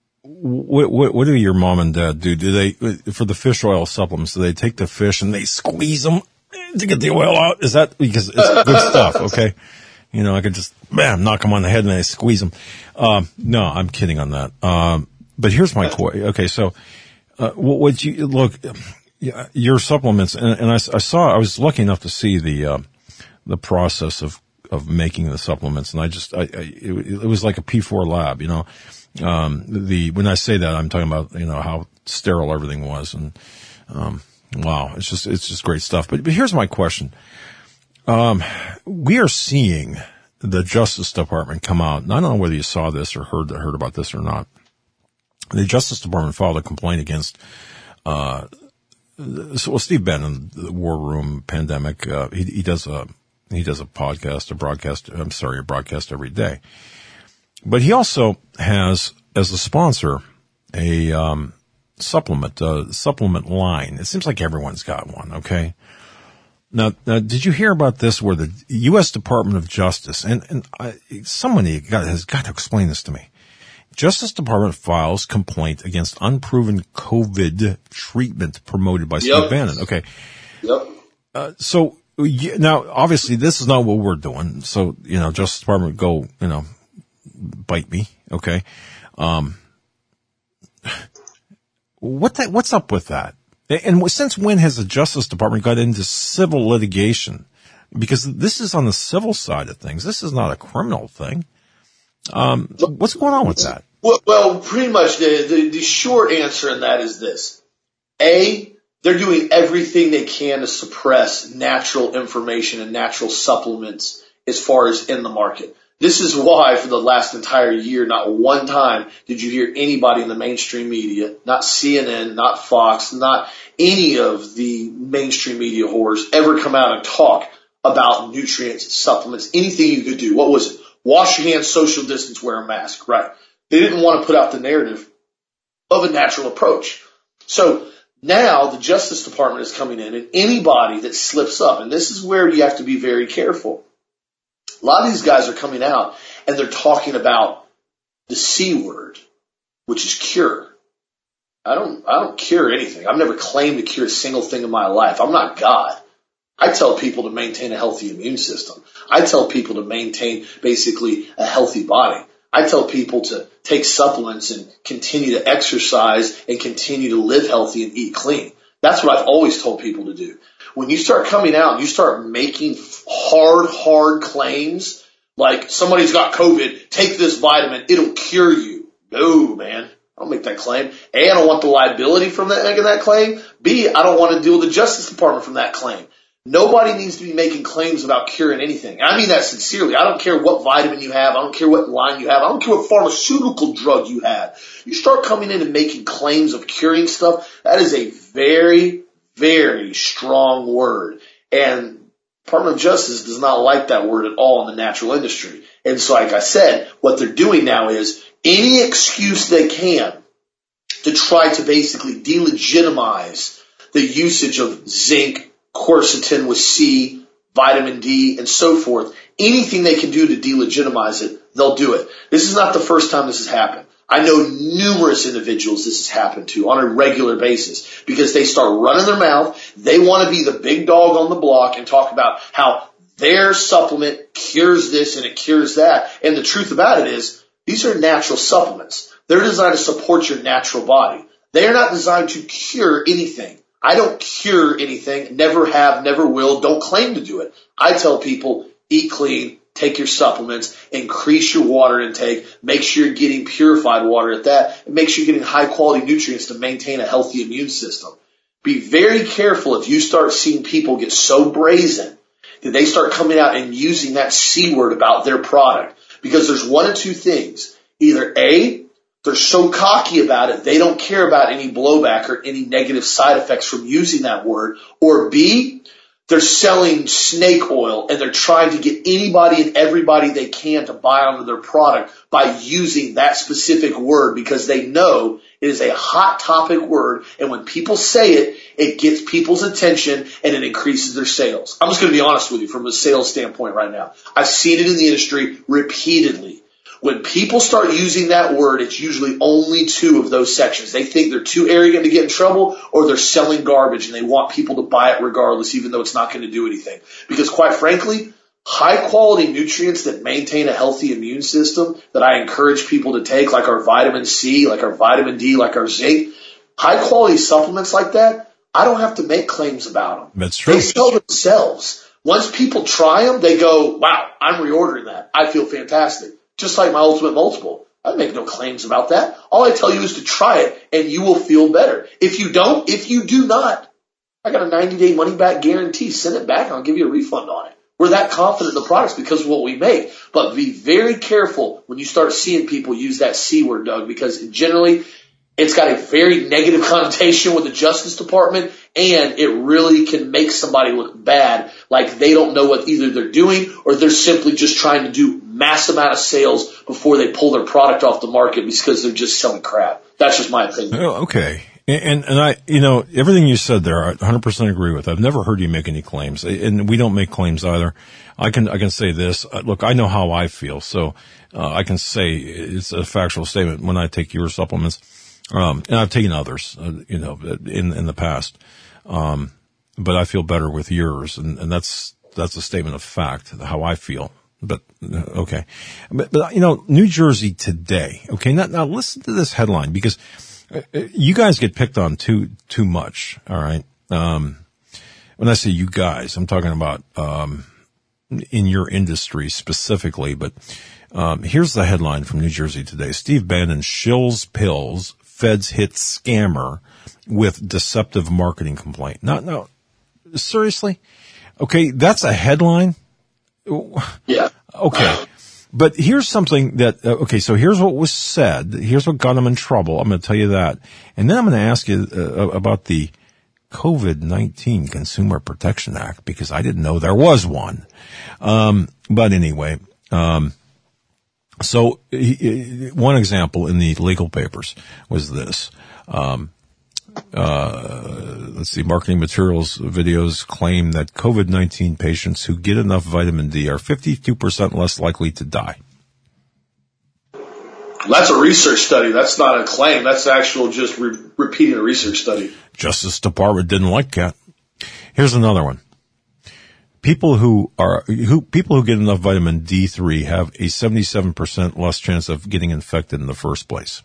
what, what, what do your mom and dad do? Do they, for the fish oil supplements, do they take the fish and they squeeze them to get the oil out? Is that, because it's good stuff, okay? You know, I could just, bam, knock them on the head and I squeeze them. Um, no, I'm kidding on that. Um, but here's my question. Okay, so, uh, what would you, look, yeah, your supplements, and, and I, I saw, I was lucky enough to see the, uh, the process of, of making the supplements. And I just, I, I it, it was like a P four lab, you know. Um, the, when I say that, I'm talking about, you know, how sterile everything was. And, um, wow, it's just, it's just great stuff. But, but here's my question. Um, we are seeing the Justice Department come out, and I don't know whether you saw this or heard, heard about this or not. The Justice Department filed a complaint against, uh, so, well, Steve Bannon, the War Room Pandemic, uh, he, he does a, he does a podcast, a broadcast, I'm sorry, a broadcast every day. But he also has, as a sponsor, a, um, supplement, uh, supplement line. It seems like everyone's got one, okay? Now, now, did you hear about this where the U S Department of Justice, and, and I, somebody got, has got to explain this to me. Justice Department files complaint against unproven COVID treatment promoted by Yep. Steve Bannon. Okay. Yep. Uh, so yeah, now, obviously, this is not what we're doing. So, you know, Justice Department, go, you know, bite me. Okay. Um, what that, what's up with that? And since when has the Justice Department got into civil litigation? Because this is on the civil side of things. This is not a criminal thing. Um, what's going on with that? Well, well pretty much the, the, the short answer in that is this. A, they're doing everything they can to suppress natural information and natural supplements as far as in the market. This is why for the last entire year, not one time did you hear anybody in the mainstream media, not C N N, not Fox, not any of the mainstream media whores ever come out and talk about nutrients, supplements, anything you could do. What was it? Wash your hands, social distance, wear a mask. Right. They didn't want to put out the narrative of a natural approach. So now the Justice Department is coming in, and anybody that slips up, and this is where you have to be very careful. A lot of these guys are coming out and they're talking about the C word, which is cure. I don't, I don't cure anything. I've never claimed to cure a single thing in my life. I'm not God. I tell people to maintain a healthy immune system. I tell people to maintain basically a healthy body. I tell people to take supplements and continue to exercise and continue to live healthy and eat clean. That's what I've always told people to do. When you start coming out and you start making hard, hard claims, like somebody's got COVID, take this vitamin, it'll cure you. No, man. I don't make that claim. A, I don't want the liability from that, making that claim. B, I don't want to deal with the Justice Department from that claim. Nobody needs to be making claims about curing anything. I mean that sincerely. I don't care what vitamin you have. I don't care what line you have. I don't care what pharmaceutical drug you have. You start coming in and making claims of curing stuff, that is a very, very strong word. And Department of Justice does not like that word at all in the natural industry. And so, like I said, what they're doing now is any excuse they can to try to basically delegitimize the usage of zinc, quercetin with C, vitamin D, and so forth. Anything they can do to delegitimize it, they'll do it. This is not the first time this has happened. I know numerous individuals this has happened to on a regular basis because they start running their mouth. They want to be the big dog on the block and talk about how their supplement cures this and it cures that. And the truth about it is these are natural supplements. They're designed to support your natural body. They are not designed to cure anything. I don't cure anything, never have, never will, don't claim to do it. I tell people, eat clean, take your supplements, increase your water intake, make sure you're getting purified water at that, and make sure you're getting high quality nutrients to maintain a healthy immune system. Be very careful if you start seeing people get so brazen that they start coming out and using that C word about their product. Because there's one of two things. Either A, they're so cocky about it, they don't care about any blowback or any negative side effects from using that word. Or B, they're selling snake oil and they're trying to get anybody and everybody they can to buy onto their product by using that specific word because they know it is a hot topic word. And when people say it, it gets people's attention and it increases their sales. I'm just going to be honest with you from a sales standpoint right now. I've seen it in the industry repeatedly. When people start using that word, it's usually only two of those sections. They think they're too arrogant to get in trouble, or they're selling garbage and they want people to buy it regardless, even though it's not going to do anything. Because quite frankly, high quality nutrients that maintain a healthy immune system that I encourage people to take, like our vitamin C, like our vitamin D, like our zinc, high quality supplements like that I don't have to make claims about them. That's true. They sell themselves. Once people try them, they go, wow, I'm reordering that. I feel fantastic. Just like my Ultimate Multiple. I make no claims about that. All I tell you is to try it, and you will feel better. If you don't, if you do not, I got a ninety-day money-back guarantee. Send it back, and I'll give you a refund on it. We're that confident in the products because of what we make. But be very careful when you start seeing people use that C word, Doug, because generally it's got a very negative connotation with the Justice Department, and it really can make somebody look bad, like they don't know what either they're doing or they're simply just trying to do mass amount of sales before they pull their product off the market because they're just selling crap. That's just my opinion. Oh, okay. And, and I, you know, everything you said there, I one hundred percent agree with. I've never heard you make any claims, and we don't make claims either. I can, I can say this. Look, I know how I feel, so uh, I can say it's a factual statement when I take your supplements, um, and I've taken others, uh, you know, in in the past, um, but I feel better with yours, and, and that's that's a statement of fact, how I feel. But okay, but, but you know, New Jersey Today. Okay, now now listen to this headline because. You guys get picked on too too much, all right? Um, when I say you guys, I'm talking about um, in your industry specifically. But um, here's the headline from New Jersey Today. Steve Bannon shills pills, feds hit scammer with deceptive marketing complaint. No, no, seriously? Okay, that's a headline? Yeah. Okay. But here's something that, uh, okay, so here's what was said. Here's what got him in trouble. I'm going to tell you that. And then I'm going to ask you uh, about the COVID nineteen Consumer Protection Act, because I didn't know there was one. Um, but anyway, um, so he, he, one example in the legal papers was this. Um, Uh, let's see, marketing materials videos claim that COVID nineteen patients who get enough vitamin D are fifty-two percent less likely to die. That's a research study. That's not a claim. That's actual just re- repeating a research study. Justice Department didn't like that. Here's another one. People who are, who, people who get enough vitamin D three have a seventy-seven percent less chance of getting infected in the first place.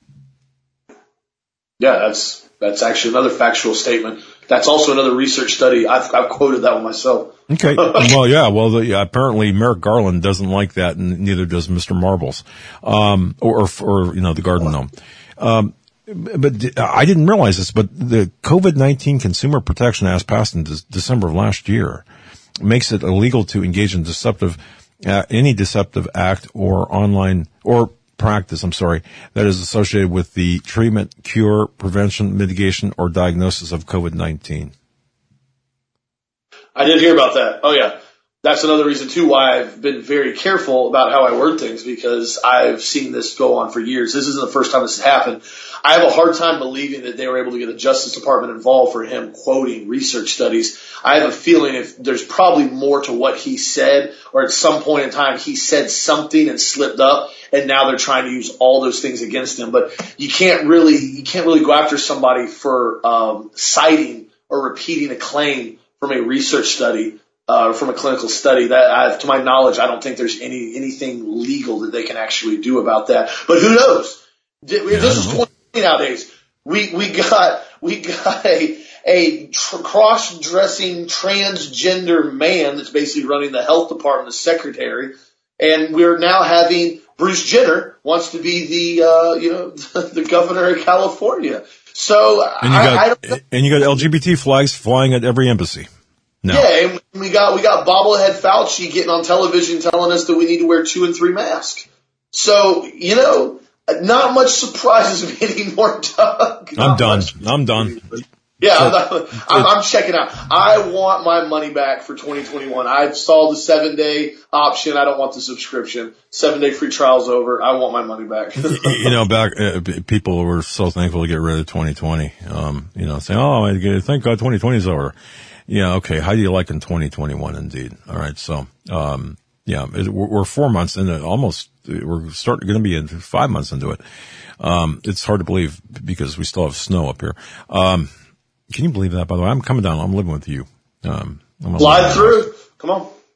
Yeah, that's, That's actually another factual statement. That's also another research study. I've, I've quoted that one myself. Okay. Well, yeah. Well, the, yeah, apparently Merrick Garland doesn't like that, and neither does Mister Marbles, um, or, or, or you know, the Garden Gnome. Um, but I didn't realize this, but the COVID nineteen Consumer Protection Act passed in de- December of last year makes it illegal to engage in deceptive, uh, any deceptive act or online or practice, I'm sorry, that is associated with the treatment, cure, prevention, mitigation, or diagnosis of COVID nineteen. I did hear about that. Oh, yeah. That's another reason, too, why I've been very careful about how I word things, because I've seen this go on for years. This isn't the first time this has happened. I have a hard time believing that they were able to get the Justice Department involved for him quoting research studies. I have a feeling if there's probably more to what he said, or at some point in time he said something and slipped up, and now they're trying to use all those things against him. But you can't really, you can't really go after somebody for um, citing or repeating a claim from a research study. Uh, from a clinical study. That, I, to my knowledge, I don't think there's any anything legal that they can actually do about that. But who knows? Yeah, this is twenty twenty nowadays. We we got we got a a tr- cross-dressing transgender man that's basically running the health department as secretary, and we're now having Bruce Jenner wants to be the uh, you know the governor of California. So and you I, got I don't know. and you got L G B T flags flying at every embassy. No. Yeah, and we got we got bobblehead Fauci getting on television telling us that we need to wear two and three masks. So, you know, not much surprises me anymore, Doug. I'm Not done. much. I'm done. Yeah, I'm, not, I'm, I'm checking out. I want my money back for twenty twenty-one. I've saw the seven day option. I don't want the subscription. Seven day free trial's over. I want my money back. You know, back uh, people were so thankful to get rid of twenty twenty. Um, you know, saying, "Oh, I thank God twenty twenty is over." Yeah, okay. How do you like in twenty twenty-one? Indeed. All right. So, um, yeah, it, we're, we're four months into almost. We're starting going to be in five months into it. Um, it's hard to believe because we still have snow up here. Um, can you believe that? By the way, I'm coming down. I'm living with you. Um, I'm Slide through. Come on.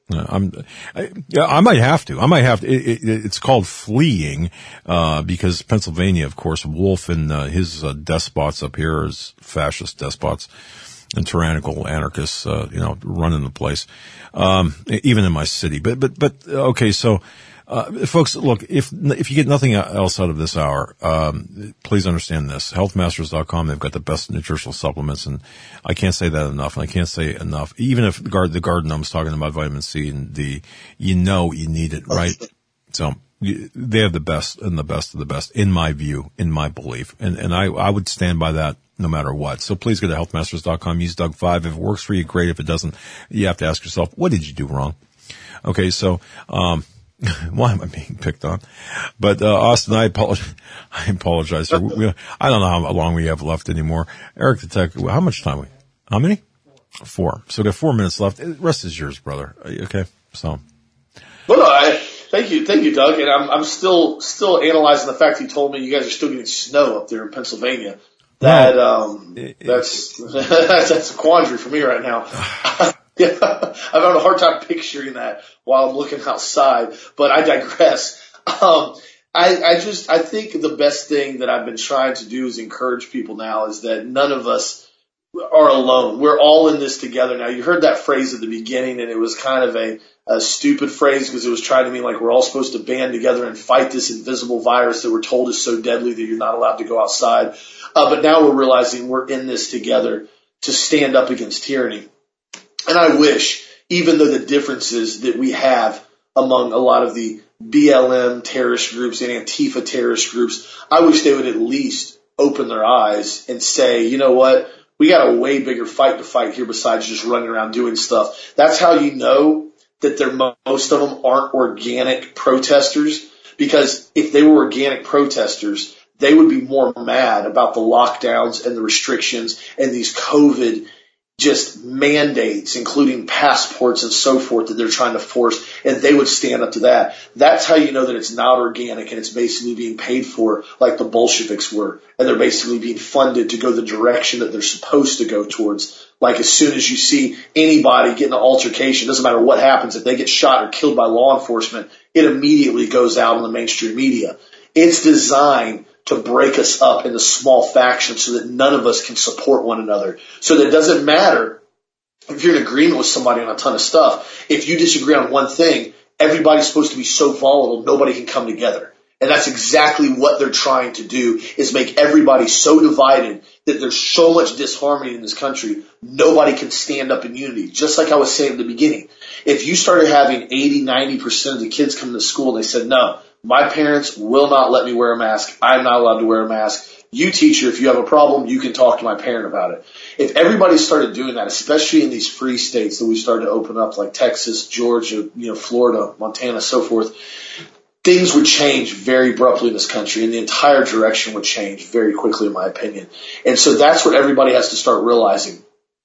Uh, I'm, I, yeah, I might have to. I might have to. It, it, it's called fleeing, uh, because Pennsylvania, of course, Wolf and uh, his uh, despots up here is fascist despots and tyrannical anarchists, uh, you know, running the place, um, even in my city. But, but, but, okay, so, uh, folks, look, if, if you get nothing else out of this hour, um, please understand this. health masters dot com, they've got the best nutritional supplements, and I can't say that enough, and I can't say enough. Even if the guard, the garden gnome's talking about vitamin C and D, you know you need it, right? So, you, they have the best and the best of the best, in my view, in my belief. And, and I, I would stand by that no matter what. So please go to health masters dot com, use Doug five. If it works for you, great. If it doesn't, you have to ask yourself, what did you do wrong? Okay, so, um, why am I being picked on? But, uh, Austin, I apologize. I apologize. For, we, I don't know how long we have left anymore. Eric the Tech, how much time we, how many? Four. So we got four minutes left. The rest is yours, brother. Okay. So. Well, no, I, thank you. Thank you, Doug. And I'm, I'm still, still analyzing the fact you told me you guys are still getting snow up there in Pennsylvania. That, um, that's, that's a quandary for me right now. Yeah, I'm having a hard time picturing that while I'm looking outside, but I digress. Um, I, I just, I think the best thing that I've been trying to do is encourage people now is that none of us are alone. We're all in this together now. You heard that phrase at the beginning, and it was kind of a, a stupid phrase because it was trying to mean like we're all supposed to band together and fight this invisible virus that we're told is so deadly that you're not allowed to go outside. Uh, but now we're realizing we're in this together to stand up against tyranny. And I wish, even though the differences that we have among a lot of the B L M terrorist groups and Antifa terrorist groups, I wish they would at least open their eyes and say, you know what, we got a way bigger fight to fight here besides just running around doing stuff. That's how you know that they're, most of them aren't organic protesters, because if they were organic protesters, they would be more mad about the lockdowns and the restrictions and these COVID just mandates, including passports and so forth that they're trying to force, and they would stand up to that. That's how you know that it's not organic and it's basically being paid for like the Bolsheviks were, and they're basically being funded to go the direction that they're supposed to go towards. Like as soon as you see anybody get in an altercation, doesn't matter what happens, if they get shot or killed by law enforcement, it immediately goes out on the mainstream media. It's designed to break us up into small factions so that none of us can support one another. So that it doesn't matter if you're in agreement with somebody on a ton of stuff. If you disagree on one thing, everybody's supposed to be so volatile, nobody can come together. And that's exactly what they're trying to do, is make everybody so divided that there's so much disharmony in this country, nobody can stand up in unity. Just like I was saying at the beginning. If you started having eighty, ninety percent of the kids come to school and they said, no, my parents will not let me wear a mask. I'm not allowed to wear a mask. You, teacher, if you have a problem, you can talk to my parent about it. If everybody started doing that, especially in these free states that we started to open up, like Texas, Georgia, you know, Florida, Montana, so forth, things would change very abruptly in this country, and the entire direction would change very quickly, in my opinion. And so that's what everybody has to start realizing.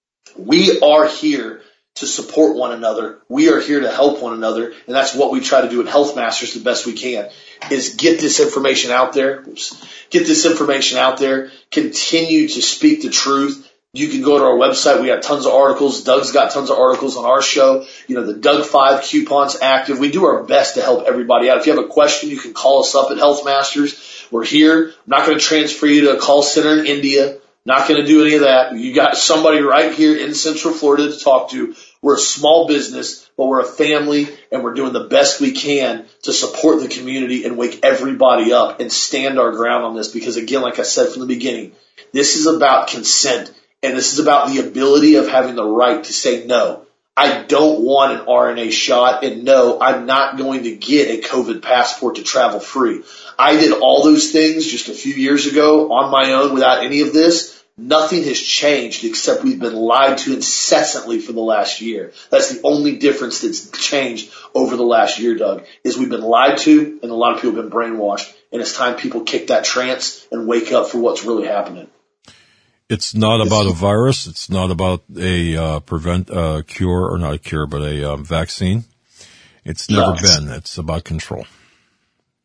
We are here to support one another. We are here to help one another, and that's what we try to do at Health Masters the best we can, is get this information out there. Oops, get this information out there. Continue to speak the truth. You can go to our website. We got tons of articles. Doug's got tons of articles on our show. You know, the Doug five coupon's active. We do our best to help everybody out. If you have a question, you can call us up at Health Masters. We're here. I'm not going to transfer you to a call center in India. Not going to do any of that. You got somebody right here in Central Florida to talk to. We're a small business, but we're a family, and we're doing the best we can to support the community and wake everybody up and stand our ground on this. Because, again, like I said from the beginning, this is about consent, and this is about the ability of having the right to say no. I don't want an R N A shot, and no, I'm not going to get a COVID passport to travel free. I did all those things just a few years ago on my own without any of this. Nothing has changed except we've been lied to incessantly for the last year. That's the only difference that's changed over the last year, Doug, is we've been lied to, and a lot of people have been brainwashed, and it's time people kick that trance and wake up for what's really happening. It's not about a virus. It's not about a uh, prevent uh, cure, or not a cure, but a um, vaccine. It's never yes. been. It's about control.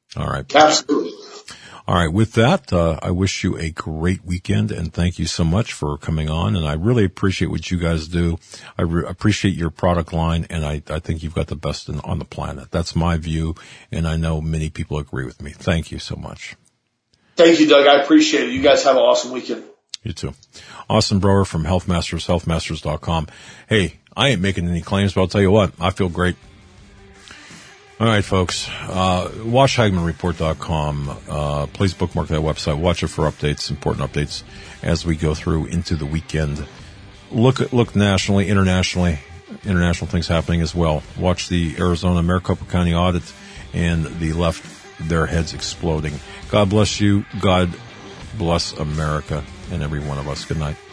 All right. Absolutely. All right. With that, uh, I wish you a great weekend, and thank you so much for coming on. And I really appreciate what you guys do. I re- appreciate your product line, and I, I think you've got the best in, on the planet. That's my view, and I know many people agree with me. Thank you so much. Thank you, Doug. I appreciate it. You guys have an awesome weekend. You too. Austin Brower from Health Masters, health masters dot com. Hey, I ain't making any claims, but I'll tell you what, I feel great. All right, folks. Uh, watch Hagman Report dot com. Uh, please bookmark that website. Watch it for updates, important updates as we go through into the weekend. Look at, look nationally, internationally, international things happening as well. Watch the Arizona Maricopa County audit and the left, their heads exploding. God bless you. God bless America and every one of us. Good night.